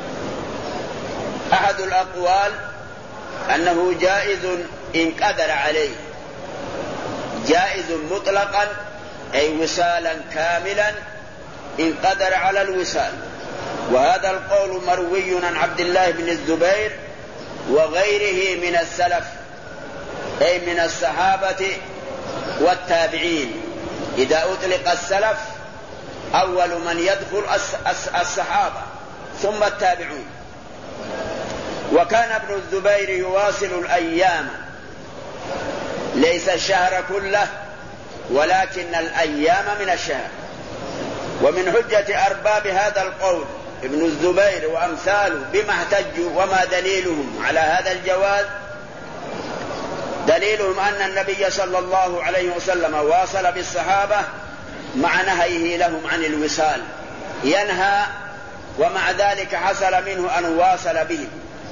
أحد الأقوال أنه جائز إن قدر عليه، جائز مطلقا، أي وصالا كاملا إن قدر على الوصال. وهذا القول مروي عن عبد الله بن الزبير وغيره من السلف، أي من الصحابة والتابعين. إذا أطلق السلف أول من يدخل الصحابة ثم التابعون. وكان ابن الزبير يواصل الأيام، ليس الشهر كله ولكن الأيام من الشهر. ومن حجة أرباب هذا القول ابن الزبير وأمثاله بما احتجوا وما دليلهم على هذا الجواز دليلهم أن النبي صلى الله عليه وسلم واصل بالصحابة مع نهيه لهم عن الوصال، ينهى ومع ذلك حصل منه أن واصل بهم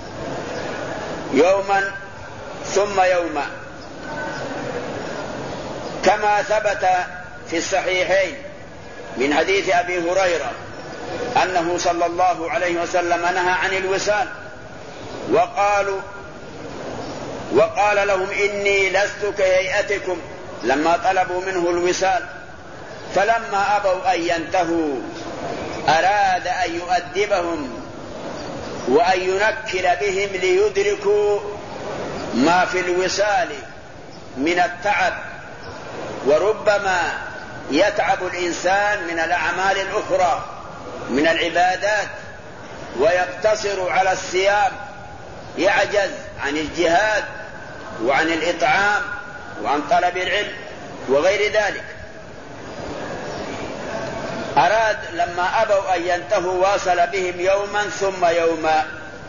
يوما ثم يوما، كما ثبت في الصحيحين من حديث أبي هريرة أنه صلى الله عليه وسلم نهى عن الوصال، وقال لهم إني لست كهيئتكم لما طلبوا منه الوصال، فلما أبوا أن ينتهوا أراد أن يؤدبهم وأن ينكل بهم ليدركوا ما في الوصال من التعب، وربما يتعب الإنسان من الأعمال الأخرى من العبادات ويقتصر على الصيام، يعجز عن الجهاد وعن الإطعام وعن طلب العلم وغير ذلك. أراد لما أبوا أن ينتهوا واصل بهم يوما ثم يوما،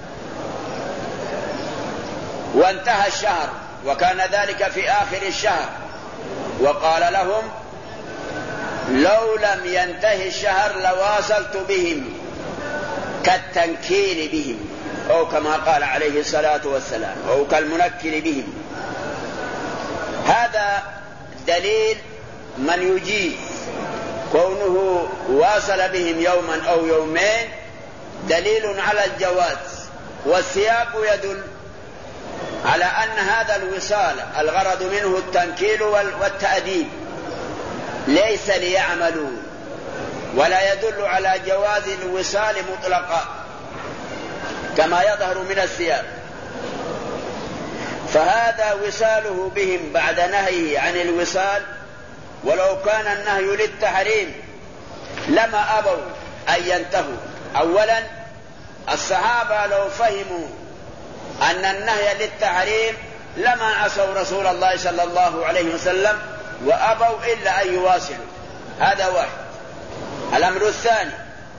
وانتهى الشهر وكان ذلك في آخر الشهر، وقال لهم لو لم ينتهي الشهر لواصلت بهم كالتنكيل بهم، أو كما قال عليه الصلاة والسلام، أو كالمنكل بهم. هذا دليل من يجيز كونه واصل بهم يوما أو يومين، دليل على الجواز، والسياق يدل على أن هذا الوصال الغرض منه التنكيل والتأديب، ليس ليعملوا، ولا يدل على جواز الوصال مطلقا كما يظهر من السياق. فهذا وصاله بهم بعد نهيه عن الوصال، ولو كان النهي للتحريم لما أبوا أن ينتهوا. أولا الصحابة لو فهموا أن النهي للتحريم لما عصوا رسول الله صلى الله عليه وسلم وأبوا إلا أن يواصلوا، هذا واحد. الأمر الثاني،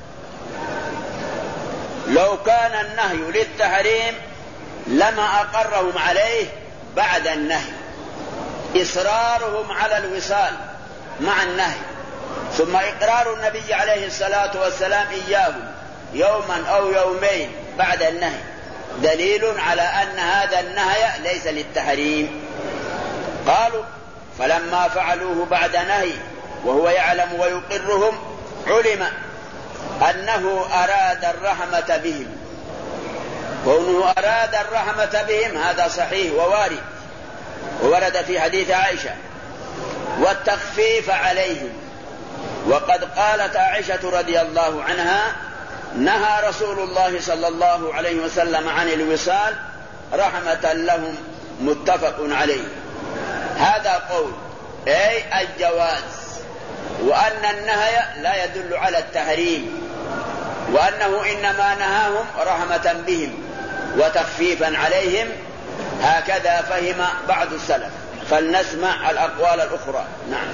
لو كان النهي للتحريم لما أقرهم عليه بعد النهي، إصرارهم على الوصال مع النهي ثم إقرار النبي عليه الصلاة والسلام إياهم يوما أو يومين بعد النهي دليل على أن هذا النهي ليس للتحريم. قالوا فلما فعلوه بعد نهي وهو يعلم ويقرهم علم أنه أراد الرحمة بهم. كونه أراد الرحمة بهم هذا صحيح ووارد، وورد في حديث عائشة، والتخفيف عليهم. وقد قالت عائشة رضي الله عنها نهى رسول الله صلى الله عليه وسلم عن الوصال رحمة لهم، متفق عليه. هذا قول أي الجواز، وأن النهي لا يدل على التحريم، وأنه إنما نهاهم رحمة بهم وتخفيفا عليهم، هكذا فهم بعض السلف. فلنسمع الأقوال الأخرى. نعم.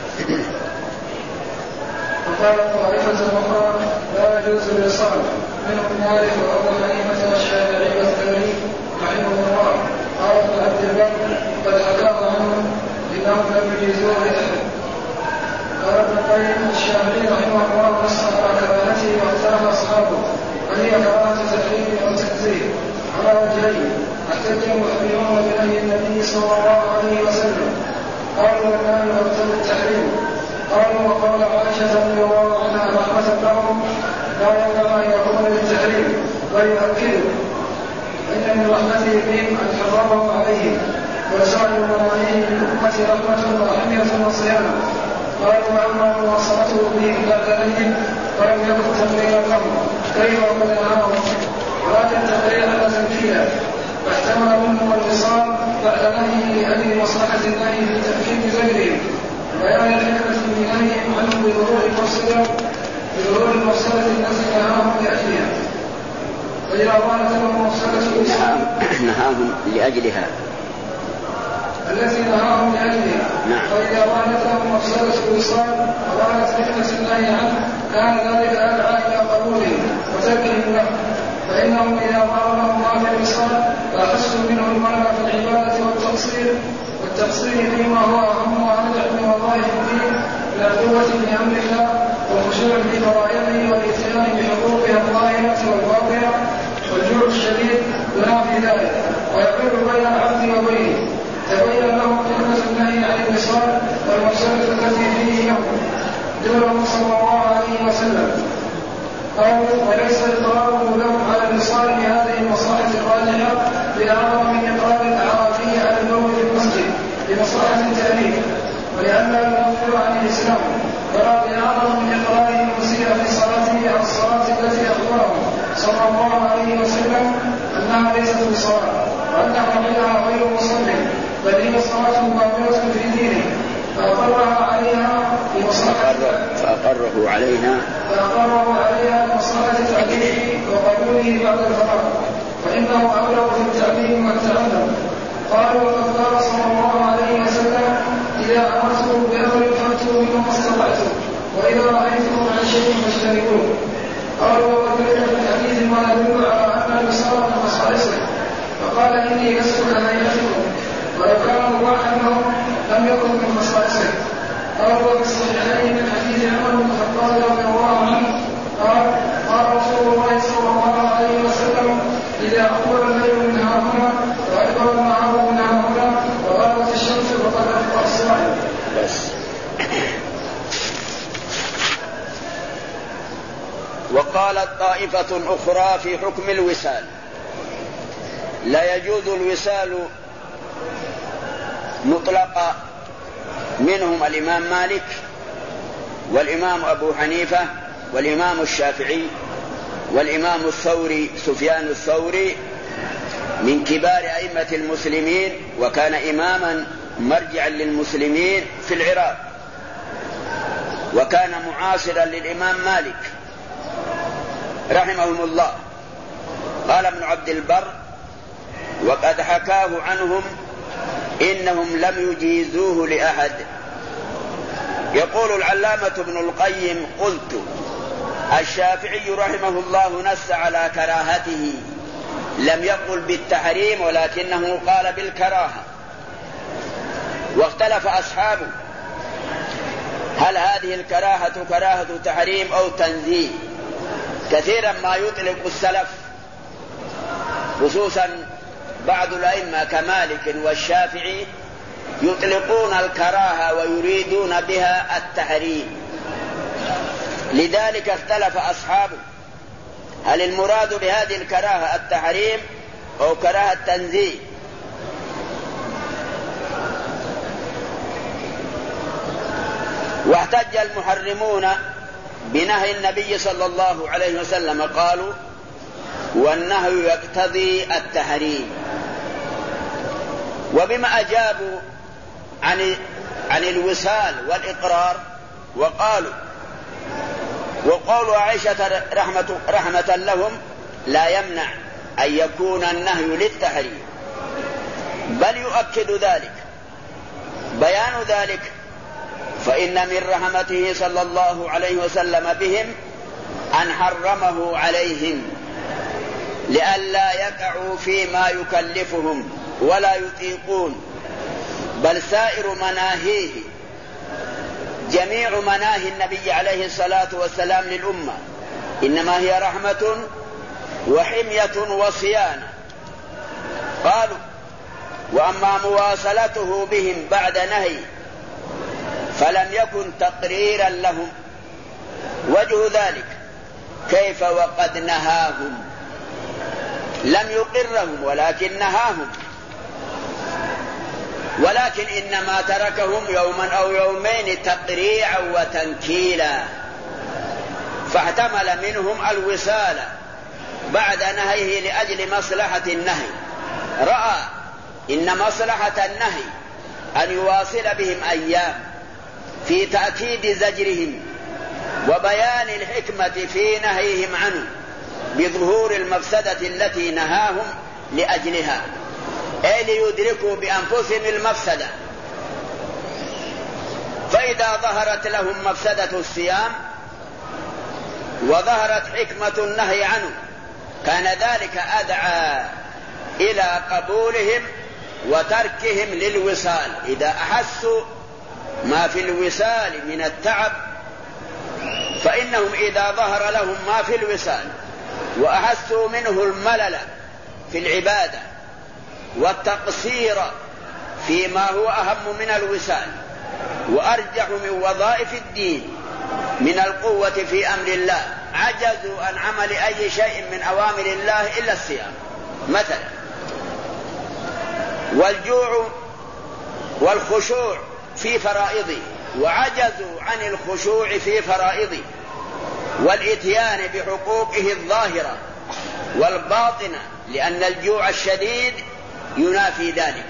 وقال طائفة أخرى لا يجوز الوصال، منهم مالك وأبو حنيفة والشافعي والثوري رحمه الله. قال ابن عبد البر قد حكاه عنهم إنهم لم يجيزوه لأحد. قال ابن القيم الشافعي رحمه الله نص على كراهته واختلف أصحابه، وهي كراهة تحريم أو تنزيه على وجهين. احتج المحرمون بنهي النبي صلى الله عليه وسلم، قالوا والنهي يقتضي التحريم. قالوا وقال عائشة رضي الله عنها رحمة لهم لا ينبغي أن يكون للتحريم بل يؤكدوا إن من رحمته بهم أن حرمهم عليهم، وسائر المناهيه للأمة رحمة ورحمة وصيانة. قالوا وأما مواصلته بهم بعد نهيهم ولم يكن تقريرا لهم كيف وقد نهاهم، ولكن تقريرا تنفيذا، فاحتمل منهم الوصال بعد نهيه لأجل مصلحة النهي لتأكيد زجرهم بيان الحكمة في نهيهم عنه بظهور المفسدة التي نهاهم لأجلها. فإذا ظهرت لهم مفسدة الإسلام نهاهم لأجلها التي نهاهم لأجلها، فإذا ظهرت لهم مفسدة الوصال وظهرت حكمة النهي عنه كان ذلك أدعى إلى قبوله وتركهم له، فإنهم إذا ظهر لهم ما في الوصال فأحسوا منه المعنى في العبادة والتقصير والتقصير فيما هو أهم وأرجح من وظائف الدين من القوة بأمر الله والخشوع في فرائضه والإتيان بحقوقها الظاهرة والباطنة والجوع الشديد ينافي ذلك ويقول بين العبد وبينه تبين له حكمة النهي عن الوصال والمفسدة التي فيه له دونه صلى الله عليه وسلم. قالوا وليس إقراره لهم على الوصال بهذه المصلحة الراجحة بأعظم من إقرار الأعرافي على النوم في المسجد بمصلحة التأليف ولأن المغفور عن الإسلام ولا بأعظم من إقرار المسيء في صلاته على الصلاة التي أخبره صلى الله عليه وسلم أنها ليست بصلاة وأنه عليها غير مصلٍ بل هي صلاة باطلة في دينه فأقره عليها بمصلحة تأليفه وقبوله بعد الفراغ فإنه أبلغ في التعليم والتعلم. قالوا وقد قال صلى الله عليه وسلم إذا أمرتم بأمر فأتوا منه ما استطعتم وإذا رأيتم عن شيء فاجتنبوه. قالوا وقد ورد في الحديث ما يدل على أن الوصال من خصائصه فقال إني لست كهيئتكم ولو كان مباحا لهم لم يكن من خصائصه. قالوا وفي الصحيحين من حديث عمر بن الخطاب رضي الله عنه قال رسول الله صلى الله عليه وسلم إذا أقبل الليل من هاهنا وأدبر النهار من هاهنا وغابت الشمس فقد أفطر الصائم. وقالت طائفة أخرى في حكم الوصال لا يجوز الوصال مطلقا منهم الإمام مالك والإمام أبو حنيفة والإمام الشافعي والإمام الثوري سفيان الثوري من كبار أئمة المسلمين وكان إماما مرجعا للمسلمين في العراق وكان معاصرا للإمام مالك رحمهم الله. قال ابن عبد البر وقد حكاه عنهم إنهم لم يجيزوه لأحد. يقول العلامة ابن القيم قلت الشافعي رحمه الله نص على كراهته لم يقل بالتحريم ولكنه قال بالكراهة واختلف أصحابه هل هذه الكراهة كراهة تحريم أو تنزيه. كثيرا ما يطلق السلف خصوصا بعض الأئمة كمالك والشافعي يطلقون الكراهة ويريدون بها التحريم. لذلك اختلف أصحابه هل المراد بهذه الكراهة التحريم أو كراهة التنزيه. واحتج المحرمون بنهي النبي صلى الله عليه وسلم قالوا والنهي يقتضي التحريم. وبما أجابوا عن الوصال والإقرار وقالوا عائشة رحمة لهم لا يمنع أن يكون النهي للتحريم بل يؤكد ذلك. بيان ذلك فإن من رحمته صلى الله عليه وسلم بهم أن حرمه عليهم لئلا يقعوا فيما يكلفهم ولا يطيقون بل سائر مناهيه جميع مناهي النبي عليه الصلاة والسلام للأمة إنما هي رحمة وحمية وصيانة. قالوا وأما مواصلته بهم بعد نهي فلم يكن تقريرا لهم. وجه ذلك كيف وقد نهاهم لم يقرهم ولكن نهاهم ولكن إنما تركهم يوما أو يومين تقريعا وتنكيلا فاحتمل منهم الوصال بعد نهيه لأجل مصلحة النهي. رأى إن مصلحة النهي أن يواصل بهم أيام في تأكيد زجرهم وبيان الحكمة في نهيهم عنه بظهور المفسدة التي نهاهم لأجلها أي ليدركوا بأنفسهم المفسدة. فإذا ظهرت لهم مفسدة الصيام وظهرت حكمة النهي عنه كان ذلك أدعى إلى قبولهم وتركهم للوصال. إذا أحسوا ما في الوصال من التعب فإنهم إذا ظهر لهم ما في الوصال وأحسوا منه الملل في العبادة والتقصير فيما هو أهم من الوصال وأرجح من وظائف الدين من القوة في أمر الله، عجزوا عن عمل أي شيء من أوامر الله إلا الصيام مثلا. والجوع والخشوع في فرائضه، وعجزوا عن الخشوع في فرائضه والإتيان بحقوقه الظاهرة والباطنة، لأن الجوع الشديد ينافي ذلك.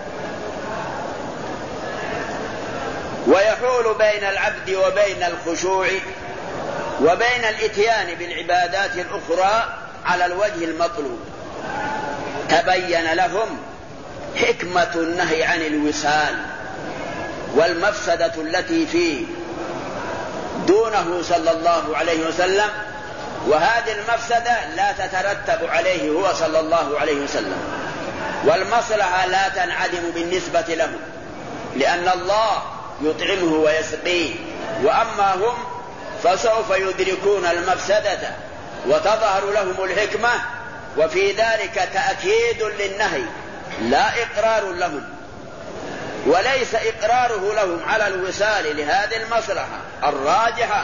ويحول بين العبد وبين الخشوع وبين الإتيان بالعبادات الأخرى على الوجه المطلوب. تبين لهم حكمة النهي عن الوصال والمفسدة التي فيه دونه صلى الله عليه وسلم، وهذه المفسدة لا تترتب عليه هو صلى الله عليه وسلم، والمصلحة لا تنعدم بالنسبة له، لأن الله يطعمه ويسقيه، وأما هم فسوف يدركون المفسدة وتظهر لهم الحكمة، وفي ذلك تأكيد للنهي لا إقرار لهم. وليس إقراره لهم على الوصال لهذه المصلحة الراجحة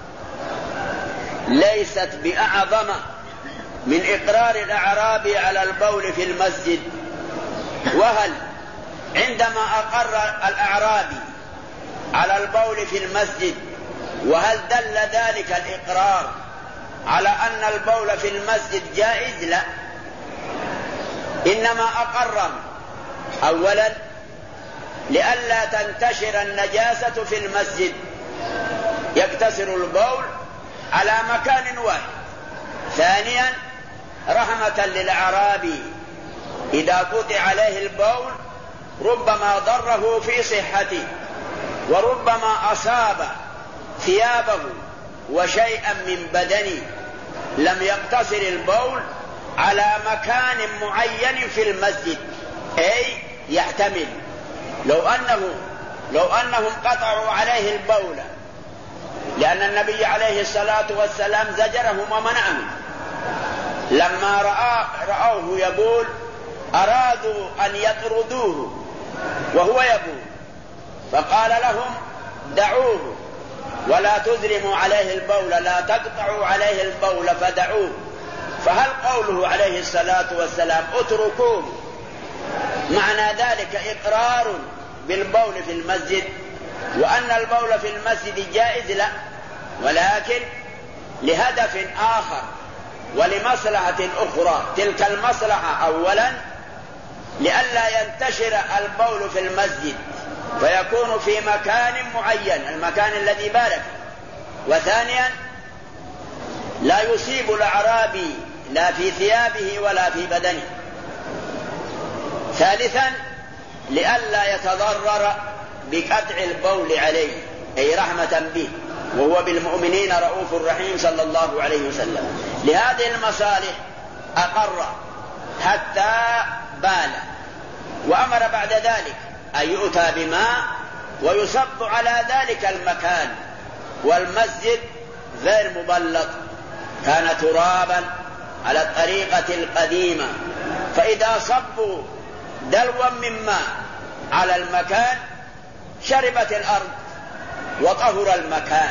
ليست بأعظم من إقرار الأعرابي على البول في المسجد. وهل عندما أقر الأعرابي على البول في المسجد وهل دل ذلك الإقرار على أن البول في المسجد جائز؟ لا، إنما أقره أولا لئلا تنتشر النجاسة في المسجد، يقتصر البول على مكان واحد. ثانيا رحمة للأعرابي، إذا قطع عليه البول ربما ضره في صحته وربما أصاب ثيابه وشيئا من بدنه، لم يقتصر البول على مكان معين في المسجد، أي يحتمل لو أنهم قطعوا عليه البول، لأن النبي عليه الصلاة والسلام زجرهم ومنعهم لما رأوه يبول، أرادوا أن يطردوه وهو يبول، فقال لهم دعوه ولا تزرموا عليه البول، لا تقطعوا عليه البول فدعوه. فهل قوله عليه الصلاة والسلام اتركوه معنى ذلك إقرار بالبول في المسجد وأن البول في المسجد جائز؟ لا، ولكن لهدف آخر ولمصلحة أخرى. تلك المصلحة أولا لئلا ينتشر البول في المسجد فيكون في مكان معين، المكان الذي بارك. وثانيا لا يصيب الأعرابي لا في ثيابه ولا في بدنه. ثالثا لئلا يتضرر بقطع البول عليه، أي رحمة به، وهو بالمؤمنين رؤوف رحيم صلى الله عليه وسلم. لهذه المصالح أقر حتى بال، وأمر بعد ذلك أن يؤتى بماء ويصب على ذلك المكان. والمسجد غير مبلط، كان ترابا على الطريقة القديمة، فإذا صبوا دلوا من ماء على المكان شربت الأرض وطهر المكان.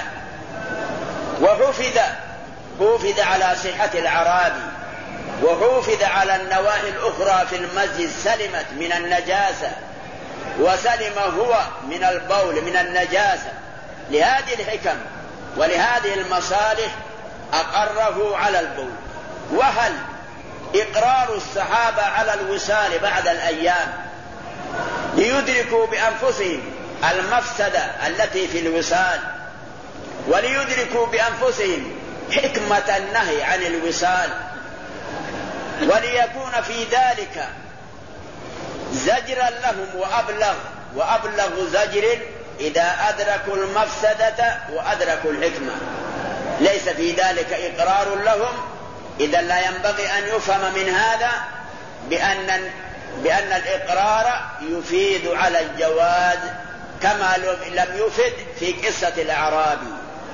وحفظ على صحة الأعرابي، وحفظ على النواحي الأخرى في المسجد، سلمت من النجاسة وسلم هو من البول من النجاسة. لهذه الحكم ولهذه المصالح أقره على البول. وهل إقرار الصحابة على الوصال بعد الأيام ليدركوا بأنفسهم المفسدة التي في الوصال وليدركوا بأنفسهم حكمة النهي عن الوصال، وليكون في ذلك زجرا لهم وأبلغ زجر إذا أدركوا المفسدة وأدركوا الحكمة. ليس في ذلك إقرار لهم، إذا لا ينبغي أن يفهم من هذا بأن بأن الإقرار يفيد على الجواز كما لم يفد في قصة الأعرابي.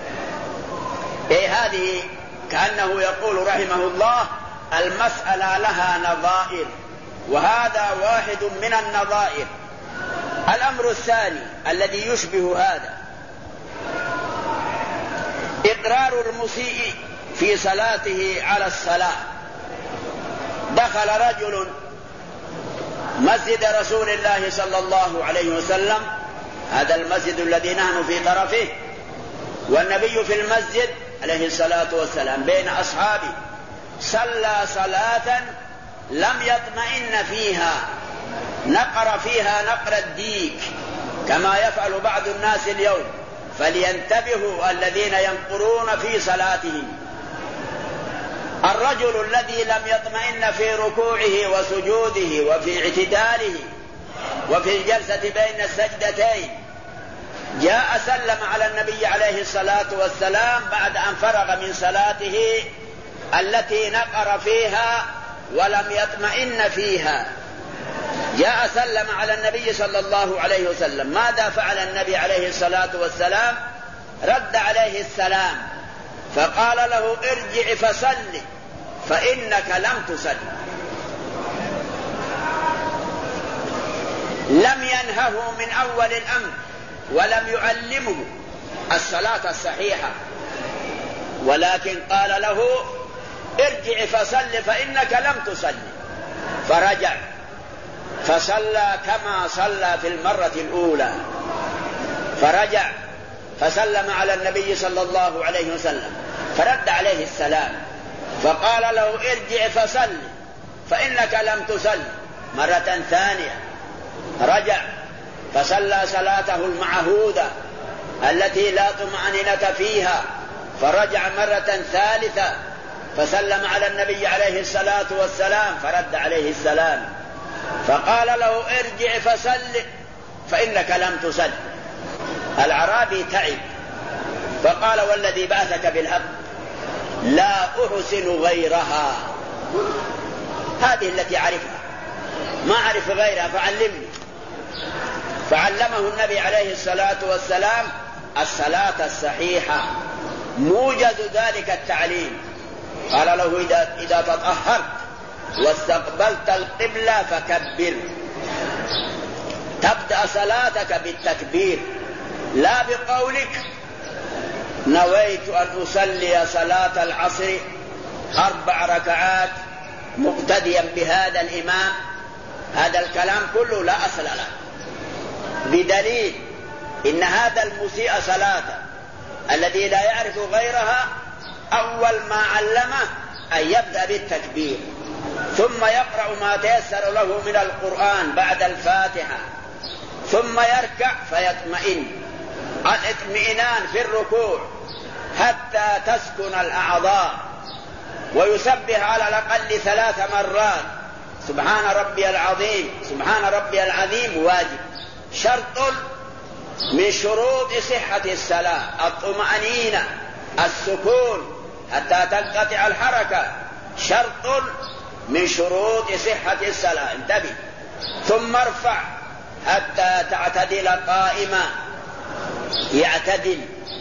هذه كأنه يقول رحمه الله المسألة لها نظائر، وهذا واحد من النظائر. الأمر الثاني الذي يشبه هذا إقرار المسيء في صلاته على الصلاة. دخل رجل مسجد رسول الله صلى الله عليه وسلم، هذا المسجد الذي نحن في طرفه، والنبي في المسجد عليه الصلاة والسلام بين أصحابه، صلى صلاة لم يطمئن فيها، نقر فيها نقر الديك كما يفعل بعض الناس اليوم، فلينتبهوا الذين ينقرون في صلاتهم. الرجل الذي لم يطمئن في ركوعه وسجوده وفي اعتداله وفي الجلسة بين السجدتين جاء سلم على النبي عليه الصلاة والسلام بعد أن فرغ من صلاته التي نقر فيها ولم يطمئن فيها. جاء سلم على النبي صلى الله عليه وسلم. ماذا فعل النبي عليه الصلاة والسلام؟ رد عليه السلام فقال له ارجع فصل فإنك لم تصل. لم ينهه من أول الأمر ولم يعلمه الصلاة الصحيحة، ولكن قال له ارجع فصل فإنك لم تصل. فرجع فصلى كما صلى في المرة الأولى. فرجع فسلم على النبي صلى الله عليه وسلم فرد عليه السلام فقال له ارجع فصل فإنك لم تصل مرة ثانية. رجع فصلى صلاته المعهودة التي لا طمأنينة فيها. فرجع مرة ثالثة فسلم على النبي عليه الصلاة والسلام فرد عليه السلام فقال له ارجع فصل فإنك لم تصل. الأعرابي تعب فقال والذي بعثك بالحق لا أحسن غيرها، هذه التي أعرفها ما أعرف غيرها فعلمني. فعلمه النبي عليه الصلاة والسلام الصلاة الصحيحة، موجز ذلك التعليم. قال له إذا تطهرت واستقبلت القبلة فكبر، تبدأ صلاتك بالتكبير لا بقولك نويت أن أصلي صلاة العصر 4 ركعات مقتديا بهذا الإمام. هذا الكلام كله لا أصل له، بدليل إن هذا المسيء صلاته الذي لا يعرف غيرها أول ما علمه أن يبدأ بالتكبير ثم يقرأ ما تيسر له من القرآن بعد الفاتحة ثم يركع فيطمئن. الاطمئنان في الركوع حتى تسكن الأعضاء ويسبح على الأقل 3 مرات سبحان ربي العظيم سبحان ربي العظيم واجب. شرط من شروط صحة الصلاة الطمأنينة السكون حتى تنقطع الحركة، شرط من شروط صحة الصلاة. انتبه. ثم ارفع حتى تعتدل قائما، يعتدل،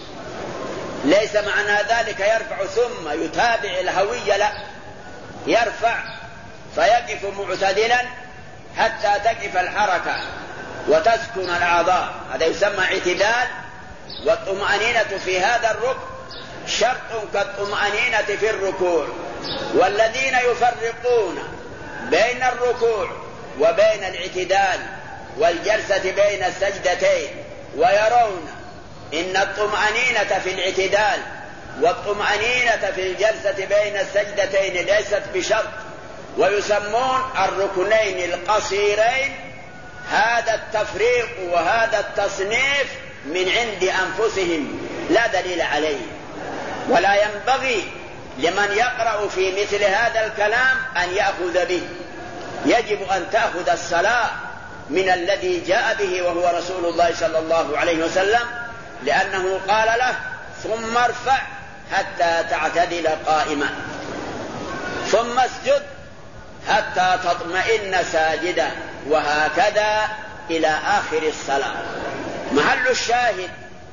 ليس معنى ذلك يرفع ثم يتابع الهوية، لا، يرفع فيقف معتدلا حتى تقف الحركة وتسكن الأعضاء، هذا يسمى اعتدال. والطمأنينة في هذا الركن شرط كالطمأنينة في الركوع. والذين يفرقون بين الركوع وبين الاعتدال والجلسة بين السجدتين ويرون إن الطمأنينة في الاعتدال والطمأنينة في الجلسة بين السجدتين ليست بشرط، ويسمون الركنين القصيرين، هذا التفريق وهذا التصنيف من عند أنفسهم لا دليل عليه. ولا ينبغي لمن يقرأ في مثل هذا الكلام أن يأخذ به، يجب أن تأخذ الصلاة من الذي جاء به وهو رسول الله صلى الله عليه وسلم، لأنه قال له ثم ارفع حتى تعتدل قائما ثم اسجد حتى تطمئن ساجدا، وهكذا إلى آخر الصلاة. محل الشاهد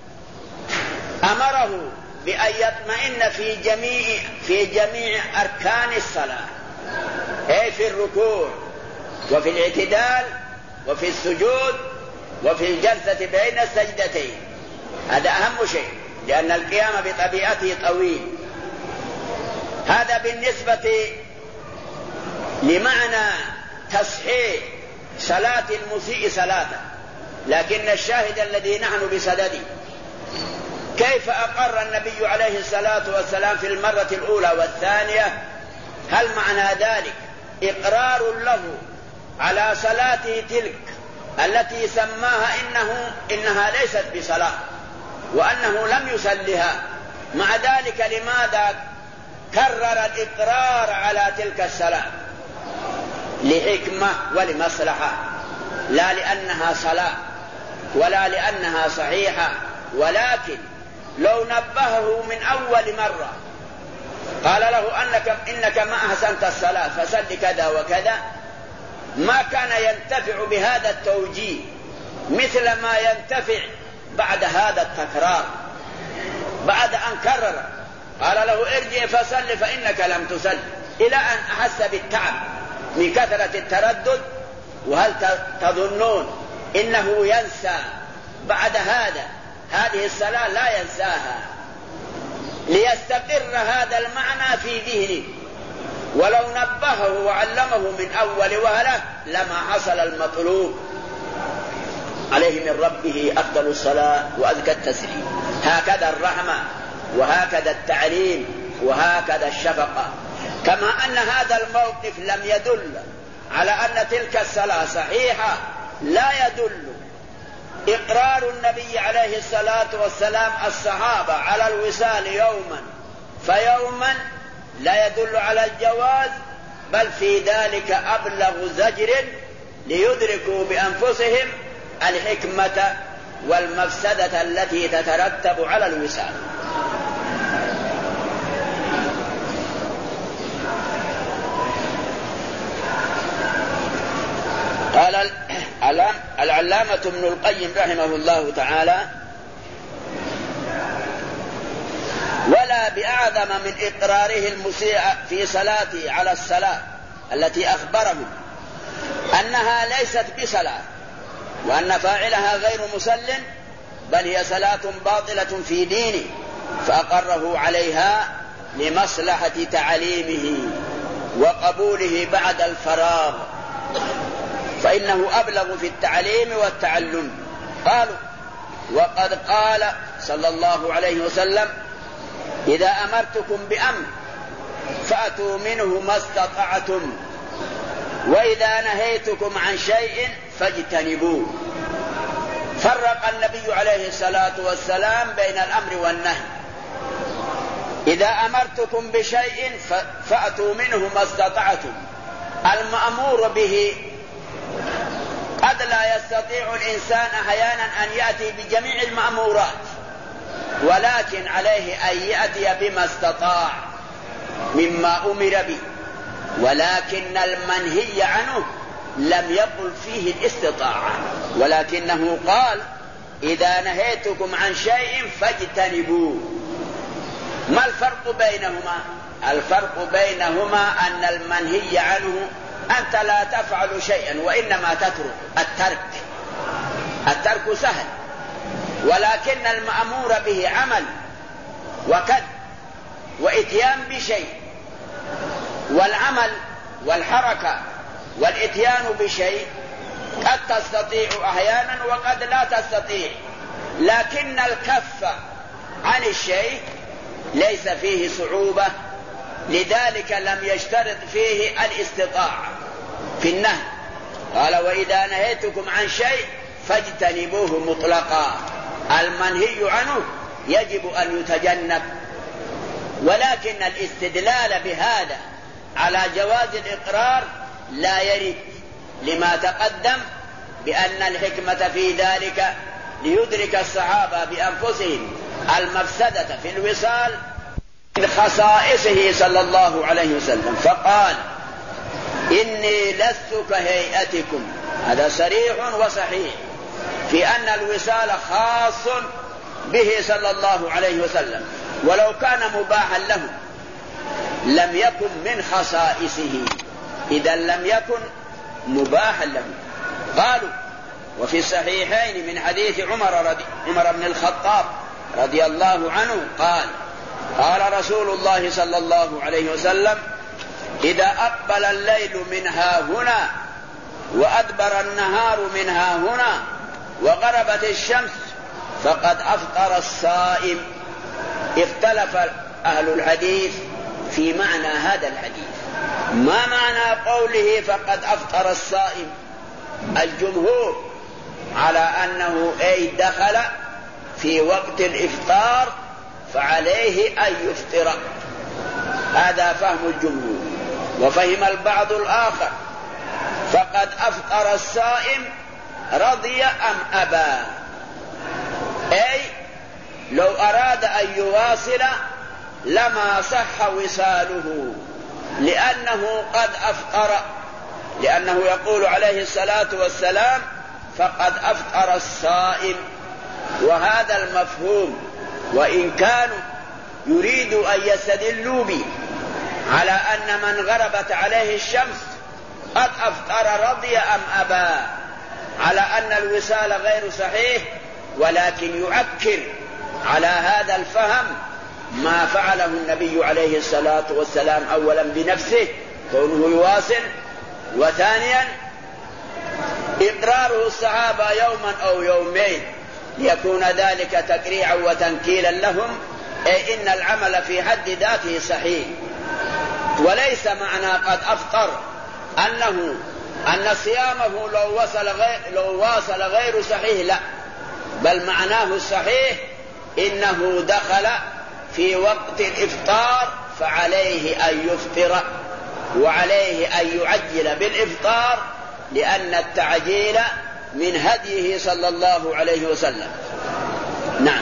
أمره بأن يطمئن في جميع أركان الصلاة، أي في الركوع وفي الاعتدال وفي السجود وفي الجلسة بين السجدتين. هذا أهم شيء، لأن القيام بطبيعته طويل. هذا بالنسبة لمعنى تصحيح صلاة المسيء صلاته. لكن الشاهد الذي نحن بصدده، كيف أقر النبي عليه الصلاة والسلام في المرة الأولى والثانية؟ هل معنى ذلك إقرار له على صلاته تلك التي سماها إنها ليست بصلاة وأنه لم يصلها؟ مع ذلك لماذا كرر الإقرار على تلك الصلاة؟ لحكمة ولمصلحة، لا لأنها صلاة ولا لأنها صحيحة. ولكن لو نبهه من أول مرة قال له إنك ما أحسنت الصلاة فصل كذا وكذا، ما كان ينتفع بهذا التوجيه مثل ما ينتفع بعد هذا التكرار. بعد أن كرر قال له ارجع فصل فإنك لم تصل، إلى أن أحس بالتعب من كثرة التردد. وهل تظنون إنه ينسى بعد هذه الصلاة؟ لا ينساها، ليستقر هذا المعنى في ذهنه. ولو نبهه وعلمه من أول وهلة لما حصل المطلوب. عليه من ربه أفضل الصلاة وأزكى التسليم. هكذا الرحمة، وهكذا التعليم، وهكذا الشفقة. كما أن هذا الموقف لم يدل على أن تلك الصلاة صحيحة، لا يدل إقرار النبي عليه الصلاة والسلام الصحابة على الوصال يوما فيوما، لا يدل على الجواز، بل في ذلك أبلغ زجر ليدركوا بأنفسهم الحكمة والمفسدة التي تترتب على الوصال. قال العلامة ابن القيم رحمه الله تعالى: ولا بأعظم من إقراره المسيء في صلاته على الصلاة التي أخبرهم أنها ليست بصلاة، وأن فاعلها غير مسل، بل هي صلاة باطلة في دينه، فأقره عليها لمصلحة تعليمه وقبوله بعد الفراغ، فإنه أبلغ في التعليم والتعلم. قالوا: وقد قال صلى الله عليه وسلم: إذا أمرتكم بأمر فأتوا منه ما استطعتم، وإذا نهيتكم عن شيء فاجتنبوه. فرق النبي عليه الصلاة والسلام بين الأمر والنهي. إذا أمرتكم بشيء فأتوا منه ما استطعتم. المأمور به قد لا يستطيع الإنسان أحيانا أن يأتي بجميع المأمورات، ولكن عليه أن يأتي بما استطاع مما أمر به. ولكن المنهي عنه لم يقل فيه الاستطاعة، ولكنه قال: إذا نهيتكم عن شيء فاجتنبوه. ما الفرق بينهما؟ الفرق بينهما أن المنهي عنه أنت لا تفعل شيئا وإنما تترك. الترك سهل، ولكن المأمور به عمل وكد وإتيان بشيء. والعمل والحركة والإتيان بشيء قد تستطيع أحيانا وقد لا تستطيع، لكن الكف عن الشيء ليس فيه صعوبة، لذلك لم يشترط فيه الاستطاعة في النهي. قال: وإذا نهيتكم عن شيء فاجتنبوه مطلقا. المنهي عنه يجب أن يتجنب، ولكن الاستدلال بهذا على جواز الإقرار لا يرد، لما تقدم بأن الحكمة في ذلك ليدرك الصحابة بأنفسهم المفسدة في الوصال من خصائصه صلى الله عليه وسلم. فقال: إني لست كهيئتكم. هذا صريح وصحيح في أن الوصال خاص به صلى الله عليه وسلم، ولو كان مباحا له لم يكن من خصائصه، إذا لم يكن مباحا له. قالوا وفي الصحيحين من حديث عمر بن الخطاب رضي الله عنه قال رسول الله صلى الله عليه وسلم: إذا أقبل الليل من ها هنا وأدبر النهار من ها هنا وغربت الشمس فقد أفطر الصائم. اختلف أهل الحديث في معنى هذا الحديث. ما معنى قوله فقد أفطر الصائم؟ الجمهور على أنه دخل في وقت الإفطار فعليه أن يفطر، هذا فهم الجمهور. وفهم البعض الآخر فقد أفطر الصائم رضي أم أبى، أي لو أراد أن يواصل لما صح وصاله لأنه قد أفطر، لأنه يقول عليه الصلاة والسلام: فقد أفطر الصائم. وهذا المفهوم، وإن كانوا يريدوا أن يستدلوا به على أن من غربت عليه الشمس قد أفطر رضي أم أبى، على أن الوصال غير صحيح، ولكن يؤكد على هذا الفهم ما فعله النبي عليه الصلاة والسلام أولا بنفسه كونه يواصل، وثانيا إقراره الصحابة يوما أو يومين ليكون ذلك تقريعا وتنكيلا لهم، أي إن العمل في حد ذاته صحيح. وليس معنى قد أفطر أن صيامه لو واصل غير صحيح، لا، بل معناه الصحيح إنه دخل في وقت الإفطار فعليه أن يفطر، وعليه أن يعجل بالإفطار، لأن التعجيل من هديه صلى الله عليه وسلم. نعم.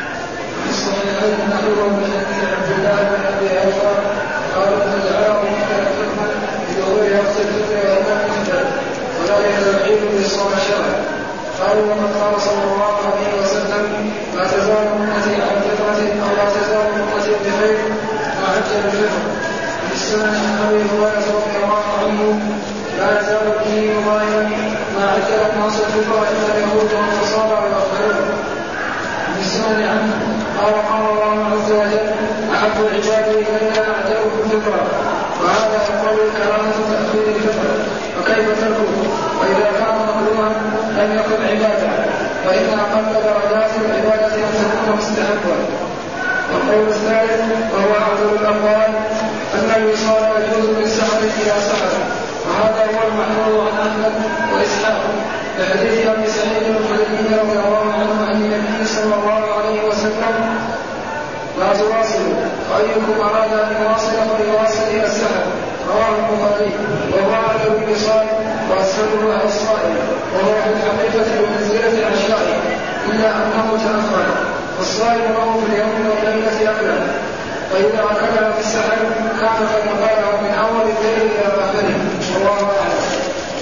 قالوا وقد قال صلى الله عليه وسلم: لا تزال أمتي على فطرة أو لا تزال أمتي بخير ما عجل الفطر. في السنن عن أبي هريرة رضي الله عنه: لا يزال الدين ظاهرا ما عجل الناس الفطر إلا اليهود والنصارى والأخرون. في السنن عنه قال الله عز وجل: أحب العباد إلينا أعجلهم الفطر. وهذا يقول كراهة تأخير الفطر، وكيف تركه وإذا كان مكروها لم يكن عبادة، وإن أقل درجات العبادة أن تكون مستحبا. والقول الثالث وهو أعظم الأقوال أن الوصال يجوز من سحر إلى سحر، وهذا هو المحمول عن أحمد وإسحاق لحديث أبي سعيد الخدري رضي الله عنه عن النبي صلى الله عليه وسلم: لا تواصلوا، وأيكم أراد أن يواصل فليواصل إلى السحر. رواه البخاري. وهو أعلم بالوصال وأسهله على الصائم، وهو في الحقيقة بمنزلة العشاء إلا أنه تأخر، والصائم له في اليوم والليلة أكله، فإذا أكله في السحر كان قد قاله من أول الليل إلى آخره. والله أعلم.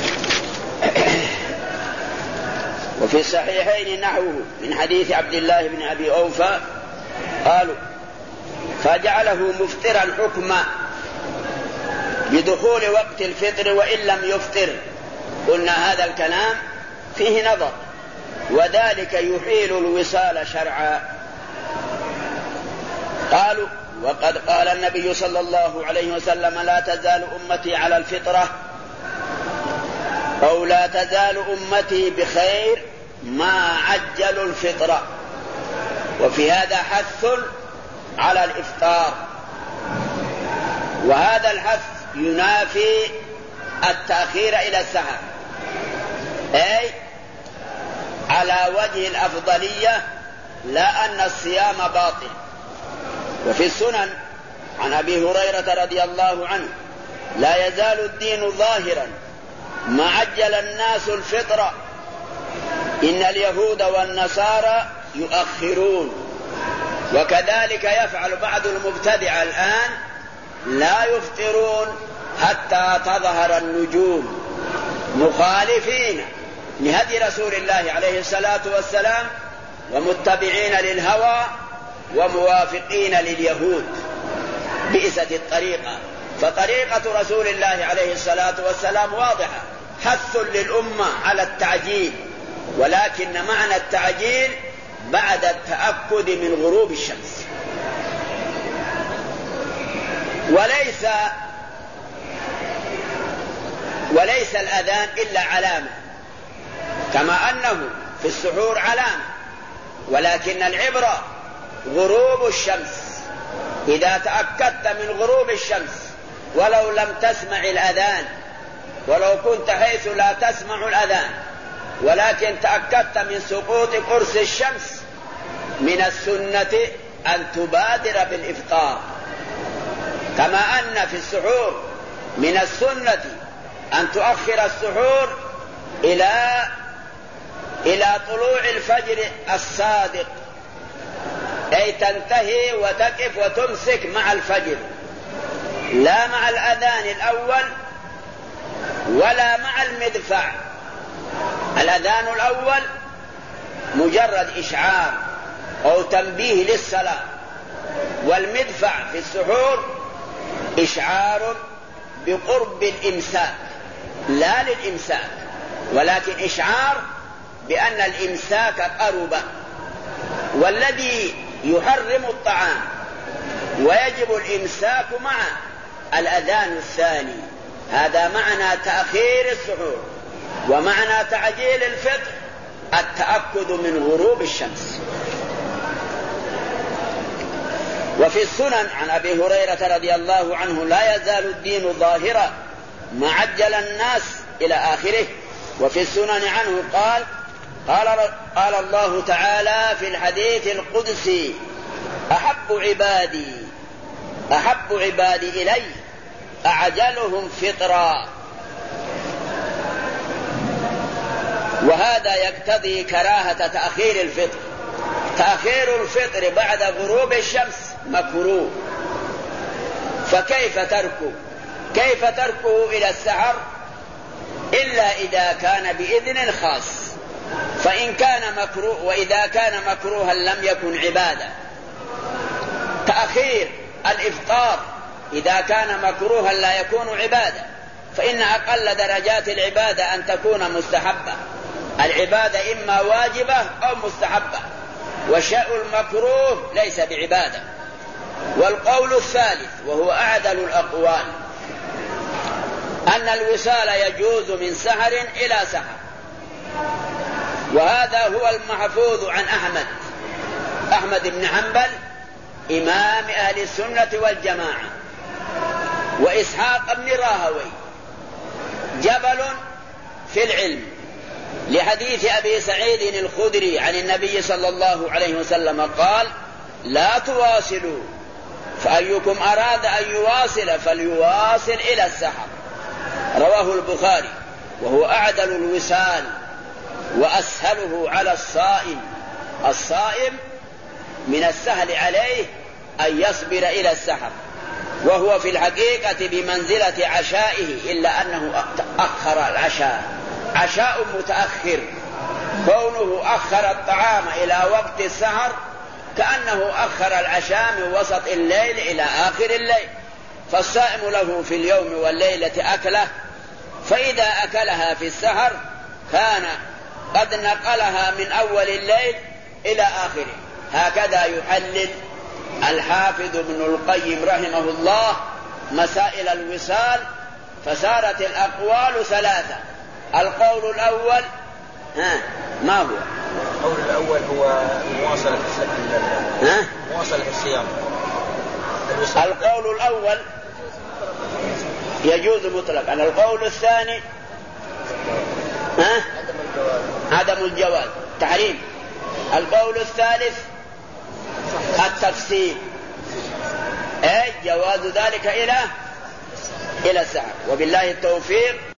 وفي الصحيحين نحوه من حديث عبد الله بن أبي أوفى قالوا: فجعله مفطرا حكما بدخول وقت الفطر وإن لم يفطر. قلنا هذا الكلام فيه نظر، وذلك يحيل الوصال شرعا. قالوا: وقد قال النبي صلى الله عليه وسلم: لا تزال أمتي على الفطرة، أو لا تزال أمتي بخير ما عجلوا الفطرة. وفي هذا حث على الإفطار، وهذا الحث ينافي التأخير إلى السحر، أي على وجه الأفضلية، لا أن الصيام باطل. وفي السنن عن أبي هريرة رضي الله عنه: لا يزال الدين ظاهرا ما عجل الناس الفطر، إن اليهود والنصارى يؤخرون. وكذلك يفعل بعض المبتدع الآن، لا يفطرون حتى تظهر النجوم مخالفين لهدي رسول الله عليه الصلاة والسلام ومتبعين للهوى وموافقين لليهود. بئست الطريقة. فطريقة رسول الله عليه الصلاة والسلام واضحة، حث للأمة على التعجيل، ولكن معنى التعجيل بعد التأكد من غروب الشمس. وليس الأذان إلا علامة، كما أنه في السحور علامة، ولكن العبرة غروب الشمس. إذا تأكدت من غروب الشمس ولو لم تسمع الأذان، ولو كنت حيث لا تسمع الأذان، ولكن تأكدت من سقوط قرص الشمس، من السنة أن تبادر بالإفطار، كما أن في السحور من السنة أن تؤخر السحور إلى طلوع الفجر الصادق، أي تنتهي وتقف وتمسك مع الفجر، لا مع الأذان الأول ولا مع المدفع. الأذان الأول مجرد إشعار أو تنبيه للصلاة، والمدفع في السحور إشعار بقرب الإمساك، لا للإمساك، ولكن إشعار بأن الإمساك قرب. والذي يحرم الطعام ويجب الإمساك مع الأذان الثاني. هذا معنى تأخير السحور. ومعنى تعجيل الفطر التأكد من غروب الشمس. وفي السنن عن أبي هريرة رضي الله عنه: لا يزال الدين ظاهرا ما عجل الناس إلى آخره. وفي السنن عنه قال الله تعالى في الحديث القدسي: أحب عبادي إلي أعجلهم فطرا. وهذا يقتضي كراهة تأخير الفطر. تأخير الفطر بعد غروب الشمس مكروه، فكيف تركه إلى السحر إلا إذا كان بإذن خاص. فإن كان مكروه، وإذا كان مكروها لم يكن عبادة. تأخير الإفطار إذا كان مكروها لا يكون عبادة، فإن أقل درجات العبادة أن تكون مستحبة. العبادة إما واجبة أو مستحبة، والشيء المكروه ليس بعبادة. والقول الثالث وهو أعدل الأقوال أن الوصال يجوز من سحر إلى سحر، وهذا هو المحفوظ عن أحمد بن حنبل إمام أهل السنة والجماعة، وإسحاق بن راهوي جبل في العلم، لحديث أبي سعيد الخدري عن النبي صلى الله عليه وسلم قال: لا تواصلوا، فأيكم أراد أن يواصل فليواصل إلى السحر. رواه البخاري. وهو أعدل الوصال وأسهله على الصائم. الصائم من السهل عليه أن يصبر إلى السحر، وهو في الحقيقة بمنزلة عشائه، إلا أنه أخر العشاء، عشاء متأخر. كونه أخر الطعام إلى وقت السحر كأنه أخر العشاء من وسط الليل إلى آخر الليل. فالصائم له في اليوم والليلة أكله، فإذا أكلها في السحر كان قد نقلها من أول الليل إلى آخره. هكذا يحلل الحافظ ابن القيم رحمه الله مسائل الوصال، فصارت الأقوال ثلاثة. القول الأول ما هو؟ القول الأول هو مواصلة الصيام. القول الأول يجوز مطلقا. القول الثاني عدم الجواز، تحريم. القول الثالث التفسير، أي جواز ذلك إلى السحر. وبالله التوفيق.